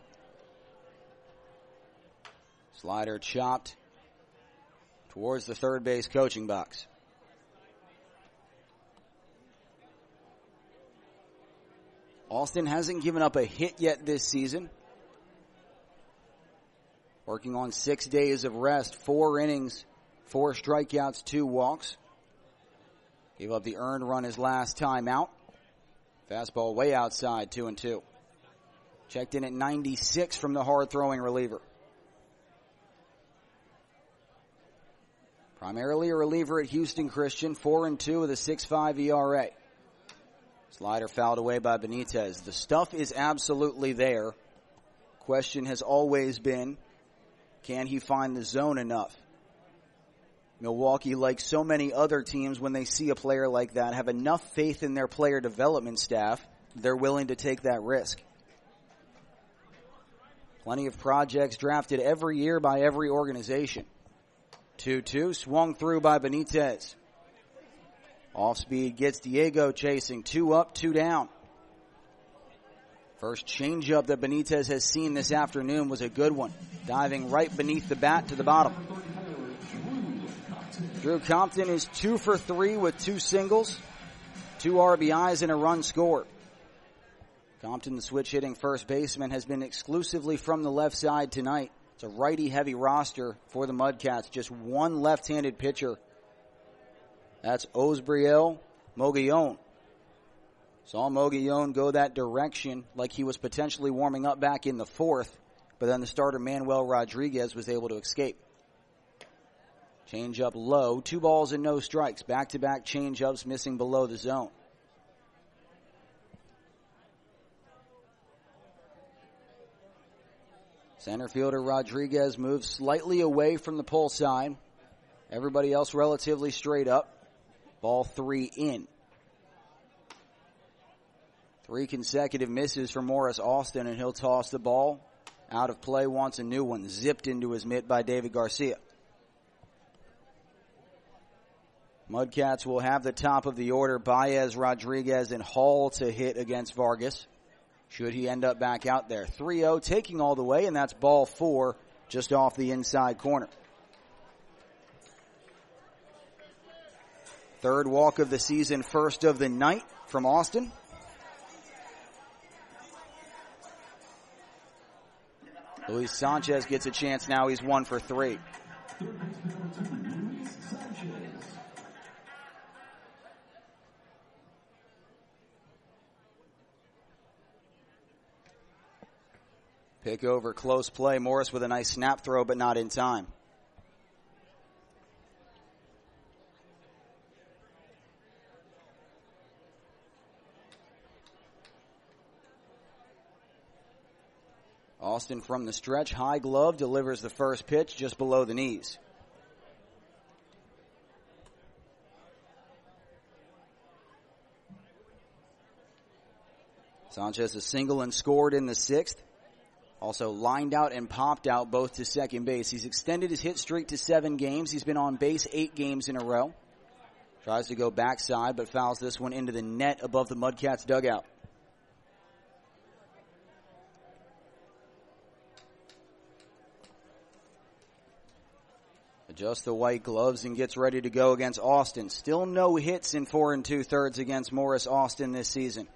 Slider chopped towards the third base coaching box. Austin hasn't given up a hit yet this season. Working on six days of rest, four innings, four strikeouts, two walks. Gave up the earned run his last time out. Fastball way outside, two and two. Checked in at ninety-six from the hard-throwing reliever. Primarily a reliever at Houston Christian, four and two with a six point five E R A. Slider fouled away by Benitez. The stuff is absolutely there. Question has always been, can he find the zone enough? Milwaukee, like so many other teams, when they see a player like that, have enough faith in their player development staff, they're willing to take that risk. Plenty of projects drafted every year by every organization. two two, swung through by Benitez. Off speed gets Diego chasing. Two up, two down. First changeup that Benitez has seen this afternoon was a good one. Diving right beneath the bat to the bottom. Drew Compton is two for three with two singles, two R B Is and a run scored. Compton, the switch hitting first baseman, has been exclusively from the left side tonight. It's a righty heavy roster for the Mudcats. Just one left-handed pitcher. That's Osbriel Mogollon. Saw Mogollon go that direction like he was potentially warming up back in the fourth, but then the starter Manuel Rodriguez was able to escape. Change up low, two balls and no strikes. Back-to-back change ups missing below the zone. Center fielder Rodriguez moves slightly away from the pull side. Everybody else relatively straight up. Ball three in. Three consecutive misses for Morris Austin, and he'll toss the ball out of play, wants a new one. Zipped into his mitt by David Garcia. Mudcats will have the top of the order. Baez, Rodriguez, and Hall to hit against Vargas. Should he end up back out there. three oh taking all the way, and that's ball four just off the inside corner. Third walk of the season, first of the night from Austin. Luis Sanchez gets a chance now. He's one for three. Pick over, close play. Morris with a nice snap throw, but not in time. Austin from the stretch, high glove, delivers the first pitch just below the knees. Sanchez a single and scored in the sixth. Also lined out and popped out both to second base. He's extended his hit streak to seven games. He's been on base eight games in a row. Tries to go backside, but fouls this one into the net above the Mudcats dugout. Adjusts the white gloves and gets ready to go against Austin. Still no hits in four and two-thirds against Morris Austin this season.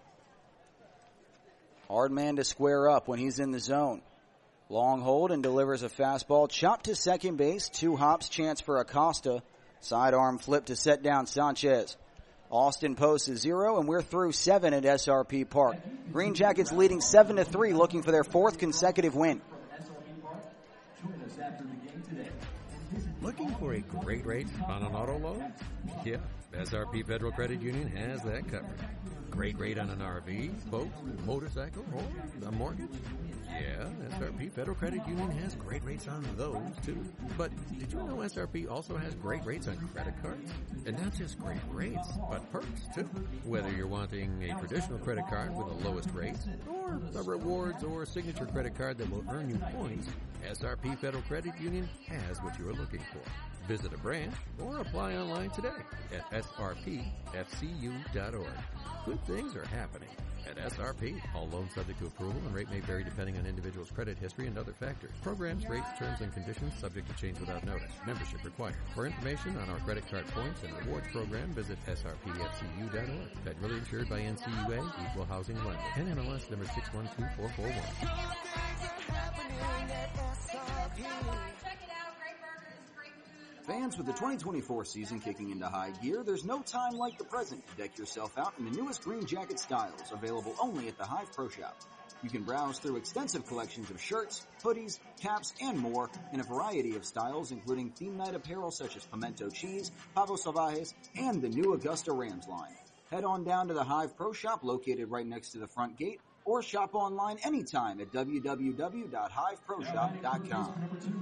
Hard man to square up when he's in the zone. Long hold and delivers a fastball. Chopped to second base. Two hops, chance for Acosta. Sidearm flip to set down Sanchez. Austin posts a zero, and we're through seven at S R P Park. Green Jackets leading seven to three, looking for their fourth consecutive win. Looking for a great rate on an auto loan? Yeah, S R P Federal Credit Union has that covered. Great rate on an R V, boat, motorcycle, or a mortgage? Yeah, S R P Federal Credit Union has great rates on those, too. But did you know S R P also has great rates on credit cards? And not just great rates, but perks, too. Whether you're wanting a traditional credit card with the lowest rates, or a rewards or signature credit card that will earn you points, S R P Federal Credit Union has what you are looking for. Visit a branch or apply online today at S R P F C U dot org. Good things are happening at S R P. All loans subject to approval and rate may vary depending on individual's credit history and other factors. Programs, rates, terms, and conditions subject to change without notice. Membership required. For information on our credit card points and rewards program, visit S R P F C U dot org. Federally insured by N C U A, Equal Housing Lender. N M L S number six one two four four one. Fans, with the twenty twenty-four season kicking into high gear, there's no time like the present to deck yourself out in the newest Green Jacket styles, available only at the Hive Pro Shop. You can browse through extensive collections of shirts, hoodies, caps, and more in a variety of styles, including theme night apparel such as Pimento Cheese, Pavo Salvajes, and the new Augusta Rams line. Head on down to the Hive Pro Shop located right next to the front gate, or shop online anytime at w w w dot hive pro shop dot com.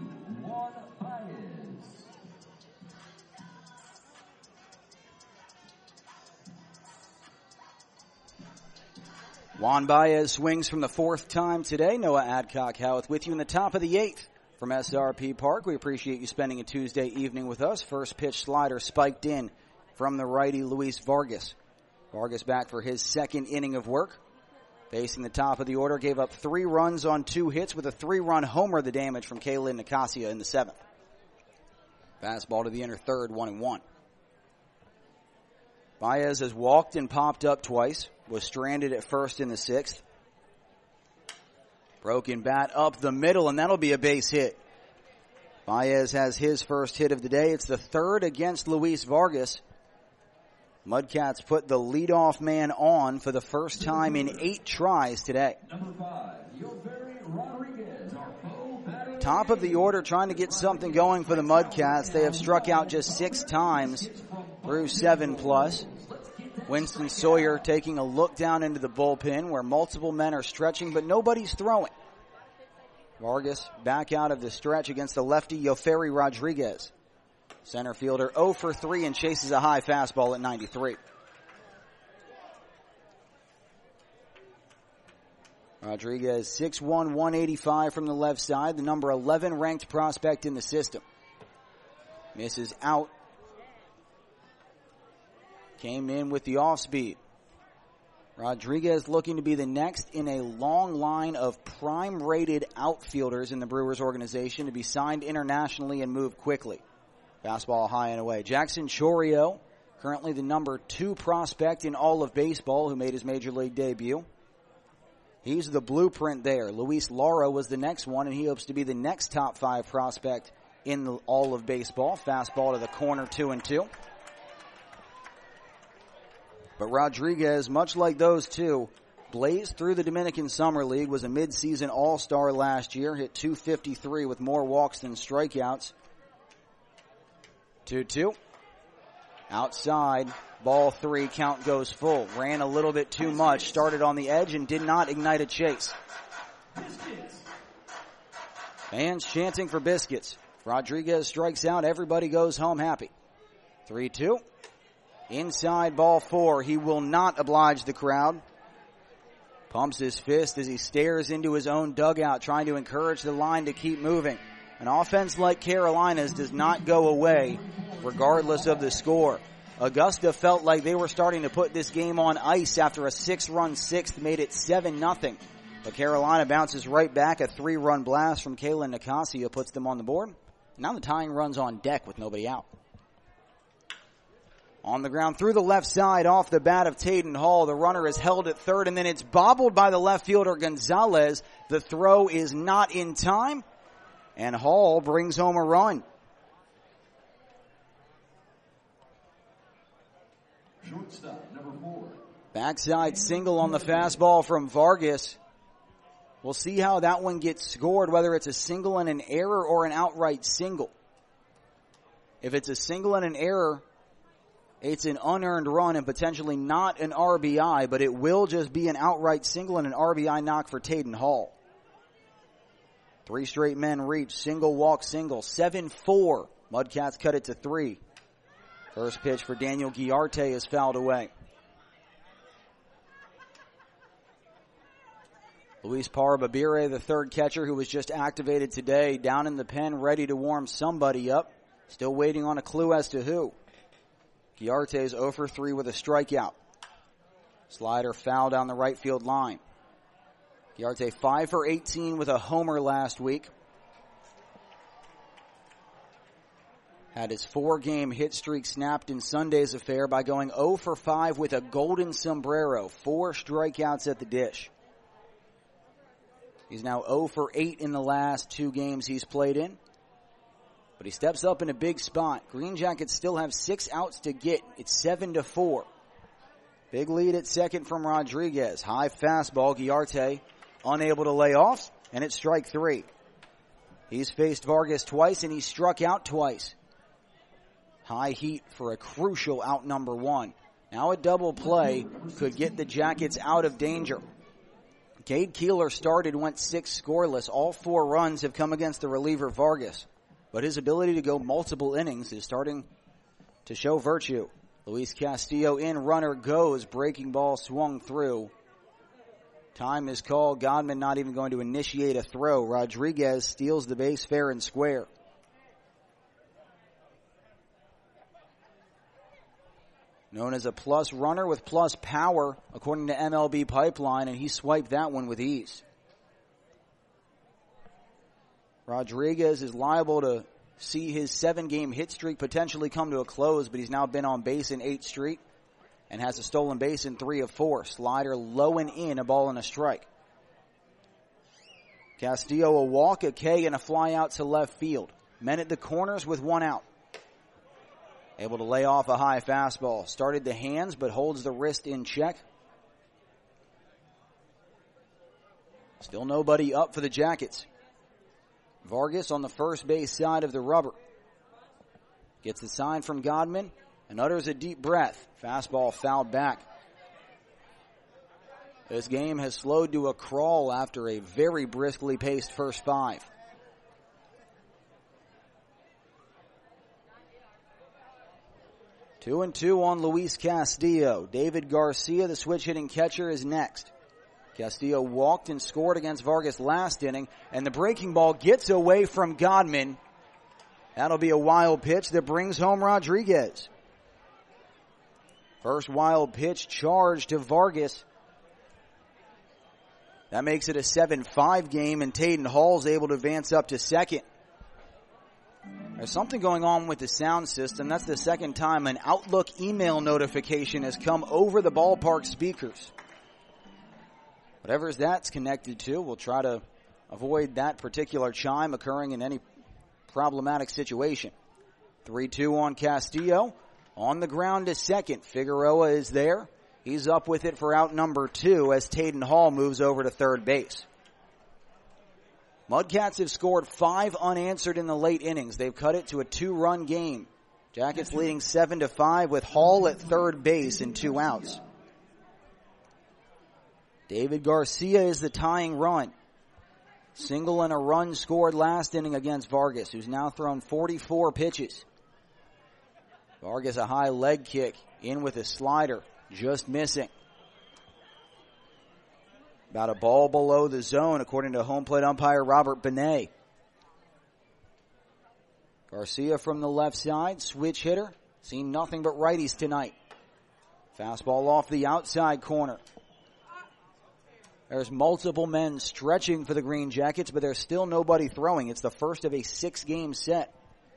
Juan Baez swings from the fourth time today. Noah Adcock-Howith with you in the top of the eighth from S R P Park. We appreciate you spending a Tuesday evening with us. First pitch slider spiked in from the righty Luis Vargas. Vargas back for his second inning of work. Facing the top of the order, gave up three runs on two hits with a three-run homer, the damage from Kaylin Nicasia in the seventh. Fastball to the inner third, one and one. Baez has walked and popped up twice, was stranded at first in the sixth. Broken bat up the middle, and that'll be a base hit. Baez has his first hit of the day. It's the third against Luis Vargas. Mudcats put the leadoff man on for the first time in eight tries today. Number five, Yoveri Rodriguez, our foe batting. Top of the order trying to get something going for the Mudcats. They have struck out just six times through seven plus. Winston Sawyer taking a look down into the bullpen where multiple men are stretching, but nobody's throwing. Vargas back out of the stretch against the lefty Yoferi Rodriguez. Center fielder oh for three and chases a high fastball at ninety-three. Rodriguez, six one, one eighty-five from the left side, the number eleven ranked prospect in the system. Misses out. Came in with the off speed. Rodriguez looking to be the next in a long line of prime-rated outfielders in the Brewers organization to be signed internationally and move quickly. Fastball high and away. Jackson Chourio, currently the number two prospect in all of baseball, who made his major league debut. He's the blueprint there. Luis Lara was the next one, and he hopes to be the next top five prospect in the, all of baseball. Fastball to the corner, two and two. But Rodriguez, much like those two, blazed through the Dominican Summer League, was a midseason all-star last year, hit two fifty-three with more walks than strikeouts. two two. Outside, ball three, count goes full. Ran a little bit too much, started on the edge and did not ignite a chase. Fans chanting for biscuits. Rodriguez strikes out, everybody goes home happy. three two. Inside, ball four. He will not oblige the crowd. Pumps his fist as he stares into his own dugout, trying to encourage the line to keep moving. An offense like Carolina's does not go away, regardless of the score. Augusta felt like they were starting to put this game on ice after a six-run sixth made it seven nothing. But Carolina bounces right back. A three-run blast from Kaylin Nicasia puts them on the board. Now the tying run's on deck with nobody out. On the ground through the left side off the bat of Tayden Hall. The runner is held at third, and then it's bobbled by the left fielder Gonzalez. The throw is not in time, and Hall brings home a run. Shortstop, number four. Backside single on the fastball from Vargas. We'll see how that one gets scored, whether it's a single and an error or an outright single. If it's a single and an error, it's an unearned run and potentially not an R B I, but it will just be an outright single and an R B I knock for Tayden Hall. Three straight men reach, single, walk, single, seven four. Mudcats cut it to three. First pitch for Daniel Guillarte is fouled away. Luis Parababire, the third catcher who was just activated today, down in the pen, ready to warm somebody up. Still waiting on a clue as to who. Guillarte's oh for three with a strikeout. Slider foul down the right field line. Guillarte five for eighteen with a homer last week. Had his four-game hit streak snapped in Sunday's affair by going oh for five with a golden sombrero. Four strikeouts at the dish. He's now oh for eight in the last two games he's played in. But he steps up in a big spot. Green Jackets still have six outs to get. It's seven to four. Big lead at second from Rodriguez. High fastball. Guillarte unable to lay off, and it's strike three. He's faced Vargas twice, and he struck out twice. High heat for a crucial out number one. Now a double play could get the Jackets out of danger. Cade Keeler started, went six scoreless. All four runs have come against the reliever Vargas. But his ability to go multiple innings is starting to show virtue. Luis Castillo in, runner goes. Breaking ball swung through. Time is called. Godman not even going to initiate a throw. Rodriguez steals the base fair and square. Known as a plus runner with plus power, according to M L B Pipeline, and he swiped that one with ease. Rodriguez is liable to see his seven-game hit streak potentially come to a close, but he's now been on base in eight straight and has a stolen base in three of four. Slider low and in, a ball and a strike. Castillo a walk, a K, and a fly out to left field. Men at the corners with one out. Able to lay off a high fastball. Started the hands, but holds the wrist in check. Still nobody up for the Jackets. Vargas on the first base side of the rubber. Gets the sign from Godman and utters a deep breath. Fastball fouled back. This game has slowed to a crawl after a very briskly paced first five. Two and two on Luis Castillo. David Garcia, the switch-hitting catcher, is next. Castillo walked and scored against Vargas last inning, and the breaking ball gets away from Godman. That'll be a wild pitch that brings home Rodriguez. First wild pitch charged to Vargas. That makes it a seven five game, and Tayden Hall's able to advance up to second. There's something going on with the sound system. That's the second time an Outlook email notification has come over the ballpark speakers. Whatever that's connected to, we'll try to avoid that particular chime occurring in any problematic situation. three two on Castillo. On the ground to second. Figueroa is there. He's up with it for out number two as Tayden Hall moves over to third base. Mudcats have scored five unanswered in the late innings. They've cut it to a two-run game. Jackets leading seven to five with Hall at third base and two outs. David Garcia is the tying run. Single and a run scored last inning against Vargas, who's now thrown forty-four pitches. Vargas a high leg kick, in with a slider, just missing. About a ball below the zone, according to home plate umpire Robert Benet. Garcia from the left side, switch hitter. Seen nothing but righties tonight. Fastball off the outside corner. There's multiple men stretching for the Green Jackets, but there's still nobody throwing. It's the first of a six-game set.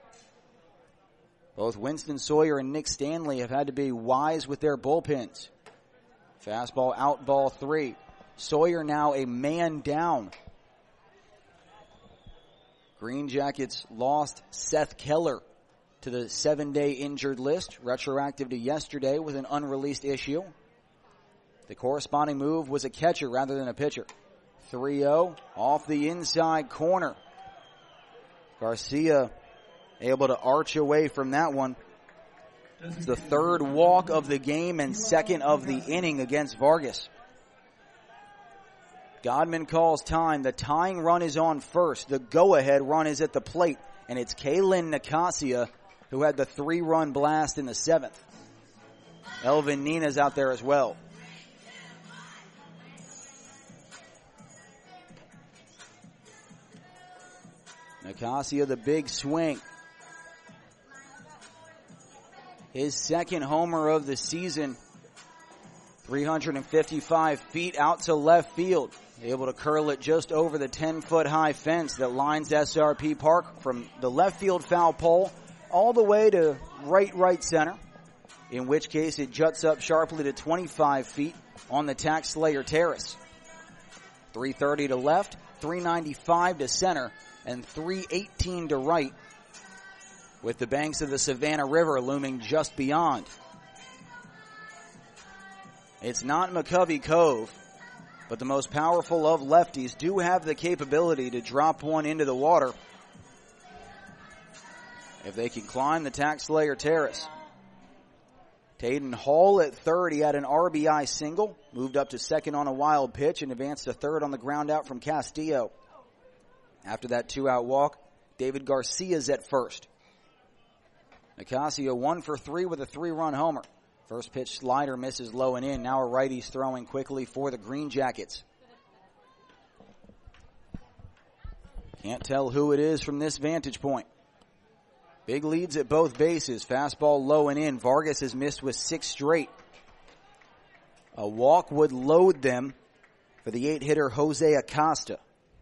Both Winston Sawyer and Nick Stanley have had to be wise with their bullpens. Fastball out, ball three. Sawyer now a man down. Green Jackets lost Seth Keller to the seven-day injured list, retroactive to yesterday with an unreleased issue. The corresponding move was a catcher rather than a pitcher. three oh off the inside corner. Garcia able to arch away from that one. It's the third walk of the game and second of the inning against Vargas. Godman calls time. The tying run is on first. The go-ahead run is at the plate, and it's Kalen Nicasia who had the three-run blast in the seventh. Elvin Nina's out there as well. Nicasia, the big swing. His second homer of the season. three hundred fifty-five feet out to left field. Able to curl it just over the ten-foot high fence that lines S R P Park from the left field foul pole all the way to right, right center, in which case it juts up sharply to twenty-five feet on the Tax Slayer Terrace. three thirty to left, three ninety-five to center, and three eighteen to right, with the banks of the Savannah River looming just beyond. It's not McCovey Cove, but the most powerful of lefties do have the capability to drop one into the water if they can climb the Tax Slayer Terrace. Tayden Hall at third. He had an R B I single, moved up to second on a wild pitch, and advanced to third on the ground out from Castillo. After that two-out walk, David Garcia's at first. Nicasia one for three with a three-run homer. First pitch slider misses low and in. Now a righty's throwing quickly for the Green Jackets. Can't tell who it is from this vantage point. Big leads at both bases. Fastball low and in. Vargas has missed with six straight. A walk would load them for the eight-hitter Jose Acosta.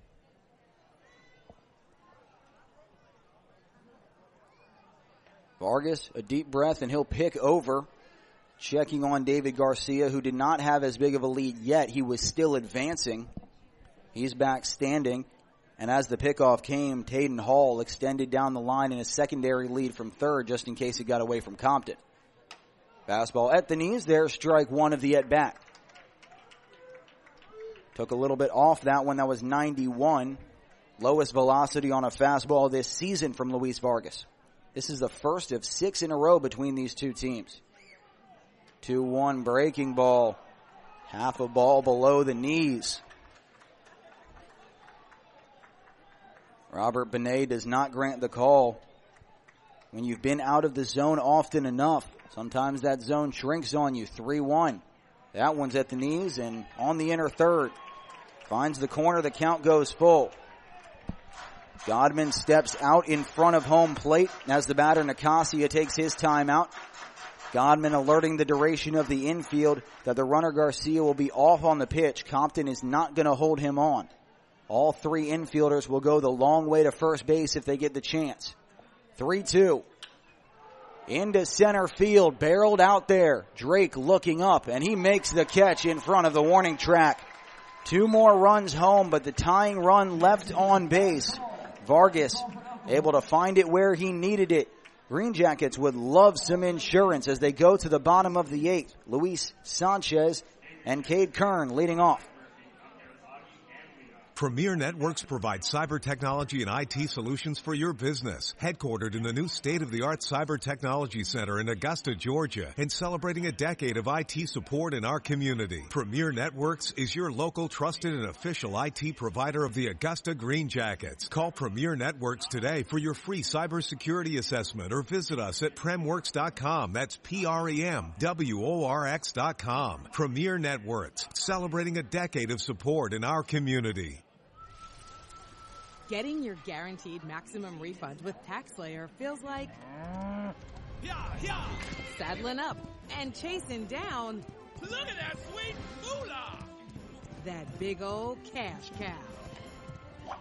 Vargas, a deep breath, and he'll pick over. Checking on David Garcia, who did not have as big of a lead yet. He was still advancing. He's back standing. And as the pickoff came, Tayden Hall extended down the line in a secondary lead from third, just in case he got away from Compton. Fastball at the knees there, strike one of the at-bat. Took a little bit off that one. That was ninety-one. Lowest velocity on a fastball this season from Luis Vargas. This is the first of six in a row between these two teams. two one breaking ball. Half a ball below the knees. Robert Benet does not grant the call. When you've been out of the zone often enough, sometimes that zone shrinks on you. three one. That one's at the knees and on the inner third. Finds the corner, the count goes full. Godman steps out in front of home plate as the batter Nicasia takes his time out. Godman alerting the duration of the infield that the runner Garcia will be off on the pitch. Compton is not going to hold him on. All three infielders will go the long way to first base if they get the chance. three two. Into center field, barreled out there. Drake looking up, and he makes the catch in front of the warning track. Two more runs home, but the tying run left on base. Vargas able to find it where he needed it. Green Jackets would love some insurance as they go to the bottom of the eighth. Luis Sanchez and Cade Kern leading off. Premier Networks provides cyber technology and I T solutions for your business. Headquartered in the new state-of-the-art Cyber Technology Center in Augusta, Georgia, and celebrating a decade of I T support in our community. Premier Networks is your local trusted and official I T provider of the Augusta Green Jackets. Call Premier Networks today for your free cybersecurity assessment or visit us at premworks dot com. That's P R E M W O R X dot com. Premier Networks, celebrating a decade of support in our community. Getting your guaranteed maximum refund with TaxSlayer feels like saddling up and chasing down Look at that sweet moolah! that big old cash cow.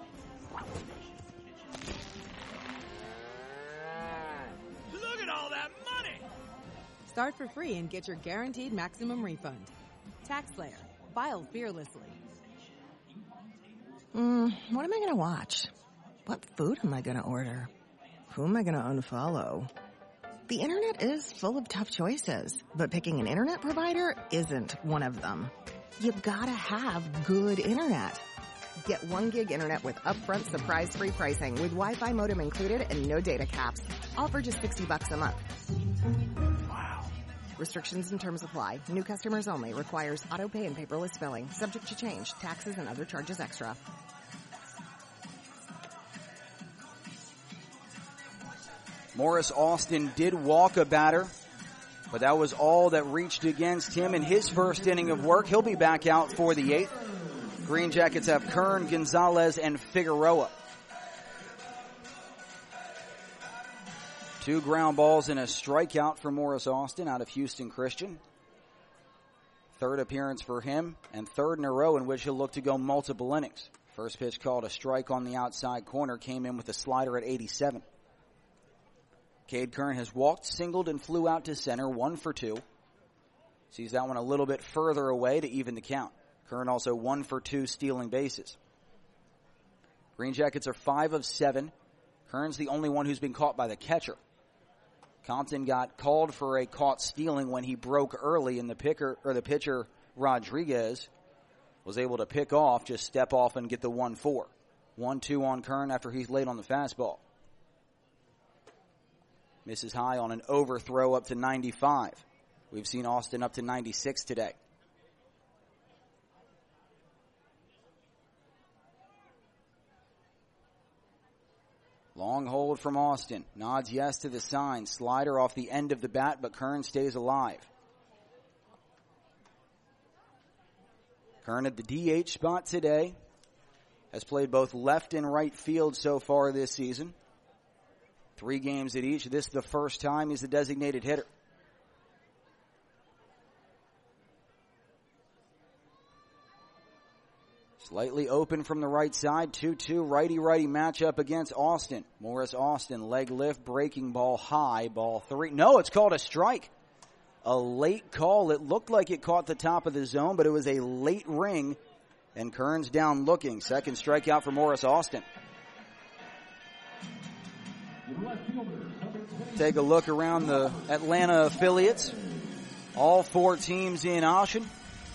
Look at all that money! Start for free and get your guaranteed maximum refund. TaxSlayer. File fearlessly. Mm, what am I going to watch? What food am I going to order? Who am I going to unfollow? The internet is full of tough choices, but picking an internet provider isn't one of them. You've got to have good internet. Get one gig internet with upfront surprise-free pricing with Wi-Fi modem included and no data caps. All for just sixty bucks a month. Wow. Restrictions and terms apply. New customers only. Requires auto pay and paperless billing. Subject to change. Taxes and other charges extra. Morris Austin did walk a batter, but that was all that reached against him in his first inning of work. He'll be back out for the eighth. Green Jackets have Kern, Gonzalez, and Figueroa. Two ground balls and a strikeout for Morris Austin out of Houston Christian. Third appearance for him, and third in a row in which he'll look to go multiple innings. First pitch called a strike on the outside corner, came in with a slider at eighty-seven. Cade Kern has walked, singled, and flew out to center, one for two. Sees that one a little bit further away to even the count. Kern also one for two stealing bases. Green Jackets are five of seven. Kern's the only one who's been caught by the catcher. Compton got called for a caught stealing when he broke early, and the picker or the pitcher Rodriguez was able to pick off, just step off and get the one four. one two on Kern after he's late on the fastball. Misses high on an overthrow up to ninety-five. We've seen Austin up to ninety-six today. Long hold from Austin. Nods yes to the sign. Slider off the end of the bat, but Kern stays alive. Kern at the D H spot today. Has played both left and right field so far this season. Three games at each. This is the first time he's the designated hitter. Slightly open from the right side. two two righty-righty matchup against Austin. Morris Austin, leg lift, breaking ball high, ball three. No, it's called a strike. A late call. It looked like it caught the top of the zone, but it was a late ring. And Kern's down looking. Second strikeout for Morris Austin. Take a look around the Atlanta affiliates. All four teams in action.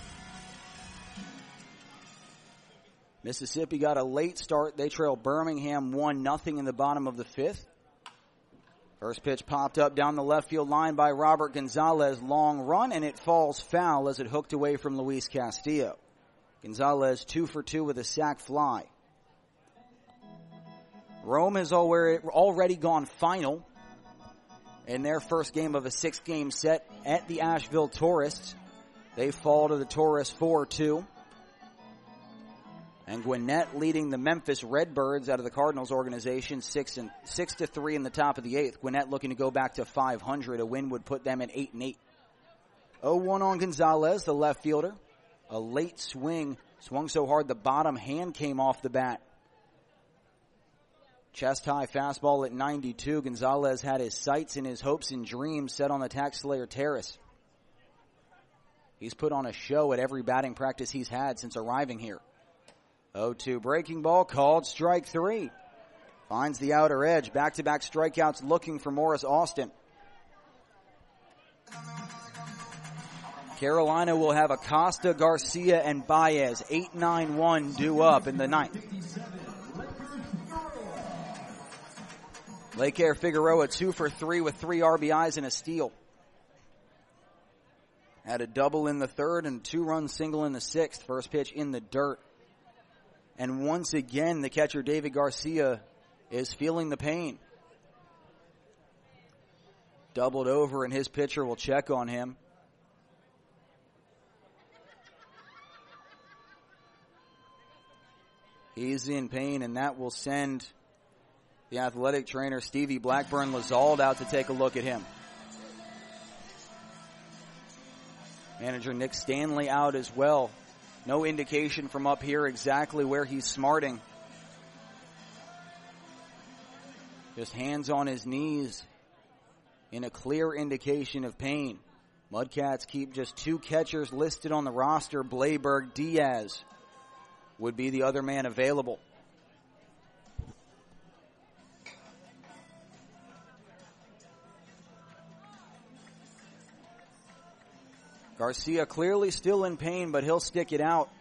Mississippi got a late start. They trail Birmingham one nothing in the bottom of the fifth. First pitch popped up down the left field line by Robert Gonzalez. Long run, and it falls foul as it hooked away from Luis Castillo. Gonzalez two for two with a sac fly. Rome has already gone final in their first game of a six-game set at the Asheville Tourists. They fall to the Tourists four two. And Gwinnett leading the Memphis Redbirds out of the Cardinals organization six and six to three in the top of the eighth. Gwinnett looking to go back to five hundred. A win would put them at eight and eight. oh one on Gonzalez, the left fielder. A late swing, swung so hard the bottom hand came off the bat. Chest high fastball at ninety-two. Gonzalez had his sights and his hopes and dreams set on the TaxSlayer Terrace. He's put on a show at every batting practice he's had since arriving here. oh two breaking ball called strike three. Finds the outer edge. Back-to-back strikeouts looking for Morris Austin. Carolina will have Acosta, Garcia, and Baez. eight nine one due up in the ninth. Lake Air Figueroa two for three with three R B Is and a steal. Had a double in the third and two-run single in the sixth. First pitch in the dirt. And once again, the catcher David Garcia is feeling the pain. Doubled over, and his pitcher will check on him. He's in pain, and that will send the athletic trainer Stevie Blackburn-Lazald out to take a look at him. Manager Nick Stanley out as well. No indication from up here exactly where he's smarting. Just hands on his knees in a clear indication of pain. Mudcats keep just two catchers listed on the roster. Blayberg, Diaz would be the other man available. Garcia clearly still in pain, but he'll stick it out.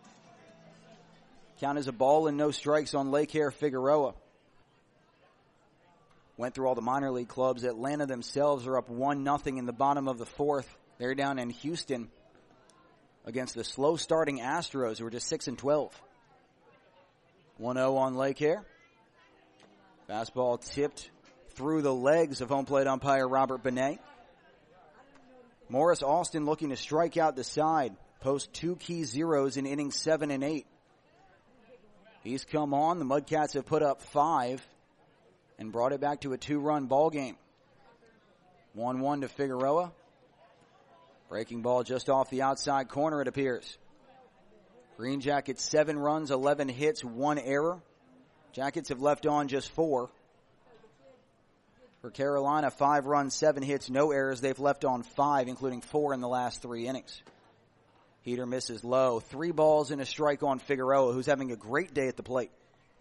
Count as a ball and no strikes on Lake Air Figueroa. Went through all the minor league clubs. Atlanta themselves are up one nothing in the bottom of the fourth. They're down in Houston against the slow-starting Astros, who are just six and twelve. one oh on Lake Air. Fastball tipped through the legs of home plate umpire Robert Benet. Morris Austin looking to strike out the side. Post two key zeros in innings seven and eight. He's come on. The Mudcats have put up five and brought it back to a two-run ball game. one one to Figueroa. Breaking ball just off the outside corner, it appears. Green Jackets, seven runs, eleven hits, one error. Jackets have left on just four. For Carolina, five runs, seven hits, no errors. They've left on five, including four in the last three innings. Heater misses low. Three balls and a strike on Figueroa, who's having a great day at the plate.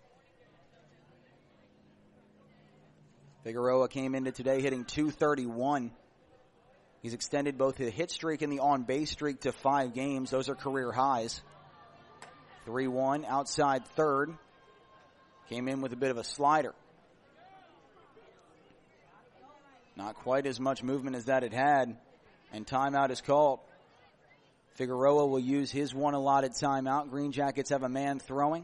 Figueroa came into today hitting two thirty-one. He's extended both the hit streak and the on-base streak to five games. Those are career highs. three one outside third. Came in with a bit of a slider. Not quite as much movement as that it had, and timeout is called. Figueroa will use his one allotted timeout. Green Jackets have a man throwing.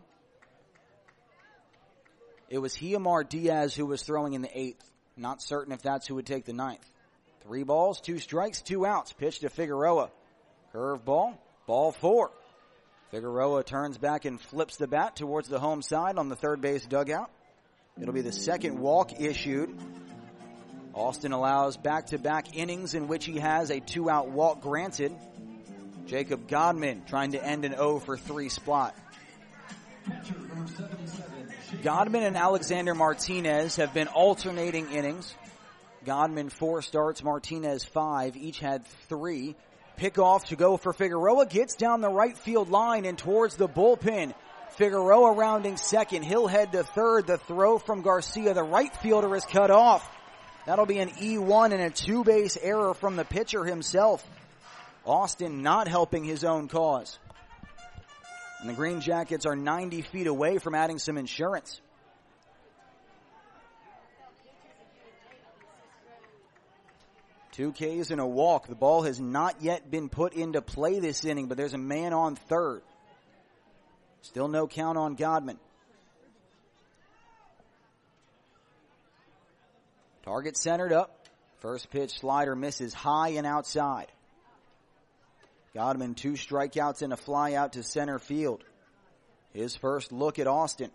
It was Hiamar Diaz who was throwing in the eighth. Not certain if that's who would take the ninth. Three balls, two strikes, two outs. Pitch to Figueroa. Curve ball, ball four. Figueroa turns back and flips the bat towards the home side on the third base dugout. It'll be the second walk issued. Austin allows back-to-back innings in which he has a two-out walk granted. Jacob Godman trying to end an oh for three spot. Godman and Alexander Martinez have been alternating innings. Godman four starts, Martinez five. Each had three. Pickoff to go for Figueroa. Gets down the right field line and towards the bullpen. Figueroa rounding second. He'll head to third. The throw from Garcia, the right fielder, is cut off. That'll be an E one and a two-base error from the pitcher himself. Austin not helping his own cause. And the Green Jackets are ninety feet away from adding some insurance. Two Ks and a walk. The ball has not yet been put into play this inning, but there's a man on third. Still no count on Godman. Target centered up. First pitch slider misses high and outside. Godman, two strikeouts and a fly out to center field. His first look at Austin.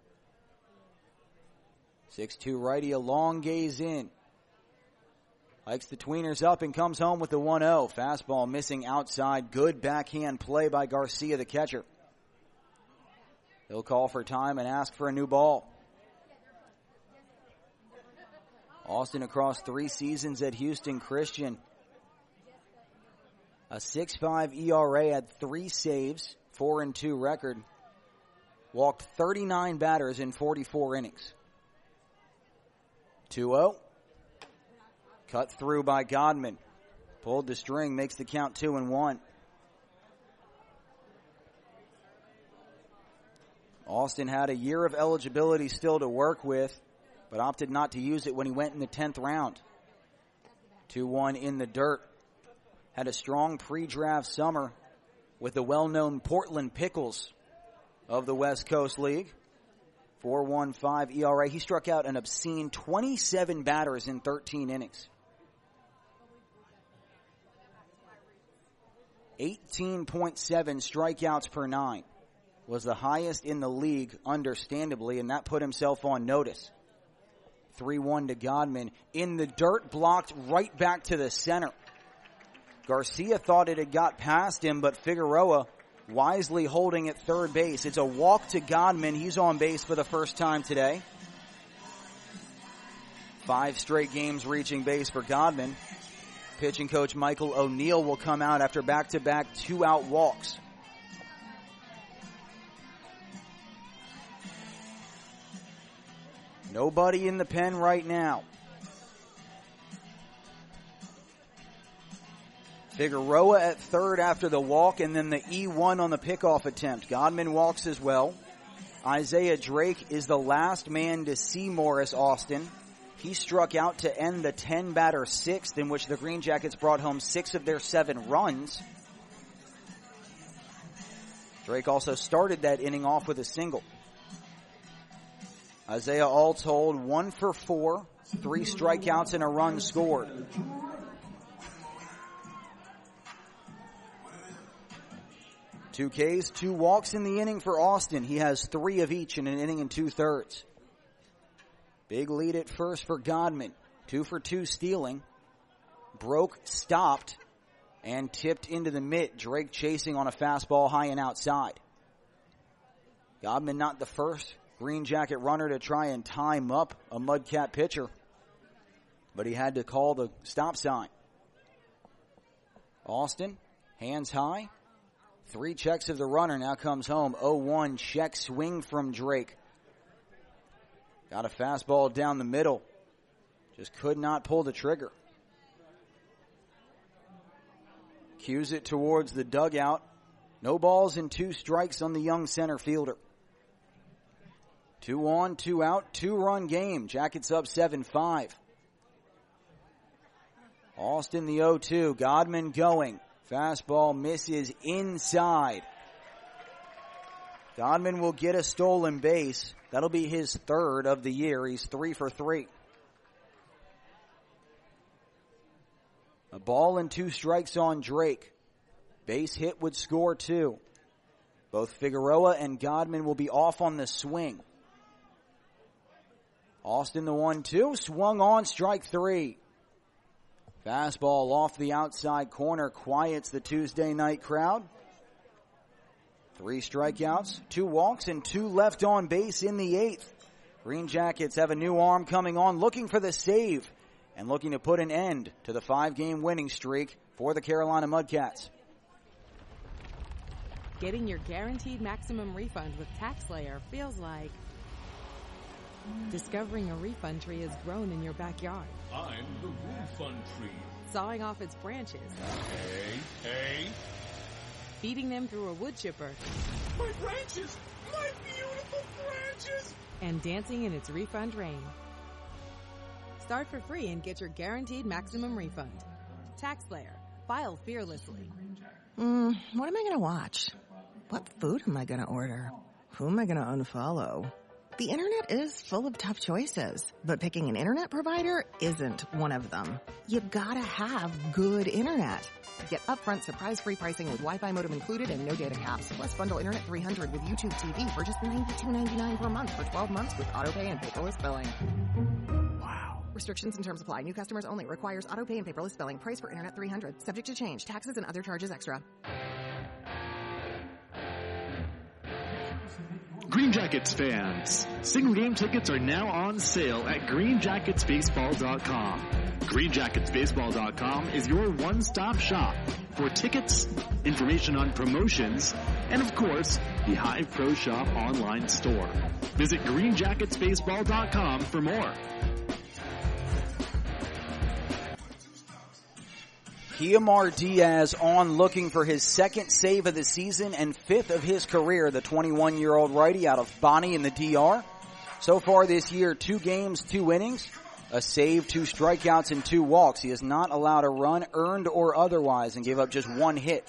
six two righty, a long gaze in. Hikes the tweeners up and comes home with the one oh. Fastball missing outside. Good backhand play by Garcia, the catcher. He'll call for time and ask for a new ball. Austin across three seasons at Houston Christian. A six five E R A, had three saves, four and two record. Walked thirty-nine batters in forty-four innings. two oh. Cut through by Godman. Pulled the string, makes the count two and one. Austin had a year of eligibility still to work with, but opted not to use it when he went in the tenth round. two one in the dirt. Had a strong pre-draft summer with the well-known Portland Pickles of the West Coast League. four one five E R A. He struck out an obscene twenty-seven batters in thirteen innings. eighteen point seven strikeouts per nine was the highest in the league, understandably, and that put himself on notice. three one to Godman. In the dirt, blocked right back to the center. Garcia thought it had got past him, but Figueroa wisely holding at third base. It's a walk to Godman. He's on base for the first time today. Five straight games reaching base for Godman. Pitching coach Michael O'Neill will come out after back-to-back two-out walks. Nobody in the pen right now. Figueroa at third after the walk, and then the E one on the pickoff attempt. Godman walks as well. Isaiah Drake is the last man to see Morris Austin. He struck out to end the ten-batter sixth, in which the Green Jackets brought home six of their seven runs. Drake also started that inning off with a single. Isaiah all told one for four, three strikeouts and a run scored. Two Ks, two walks in the inning for Austin. He has three of each in an inning and two-thirds. Big lead at first for Godman. Two for two stealing. Broke, stopped, and tipped into the mitt. Drake chasing on a fastball high and outside. Godman not the first Green Jacket runner to try and time up a Mudcat pitcher, but he had to call the stop sign. Austin, hands high. Three checks of the runner, now comes home. oh one check swing from Drake. Got a fastball down the middle. Just could not pull the trigger. Cues it towards the dugout. No balls and two strikes on the young center fielder. Two on, two out, two-run game. Jackets up seven five. Austin the oh two. Godman going. Fastball misses inside. Godman will get a stolen base. That'll be his third of the year. He's three for three. A ball and two strikes on Drake. Base hit would score two. Both Figueroa and Godman will be off on the swing. Austin the one two. Swung on, strike three. Fastball off the outside corner quiets the Tuesday night crowd. Three strikeouts, two walks, and two left on base in the eighth. Green Jackets have a new arm coming on, looking for the save and looking to put an end to the five-game winning streak for the Carolina Mudcats. Getting your guaranteed maximum refund with TaxSlayer feels like discovering a refund tree has grown in your backyard. I'm the refund tree. Sawing off its branches. Hey, hey. Feeding them through a wood chipper. My branches! My beautiful branches! And dancing in its refund rain. Start for free and get your guaranteed maximum refund. TaxSlayer. File fearlessly. Mm, what am I going to watch? What food am I going to order? Who am I going to unfollow? The internet is full of tough choices, but picking an internet provider isn't one of them. You gotta have good internet. Get upfront surprise-free pricing with Wi-Fi modem included and no data caps. Plus bundle Internet three hundred with YouTube T V for just ninety-two ninety-nine per month for twelve months with autopay and paperless billing. Wow. Restrictions and terms apply. New customers only. Requires autopay and paperless billing. Price for Internet three hundred. Subject to change. Taxes and other charges extra. Green Jackets fans, single game tickets are now on sale at green jackets baseball dot com. green jackets baseball dot com is your one-stop shop for tickets, information on promotions, and of course, the Hive Pro Shop online store. Visit green jackets baseball dot com for more. Kiamar Diaz on looking for his second save of the season and fifth of his career, the twenty-one-year-old righty out of Bonnie in the D R. So far this year, two games, two innings, a save, two strikeouts, and two walks. He has not allowed a run, earned or otherwise, and gave up just one hit.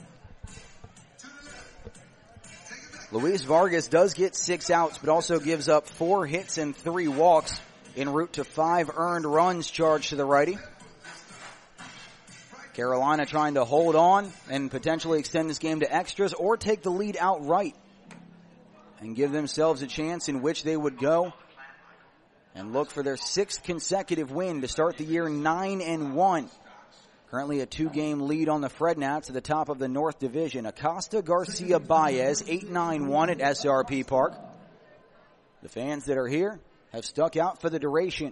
Luis Vargas does get six outs, but also gives up four hits and three walks en route to five earned runs charged to the righty. Carolina trying to hold on and potentially extend this game to extras or take the lead outright and give themselves a chance in which they would go and look for their sixth consecutive win to start the year nine and one. Currently a two-game lead on the Frednats at the top of the North Division. Acosta Garcia Baez, eight nine one at S R P Park. The fans that are here have stuck out for the duration.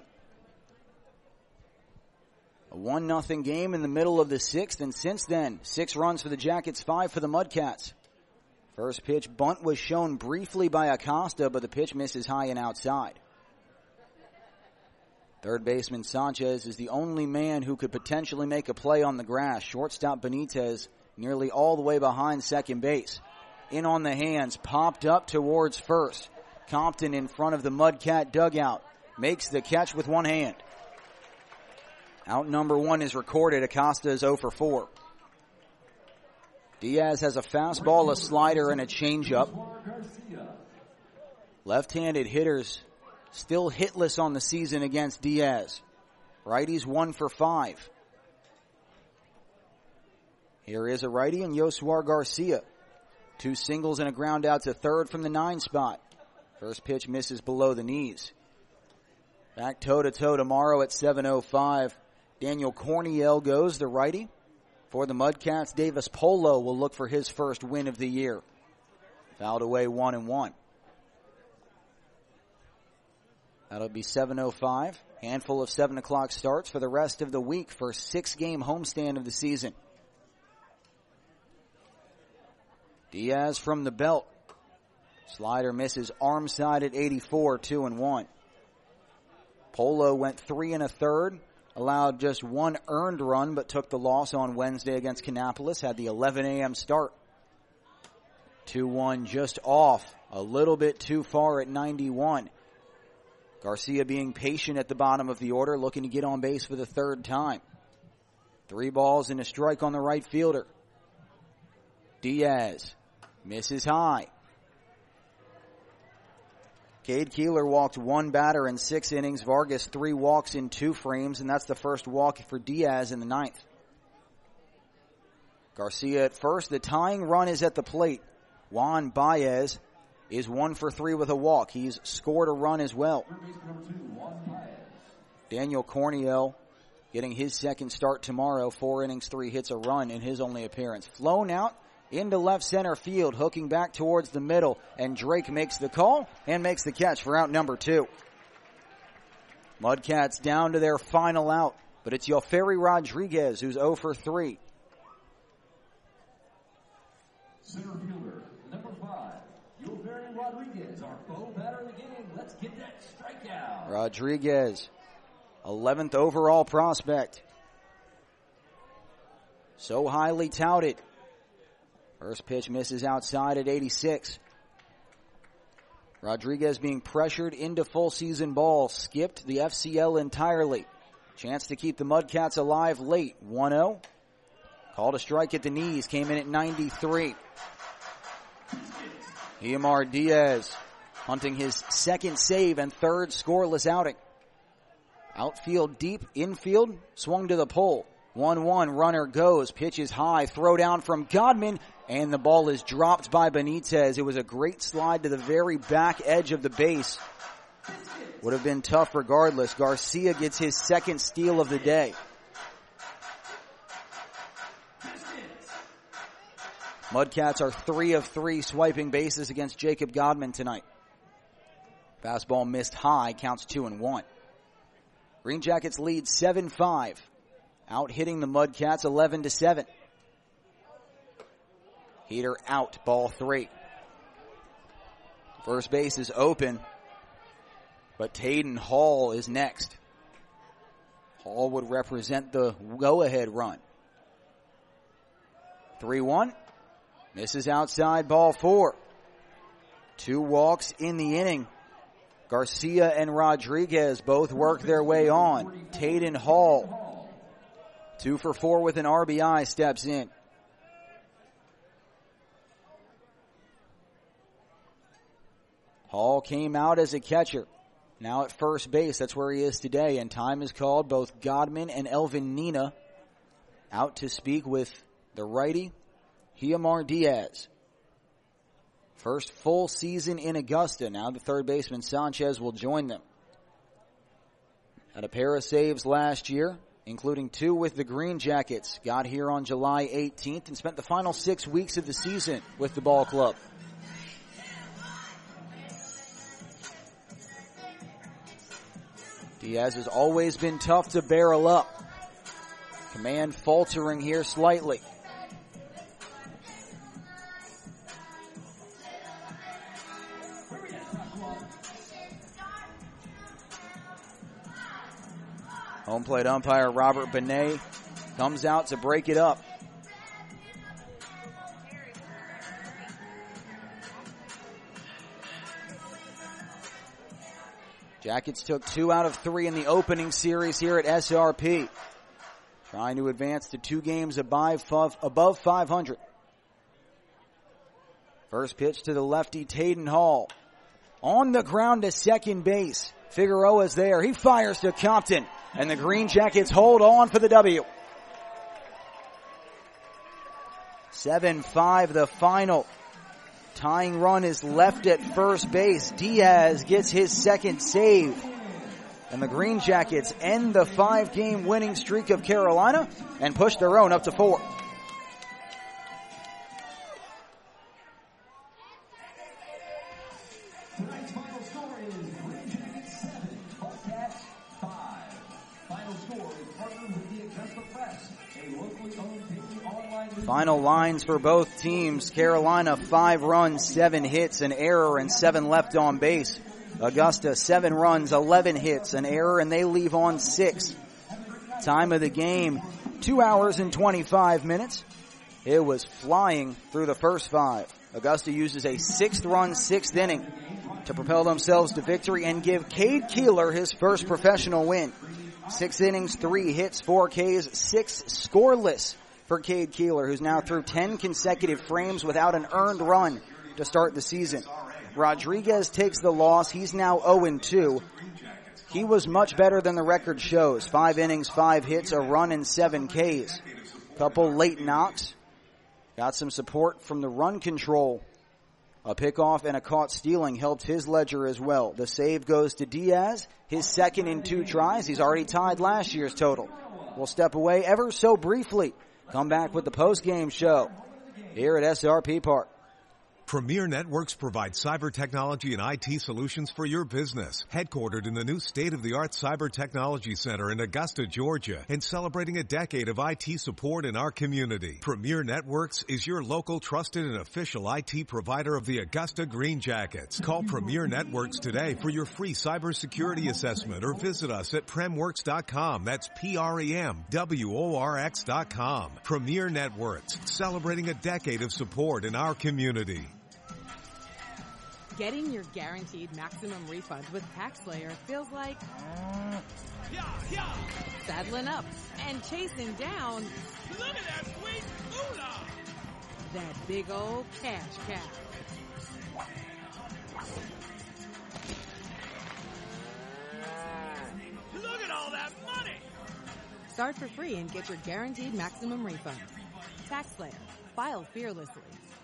A one nothing game in the middle of the sixth, and since then, six runs for the Jackets, five for the Mudcats. First pitch bunt was shown briefly by Acosta, but the pitch misses high and outside. Third baseman Sanchez is the only man who could potentially make a play on the grass. Shortstop Benitez nearly all the way behind second base. In on the hands, popped up towards first. Compton in front of the Mudcat dugout. Makes the catch with one hand. Out number one is recorded. Acosta is oh for four. Diaz has a fastball, a slider, and a changeup. Left-handed hitters still hitless on the season against Diaz. Righties one for five. Here is a righty and Yosuar Garcia. Two singles and a ground out to third from the nine spot. First pitch misses below the knees. Back toe-to-toe tomorrow at seven oh five. Daniel Corniel goes, the righty. For the Mudcats, Davis Polo will look for his first win of the year. Fouled away one and one. That'll be seven oh five. Handful of seven o'clock starts for the rest of the week for six-game homestand of the season. Diaz from the belt. Slider misses arm side at eighty-four, two and one. Polo went three and a third, allowed just one earned run, but took the loss on Wednesday against Kannapolis, had the eleven a.m. start. two one just off, a little bit too far at ninety-one. Garcia being patient at the bottom of the order, looking to get on base for the third time. Three balls and a strike on the right fielder. Diaz misses high. Cade Keeler walked one batter in six innings. Vargas three walks in two frames, and that's the first walk for Diaz in the ninth. Garcia at first. The tying run is at the plate. Juan Baez is one for three with a walk. He's scored a run as well. Daniel Corniel getting his second start tomorrow. Four innings, three hits, a run in his only appearance. Flown out into left center field, hooking back towards the middle, and Drake makes the call and makes the catch for out number two. Mudcats down to their final out, but it's Yoferi Rodriguez who's oh for three. Center fielder, number five, Yoferi Rodriguez, our foe batter in the game. Let's get that strikeout. Rodriguez, eleventh overall prospect. So highly touted. First pitch misses outside at eighty-six. Rodriguez being pressured into full season ball. Skipped the F C L entirely. Chance to keep the Mudcats alive late. one oh. Called a strike at the knees. Came in at ninety-three. Iamar Diaz hunting his second save and third scoreless outing. Outfield deep, infield, swung to the pole. one one, runner goes, pitches high, throw down from Godman, and the ball is dropped by Benitez. It was a great slide to the very back edge of the base. Would have been tough regardless. Garcia gets his second steal of the day. Mudcats are three of three swiping bases against Jacob Godman tonight. Fastball missed high, counts two and one. Green Jackets lead seven five. Out hitting the Mudcats eleven to seven. Heater out, ball three. First base is open, but Tayden Hall is next. Hall would represent the go-ahead run. three one. Misses outside, ball four. Two walks in the inning. Garcia and Rodriguez both work their way on. Tayden Hall, two for four with an R B I, steps in. Hall came out as a catcher. Now at first base, that's where he is today. And time is called. Both Godman and Elvin Nina out to speak with the righty, Iamar Diaz. First full season in Augusta. Now the third baseman Sanchez will join them. Had a pair of saves last year, including two with the Green Jackets. Got here on July eighteenth and spent the final six weeks of the season with the ball club. Diaz has always been tough to barrel up. Command faltering here slightly. Home plate umpire Robert Benet comes out to break it up. Jackets took two out of three in the opening series here at S R P. Trying to advance to two games above five hundred. First pitch to the lefty, Taden Hall. On the ground to second base. Figueroa's there. He fires to Compton. And the Green Jackets hold on for the W. seven five the final. Tying run is left at first base. Diaz gets his second save. And the Green Jackets end the five-game winning streak of Carolina and push their own up to four. Tonight's final score is Green Jackets seven, Bobcats five. Final score is partnered with the Augusta Press, a locally owned daily online news. Final lines for both teams. Carolina, five runs, seven hits, an error, and seven left on base. Augusta, seven runs, eleven hits, an error, and they leave on six. Time of the game, two hours and twenty-five minutes. It was flying through the first five. Augusta uses a sixth-run, sixth inning to propel themselves to victory and give Cade Keeler his first professional win. Six innings, three hits, four Ks, six scoreless for Cade Keeler, who's now through ten consecutive frames without an earned run to start the season. Rodriguez takes the loss. He's now oh and two. He was much better than the record shows. Five innings, five hits, a run, and seven Ks. Couple late knocks. Got some support from the run control. A pickoff and a caught stealing helped his ledger as well. The save goes to Diaz, his second in two tries. He's already tied last year's total. We'll step away ever so briefly. Come back with the post-game show here at S R P Park. Premier Networks provides cyber technology and I T solutions for your business. Headquartered in the new state-of-the-art Cyber Technology Center in Augusta, Georgia, and celebrating a decade of I T support in our community. Premier Networks is your local trusted and official I T provider of the Augusta Green Jackets. Call Premier Networks today for your free cybersecurity assessment or visit us at premworks dot com. That's P R E M W O R X dot com. Premier Networks, celebrating a decade of support in our community. Getting your guaranteed maximum refund with TaxSlayer feels like saddling up and chasing down Look at that sweet moolah! that big old cash cow. Look at all that money! Start for free and get your guaranteed maximum refund. TaxSlayer. File fearlessly.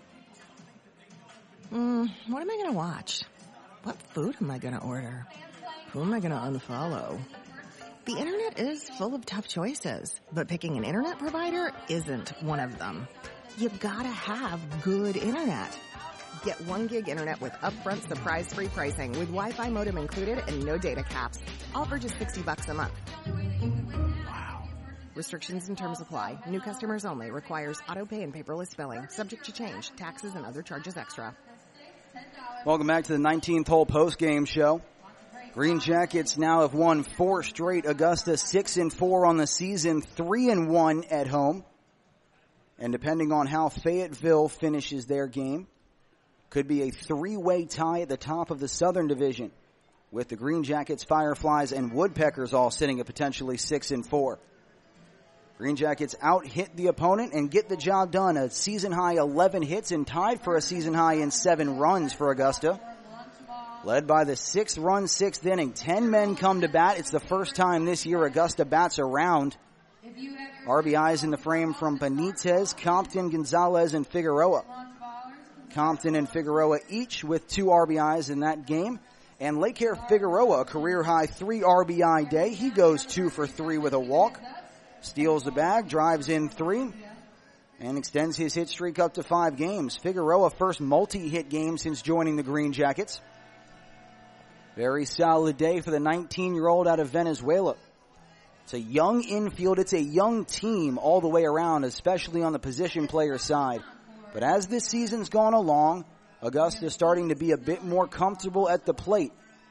Mm, what am I going to watch? What food am I going to order? Who am I going to unfollow? The internet is full of tough choices, but picking an internet provider isn't one of them. You've got to have good internet. Get one gig internet with upfront surprise-free pricing with Wi-Fi modem included and no data caps. All for just sixty bucks a month. Wow. Restrictions and terms apply. New customers only. Requires auto pay and paperless billing. Subject to change. Taxes and other charges extra. Welcome back to the nineteenth hole post-game show. Green Jackets now have won four straight. Augusta six and four on the season, three and one at home. And depending on how Fayetteville finishes their game, could be a three-way tie at the top of the Southern Division, with the Green Jackets, Fireflies, and Woodpeckers all sitting at potentially six and four. Green Jackets out-hit the opponent and get the job done. A season-high eleven hits and tied for a season-high in seven runs for Augusta. Led by the six-run sixth inning. Ten men come to bat. It's the first time this year Augusta bats around. R B Is in the frame from Benitez, Compton, Gonzalez, and Figueroa. Compton and Figueroa each with two R B Is in that game. And Laker Figueroa, a career-high three R B I day. He goes two for three with a walk. Steals the bag, drives in three, and extends his hit streak up to five games. Figueroa, first multi-hit game since joining the Green Jackets. Very solid day for the nineteen-year-old out of Venezuela. It's a young infield. It's a young team all the way around, especially on the position player side. But as this season's gone along, Augusta is starting to be a bit more comfortable at the plate.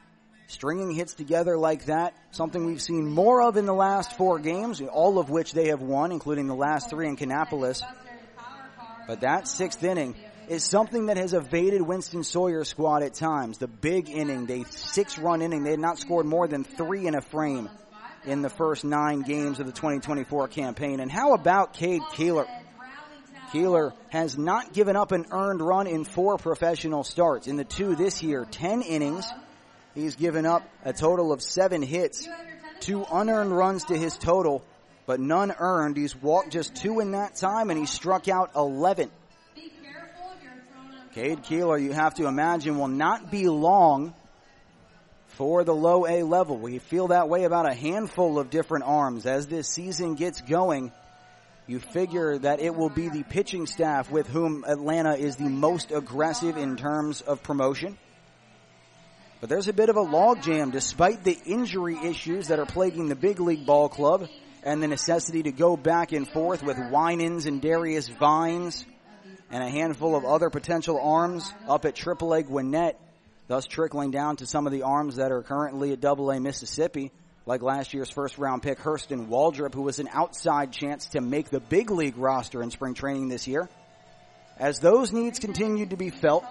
stringing hits together like that, something we've seen more of in the last four games, all of which they have won, including the last three in Kannapolis. But that sixth inning is something that has evaded Winston Sawyer's squad at times. The big inning, the six-run inning, they had not scored more than three in a frame in the first nine games of the twenty twenty-four campaign. And how about Cade Keeler? Keeler has not given up an earned run in four professional starts. In the two this year, ten innings. He's given up a total of seven hits, two unearned runs to his total, but none earned. He's walked just two in that time, and he struck out eleven. Cade Keeler, you have to imagine, will not be long for the low A level. We feel that way about a handful of different arms. As this season gets going, you figure that it will be the pitching staff with whom Atlanta is the most aggressive in terms of promotion. But there's a bit of a logjam despite the injury issues that are plaguing the big league ball club and the necessity to go back and forth with Winans and Darius Vines and a handful of other potential arms up at triple A Gwinnett, thus trickling down to some of the arms that are currently at double A Mississippi, like last year's first-round pick Hurston Waldrop, who was an outside chance to make the big league roster in spring training this year. As those needs continue to be felt,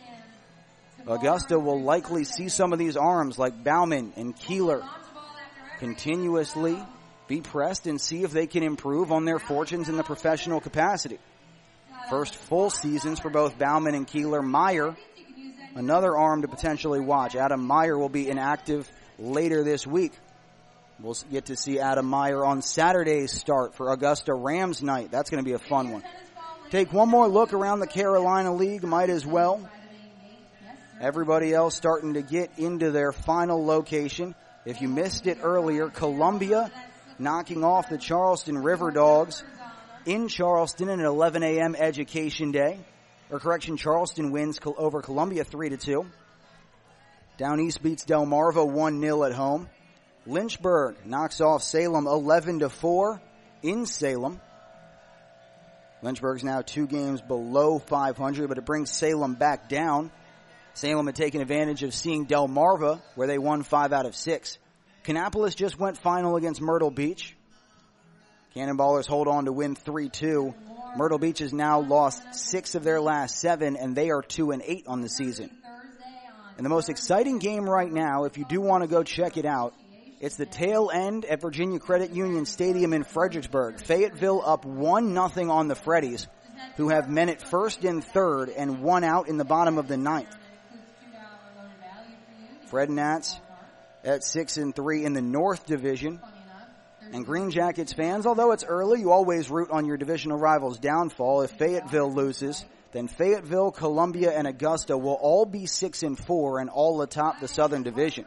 Augusta will likely see some of these arms like Bauman and Keeler continuously be pressed and see if they can improve on their fortunes in the professional capacity. First full seasons for both Bauman and Keeler. Meyer, another arm to potentially watch. Adam Meyer will be inactive later this week. We'll get to see Adam Meyer on Saturday's start for Augusta Rams night. That's going to be a fun one. Take one more look around the Carolina League, might as well. Everybody else starting to get into their final location. If you missed it earlier, Columbia knocking off the Charleston River Dogs in Charleston at eleven a.m. Education Day. Or correction, Charleston wins over Columbia three to two. Down East beats Delmarva one nil at home. Lynchburg knocks off Salem eleven to four in Salem. Lynchburg's now two games below five hundred, but it brings Salem back down. Salem had taken advantage of seeing Delmarva, where they won five out of six. Kannapolis just went final against Myrtle Beach. Cannonballers hold on to win three two. Myrtle Beach has now lost six of their last seven, and they are two and eight on the season. And the most exciting game right now, if you do want to go check it out, it's the tail end at Virginia Credit Union Stadium in Fredericksburg. Fayetteville up one nothing on the Freddies, who have men at first and third and one out in the bottom of the ninth. Fred Nats at six and three in the North Division. And Green Jackets fans, although it's early, you always root on your divisional rivals' downfall. If Fayetteville loses, then Fayetteville, Columbia, and Augusta will all be six and four and all atop the Southern Division.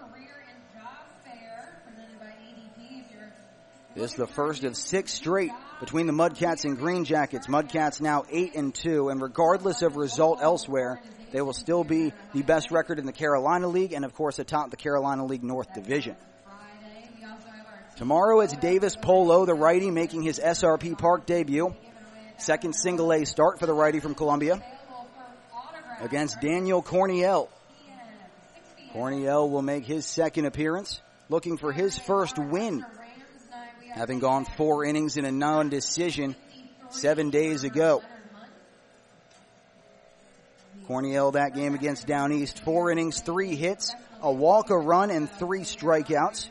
This is the first of six straight between the Mudcats and Green Jackets. Mudcats now eight and two, and regardless of result elsewhere, they will still be the best record in the Carolina League and, of course, atop the Carolina League North Division. Tomorrow it's Davis Polo, the righty, making his S R P Park debut. Second single-A start for the righty from Columbia against Daniel Corniel. Corniel will make his second appearance, looking for his first win, having gone four innings in a non-decision seven days ago. Corniel that game against Down East, four innings, three hits, a walk, a run, and three strikeouts.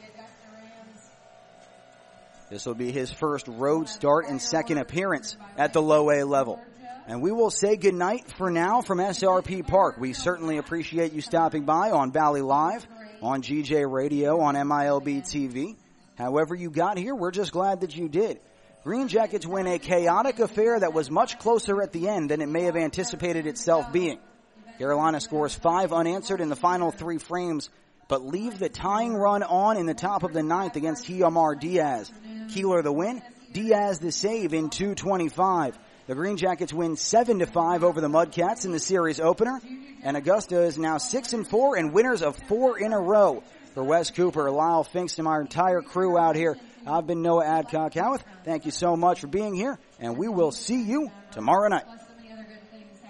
This will be his first road start and second appearance at the low A level. And we will say goodnight for now from S R P Park. We certainly appreciate you stopping by on Valley Live, on G J Radio, on M I L B T V. However you got here, we're just glad that you did. Green Jackets win a chaotic affair that was much closer at the end than it may have anticipated itself being. Carolina scores five unanswered in the final three frames, but leave the tying run on in the top of the ninth against Hiomar Diaz. Keeler the win, Diaz the save in two twenty-five. The Green Jackets win seven to five over the Mudcats in the series opener, and Augusta is now six and four and winners of four in a row. For Wes Cooper, Lyle Finks, and our entire crew out here, I've been Noah Adcock-Howarth. Thank you so much for being here, and we will see you tomorrow night.